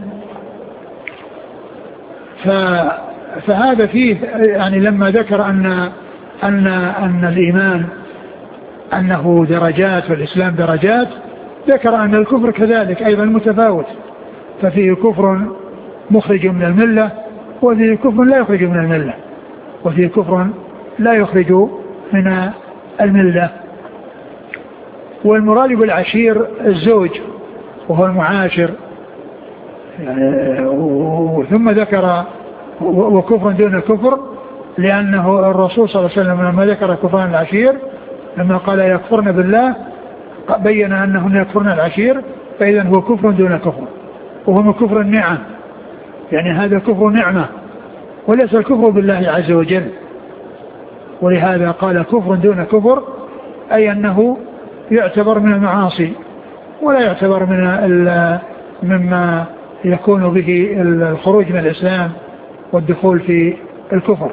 B: فهذا فيه يعني لما ذكر أن الإيمان أنه درجات والإسلام درجات، ذكر أن الكفر كذلك أيضا متفاوت، ففيه كفر مخرج من الملة وفيه كفر لا يخرج من الملة، وفيه كفر لا يخرج من الملة. والمراد بالعشير الزوج وهو المعاشر، يعني ثم ذكر وكفر دون كفر، لأنه الرسول صلى الله عليه وسلم لما ذكر كفران العشير لما قال يكفرن بالله بين أنهن يكفرن العشير، فإذا هو كفر دون كفر، وهو من كفر النعم، يعني هذا كفر نعمة وليس الكفر بالله عز وجل. ولهذا قال كفر دون كفر، أي أنه يعتبر من المعاصي ولا يعتبر مما يكون به الخروج من الإسلام والدخول في الكفر.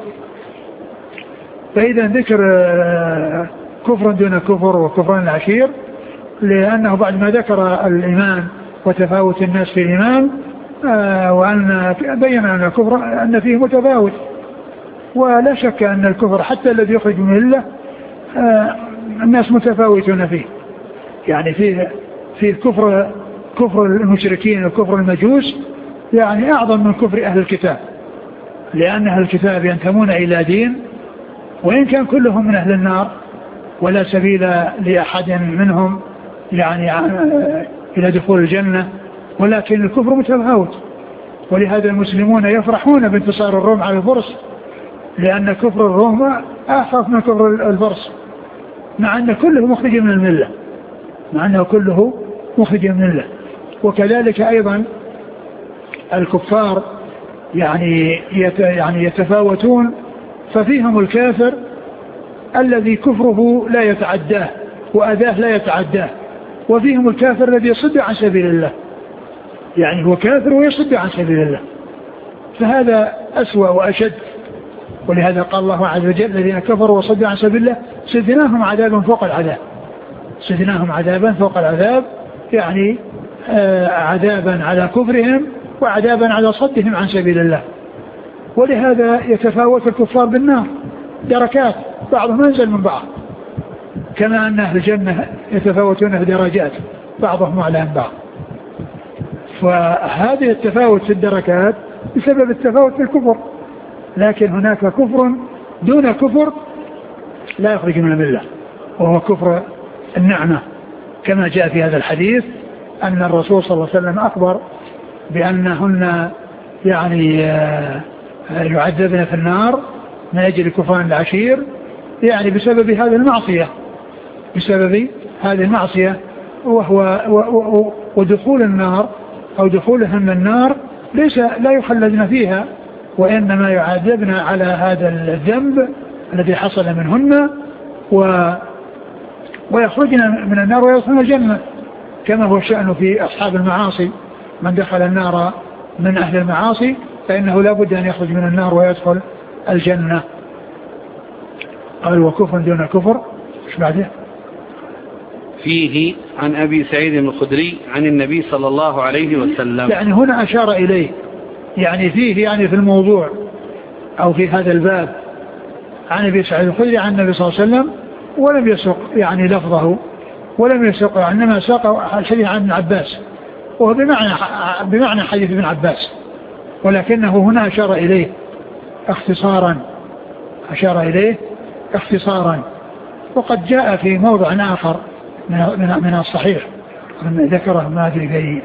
B: فإذا ذكر كفر دون كفر وكفران العشير، لأنه بعد ما ذكر الإيمان وتفاوت الناس في الإيمان وأن بين أن الكفر أن فيه متفاوت، ولا شك أن الكفر حتى الذي يخرج من الله الناس متفاوتون فيه، يعني فيه كفر المشركين وكفر المجوس يعني أعظم من كفر أهل الكتاب، لأن أهل الكتاب ينتمون إلى دين وإن كان كلهم من أهل النار ولا سبيل لأحد منهم يعني إلى دخول الجنة، ولكن الكفر متفاوت. ولهذا المسلمون يفرحون بانتصار الروم على الفرس، لأن كفر الروم أخف من كفر الفرس، مع أن كله مخرج من الملة، مع أنه كله مخرج من الملة. وكذلك أيضا الكفار يعني يتفاوتون، ففيهم الكافر الذي كفره لا يتعداه وأذاه لا يتعداه، وفيهم الكافر الذي يصد عن سبيل الله، يعني هو كافر ويصد عن سبيل الله، فهذا أسوأ وأشد. ولهذا قال الله عز وجل الذين كفروا وصدوا عن سبيل الله زدناهم عذابا فوق العذاب، زدناهم عذابا فوق العذاب، يعني عذابا على كفرهم وعذابا على صدهم عن سبيل الله. ولهذا يتفاوت الكفار بالنار دركات، بعضهم أنزل من بعض، كما أن أهل الجنة يتفاوتون في درجات بعضهم أعلى من بعض. فهذه التفاوت في الدركات بسبب التفاوت في الكفر، لكن هناك كفر دون كفر لا يخرج من الملة، وهو كفر النعمة، كما جاء في هذا الحديث أن الرسول صلى الله عليه وسلم أخبر بأنهن يعني يعذبن في النار من أجل كفران العشير، يعني بسبب هذه المعصية، بسبب هذه المعصية. ودخول النار أو دخولهن النار ليس لا يخلدن فيها، وإنما يعذبن على هذا الذنب الذي حصل منهن، ويخرجن من النار ويدخلن الجنة، كما هو الشأن في أصحاب المعاصي، من دخل النار من أهل المعاصي فإنه لا بد أن يخرج من النار ويدخل الجنة. قال وكفر دون كفر. ايش بعده؟
A: فيه عن أبي سعيد الخدري عن النبي صلى الله عليه وسلم،
B: يعني هنا أشار إليه، يعني فيه يعني في الموضوع أو في هذا الباب عن أبي سعيد الخدري عن النبي صلى الله عليه وسلم، ولم يسق يعني لفظه، ولم يسق، إنما ساق الحديث عن ابن عباس، وهو بمعنى حديث ابن عباس، ولكنه هنا أشار إليه اختصارا، أشار إليه اختصارا. وقد جاء في موضع آخر من الصحيح ذكره، ما أدري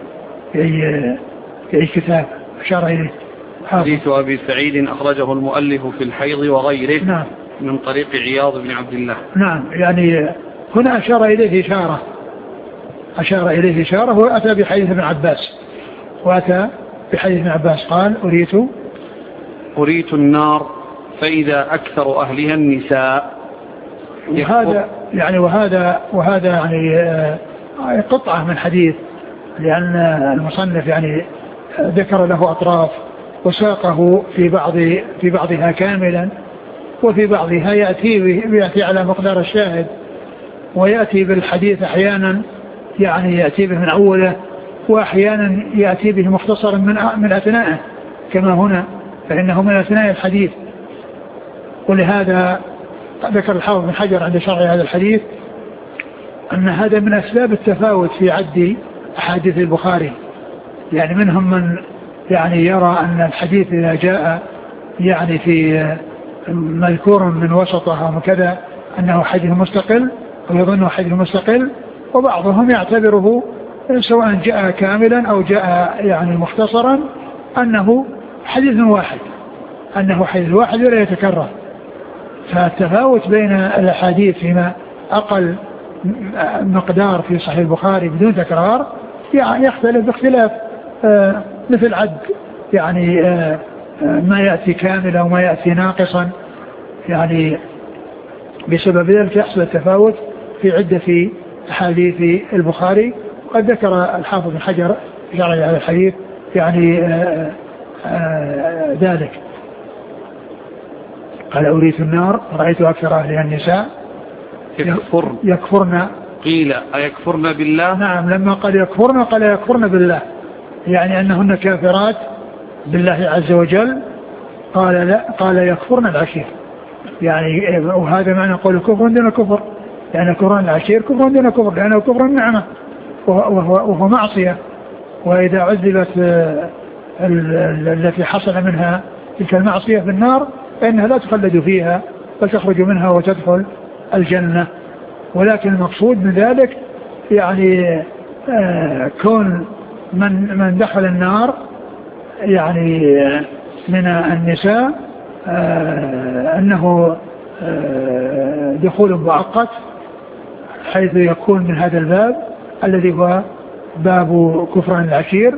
B: في أي كتاب أشار إليه.
A: حديث أبي سعيد أخرجه المؤلف في الحيض وغيره.
B: نعم.
A: من طريق عياض بن عبد الله.
B: نعم، يعني هنا أشار إليه إشارة، أشار إليه إشارة، وأتى بحديث ابن عباس، وأتى بحديث ابن عباس قال أريت
A: النار فإذا أكثر أهلها النساء.
B: وهذا يعني قطعة من حديث، لأن المصنف يعني ذكر له أطراف وساقه في بعضها كاملا، وفي بعضها يأتي على مقدار الشاهد، ويأتي بالحديث أحيانا يعني يأتي به من أوله، وأحيانا يأتي به مختصرا من أثنائه، كما هنا فإنه من أثناء الحديث. ولهذا ذكر الحافظ بن حجر عند شرح هذا الحديث أن هذا من أسباب التفاوت في عد أحاديث البخاري، يعني منهم من يعني يرى أن الحديث إذا جاء يعني في مذكور من وسطه أو كذا أنه حديث مستقل أو يظنه حديث مستقل، وبعضهم يعتبره سواء جاء كاملا أو جاء يعني مختصرا أنه حديث واحد، أنه حديث واحد ولا يتكرر. فالتفاوت بين الأحاديث فيما أقل مقدار في صحيح البخاري بدون تكرار يعني يختلف باختلاف مثل عد يعني ما يأتي كاملا وما يأتي ناقصا، يعني بسبب ذلك يحصل التفاوت في عدة أحاديث البخاري. وقد ذكر الحافظ بن حجر في شرح هذا الحديث يعني ذلك، قال أريت النار رأيت أكثر أهلها النساء يكفرن. قيل
A: أيكفرن بالله؟
B: نعم، لما قال يكفرن قال يكفرن بالله، يعني أنهن كافرات بالله عز وجل. قال لا، قال يكفرن العشير، يعني وهذا معنى قول كفر دون كفر، يعني كفران العشير كفر دون كفر، لأنه كفر النعمة وهو معصية، وإذا عذبت التي حصل منها تلك المعصية في النار فإنها لا تخلد فيها فتخرج منها وتدخل الجنة. ولكن المقصود من ذلك يعني كون من دخل النار يعني من النساء أنه دخول مؤقت، حيث يكون من هذا الباب الذي هو باب كفر العشير،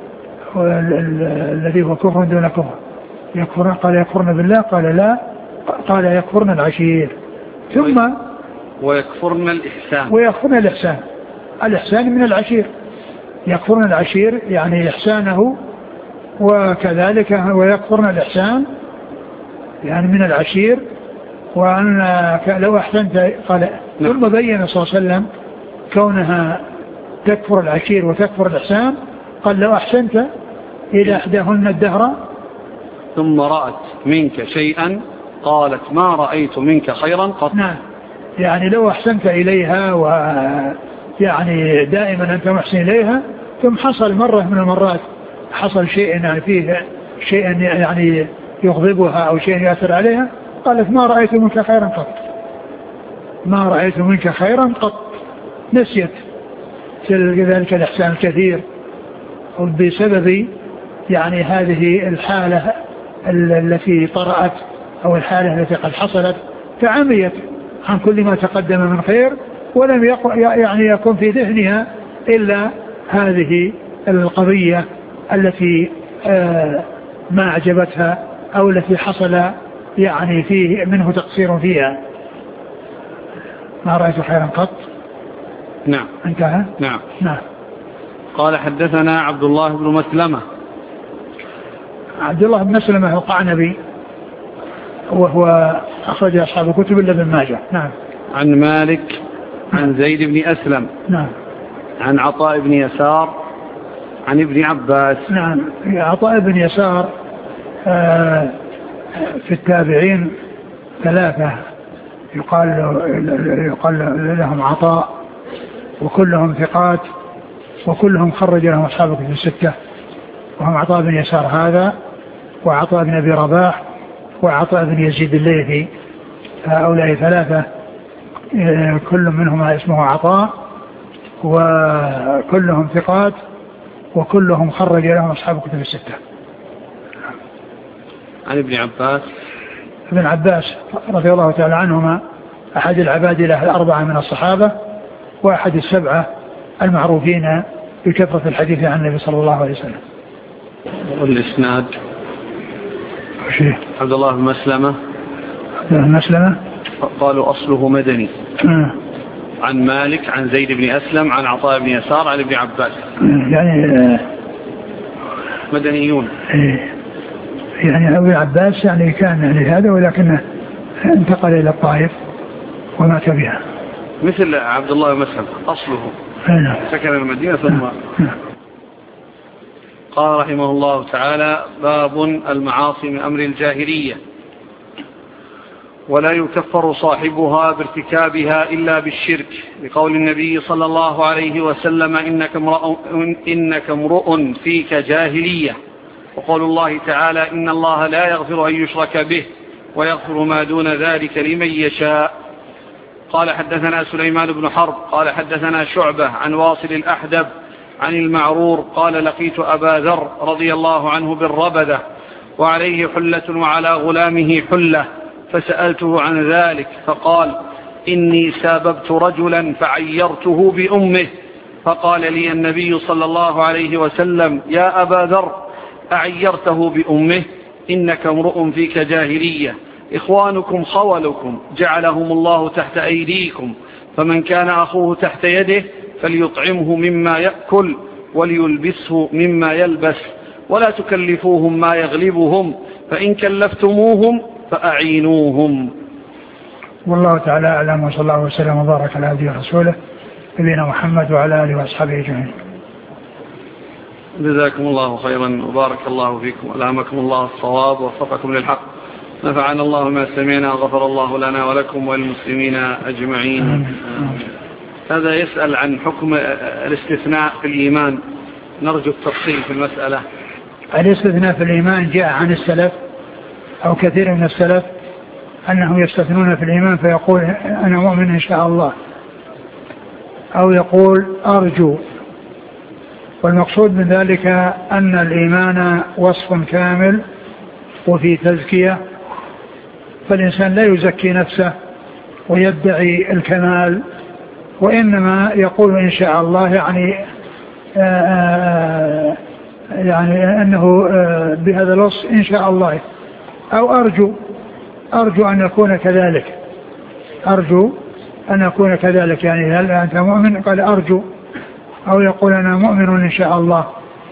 B: الذي هو كفر دون كفر. يكفرن، قال يكفرن بالله، قال لا، قال يكفرن العشير. ثم
A: ويكفرن الإحسان،
B: ويكفرن الإحسان، الإحسان من العشير، يكفرن العشير يعني إحسانه، وكذلك ويكفرن الإحسان يعني من العشير. وأن لو أحسنت قال ثم بين صلى الله عليه وسلم كونها تكفر العشير وتكفر الإحسان، قال لو أحسنت إلى إحداهن الدهر
A: ثم رأت منك شيئا قالت ما رأيت منك خيرا قط.
B: نعم، يعني لو أحسنت إليها ويعني دائما أنت محسن إليها، ثم حصل مرة من المرات حصل شيء يعني فيه شيء يعني يغضبها أو شيء يأثر عليها، قالت ما رأيت منك خيرا قط، ما رأيت منك خيرا قط. نسيت ذلك الإحسان الكثير بسبب يعني هذه الحالة التي طرأت أو الحالة التي قد حصلت، فعميت عن كل ما تقدم من خير، ولم يعني يكون في ذهنها إلا هذه القضية التي ما أعجبتها أو التي حصل يعني فيه منه تقصير فيها. ما رأيت خيرا قط.
A: نعم،
B: انتهى.
A: نعم.
B: نعم.
A: قال حدثنا عبد الله بن مسلمة.
B: عبد الله بن مسلمة القعنبي، وهو أخرج أصحاب الكتب إلا ابن ماجه. نعم.
A: عن مالك عن زيد بن أسلم.
B: نعم.
A: عن عطاء بن يسار عن ابن عباس.
B: نعم. عطاء بن يسار في التابعين ثلاثة يقال لهم عطاء، وكلهم ثقات، وكلهم خرج لهم أصحاب الكتب الستة، وهم عطاء بن يسار هذا، وعطاء بن أبي رباح، وعطاء بن يزيد الليثي. هؤلاء ثلاثة كل منهم اسمه عطاء، وكلهم ثقات، وكلهم خرج لهم أصحاب الكتب الستة.
A: عن ابن عباس.
B: ابن عباس رضي الله تعالى عنهما أحد العبادلة الأربعة من الصحابة، وأحد السبعة المعروفين بكثرة الحديث عن النبي صلى الله عليه وسلم.
A: والإسناد عبد الله بن مسلمة قالوا أصله مدني. عن مالك عن زيد بن أسلم عن عطاء بن يسار عن ابن عباس،
B: يعني
A: مدنيون.
B: يعني ابن عباس يعني كان يعني هذا، ولكنه انتقل إلى الطائف ومات بها،
A: مثل عبد الله بن مسلمة أصله سكن المدينة ثم. قال رحمه الله تعالى: باب المعاصي من أمر الجاهلية، ولا يكفر صاحبها بارتكابها إلا بالشرك، لقول النبي صلى الله عليه وسلم: إنك امرؤ فيك جاهلية. وقول الله تعالى: إن الله لا يغفر أن يشرك به ويغفر ما دون ذلك لمن يشاء. قال حدثنا سليمان بن حرب قال حدثنا شعبة عن واصل الأحدب عن المعرور قال: لقيت أبا ذر رضي الله عنه بالربذة وعليه حلة وعلى غلامه حلة، فسألته عن ذلك فقال: إني ساببت رجلا فعيرته بأمه، فقال لي النبي صلى الله عليه وسلم: يا أبا ذر، أعيرته بأمه؟ إنك امرؤ فيك جاهلية، إخوانكم خولكم جعلهم الله تحت أيديكم، فمن كان أخوه تحت يده فليطعمه مما يأكل وليلبسه مما يلبس، ولا تكلفوهم ما يغلبهم، فإن كلفتموهم فأعينوهم.
B: والله تعالى أعلم، وصلى الله وسلم وبارك على عبده ورسوله نبينا محمد وعلى آله وأصحابه أجمعين.
A: جزاكم الله خيرا وبارك الله فيكم وألهمكم الله الصواب ووفقكم للحق، نفعنا الله ما سمعنا وغفر الله لنا ولكم وللمسلمين أجمعين. هذا يسأل عن حكم الاستثناء في الإيمان، نرجو التفصيل في المسألة.
B: الاستثناء في الإيمان جاء عن السلف أو كثير من السلف أنهم يستثنون في الإيمان فيقول أنا مؤمن إن شاء الله، أو يقول أرجو. والمقصود من ذلك أن الإيمان وصف كامل وفي تزكية، فالإنسان لا يزكي نفسه ويدعي الكمال، وإنما يقول إن شاء الله يعني أنه بهذا الوصف إن شاء الله، أو أرجو أن يكون كذلك، أرجو أن أكون كذلك، يعني هل أنت مؤمن؟ قال أرجو، أو يقول أنا مؤمن إن شاء الله.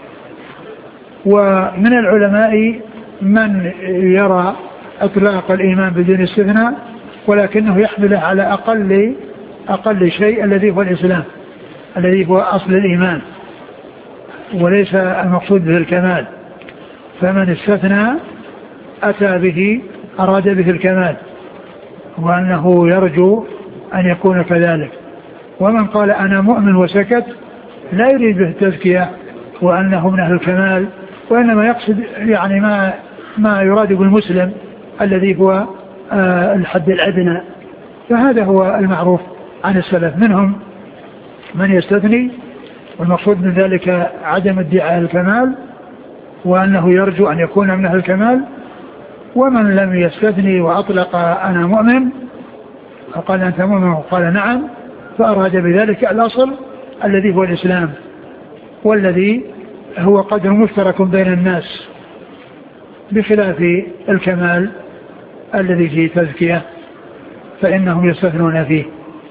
B: ومن العلماء من يرى إطلاق الإيمان بدون استثناء، ولكنه يحمله على أقل شيء الذي هو الإسلام، الذي هو أصل الإيمان، وليس المقصود به الكمال. فمن استثنى أتى به أراد به الكمال، وأنه يرجو أن يكون كذلك. ومن قال أنا مؤمن وسكت لا يريد به التزكية وأنه من أهل الكمال، وإنما يقصد يعني ما يراد بالمسلم الذي هو الحد الأدنى. فهذا هو المعروف عن السلف، منهم من يستثني، والمقصود من ذلك عدم ادعاء الكمال وأنه يرجو أن يكون من أهل الكمال. ومن لم يستثني وأطلق أنا مؤمن فقال أنت مؤمن وقال نعم، فأراد بذلك الأصل الذي هو الإسلام، والذي هو قدر مشترك بين الناس، بخلاف الكمال الذي فيه تزكية فإنهم يستثنون فيه.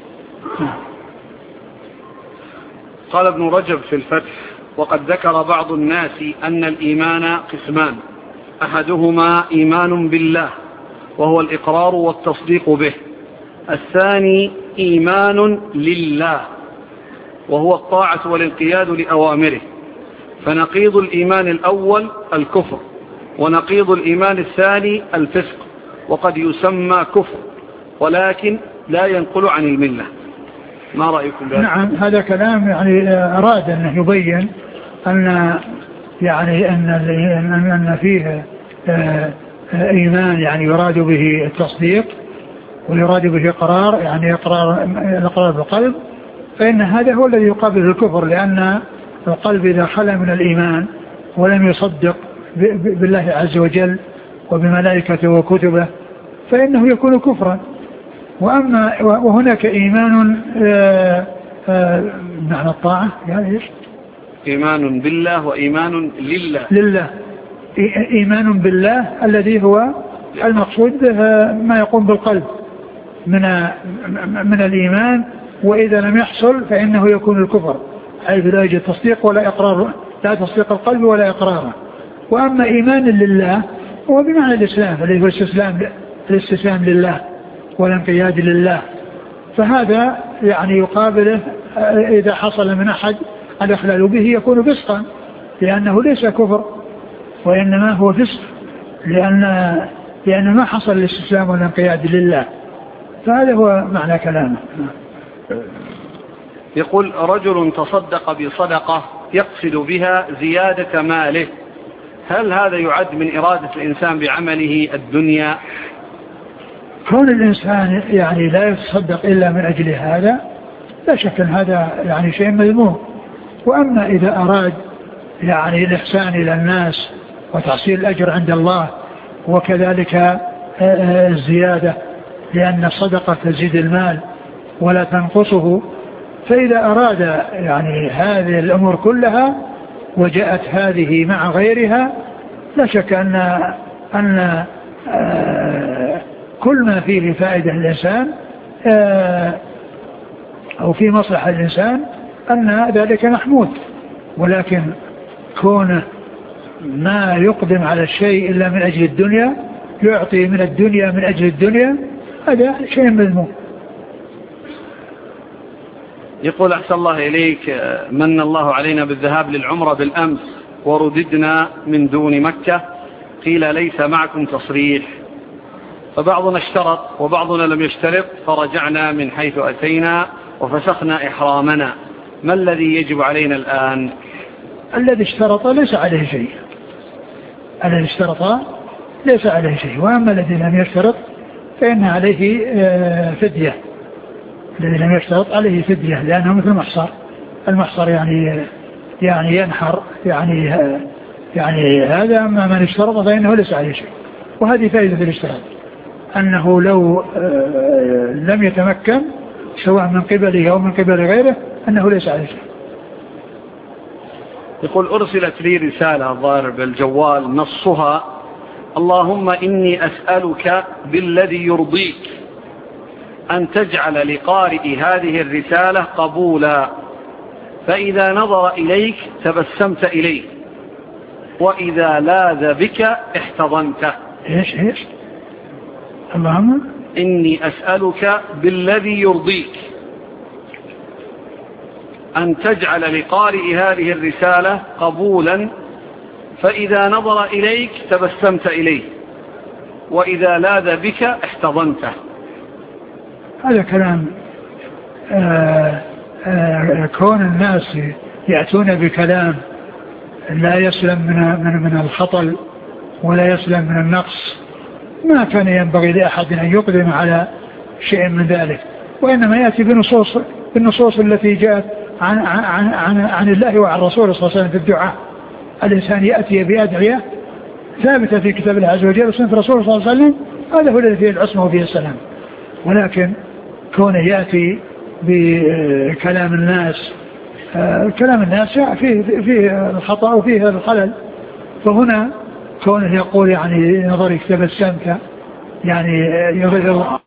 A: قال ابن رجب في الفتح: وقد ذكر بعض الناس أن الإيمان قسمان، أحدهما إيمان بالله وهو الإقرار والتصديق به، الثاني إيمان لله وهو الطاعة والانقياد لأوامره، فنقيض الإيمان الأول الكفر، ونقيض الإيمان الثاني الفسق، وقد يسمى كفر ولكن لا ينقل عن الملة. ما رأيكم بهذا؟
B: نعم، هذا كلام يعني أراد أن يبين أن يعني أن فيه إيمان يعني يراد به التصديق ويراد به إقرار، يعني الإقرار بالقلب، فإن هذا هو الذي يقابل الكفر، لأن القلب إذا خلا من الإيمان ولم يصدق بالله عز وجل وبملائكته وكتبه فإنه يكون كفرا. وهناك إيمان معنى الطاعة، يعني إيش؟
A: إيمان بالله وإيمان لله.
B: إيمان بالله الذي هو المقصود ما يقوم بالقلب من الإيمان، وإذا لم يحصل فإنه يكون الكفر، حيث لا يوجد تصديق ولا إقرار، لا تصديق القلب ولا إقراره. وأما إيمان لله هو بمعنى الإسلام، الذي هو الاستسلام لله والانقياد لله، فهذا يعني يقابله إذا حصل من أحد الإخلال به يكون فسقا، لأنه ليس كفر وإنما هو فسق، لأن ما حصل الاستسلام والانقياد لله. فهذا هو معنى كلامه.
A: يقول: رجل تصدق بصدقة يقصد بها زيادة ماله، هل هذا يعد من إرادة الإنسان بعمله الدنيا؟
B: كون الإنسان يعني لا يتصدق إلا من أجل هذا لا شك أن هذا يعني شيء مذموم. وأما إذا أراد يعني الإحسان إلى الناس وتحصيل الأجر عند الله وكذلك الزيادة، لأن الصدقة تزيد المال ولا تنقصه، فإذا أراد يعني هذه الأمور كلها وجاءت هذه مع غيرها لا شك أن كل ما فيه فائدة الإنسان أو في مصلحة الإنسان أن ذلك محمود. ولكن كونه ما يقدم على الشيء إلا من أجل الدنيا، يعطي من الدنيا من أجل الدنيا، هذا شيء مذموم.
A: يقول: أحسن الله إليك، من الله علينا بالذهاب للعمرة بالأمس ورددنا من دون مكة، قيل ليس معكم تصريح، فبعضنا اشترط وبعضنا لم يشترط، فرجعنا من حيث أتينا وفسخنا إحرامنا، ما الذي يجب علينا الآن؟
B: الذي اشترط ليس عليه شيء، الذي اشترط ليس عليه شيء، وأما الذي لم يشترط فإن عليه فدية. الذي لم يشترط عليه فدية لأنه مثل المحصر يعني ينحر يعني هذا. أما من اشترط فإنه ليس عليه شيء. وهذه فائدة الاشتراط، أنه لو لم يتمكن سواء من قبله أو من قبل غيره أنه ليس عليه شيء.
A: يقول أرسلت لي رسالة ظاهر بالجوال نصها: اللهم إني أسألك بالذي يرضيك أن تجعل لقارئ هذه الرسالة قبولا، فإذا نظر إليك تبسمت إليه، وإذا لاذ بك احتضنته.
B: إيش اللهم
A: إني أسألك بالذي يرضيك أن تجعل لقارئ هذه الرسالة قبولا، فإذا نظر إليك تبسمت إليه، وإذا لاذ بك احتضنته.
B: هذا كلام كون الناس يأتون بكلام لا يسلم من الخطل ولا يسلم من النقص، ما كان ينبغي لأحد أن يقدم على شيء من ذلك، وإنما يأتي بالنصوص التي جاءت عن الله وعن رسوله صلى الله عليه وسلم في الدعاء. الإنسان يأتي بأدعية ثابتة في كتاب الله عز وجل وسنة رسوله صلى الله عليه وسلم، هذا هو الذي فيه العصمة وفيه السلام. ولكن كونه يأتي بكلام الناس، كلام الناس فيه الخطأ وفيه الخلل، فهنا كونه يقول يعني نظرك تبسمت يعني يغير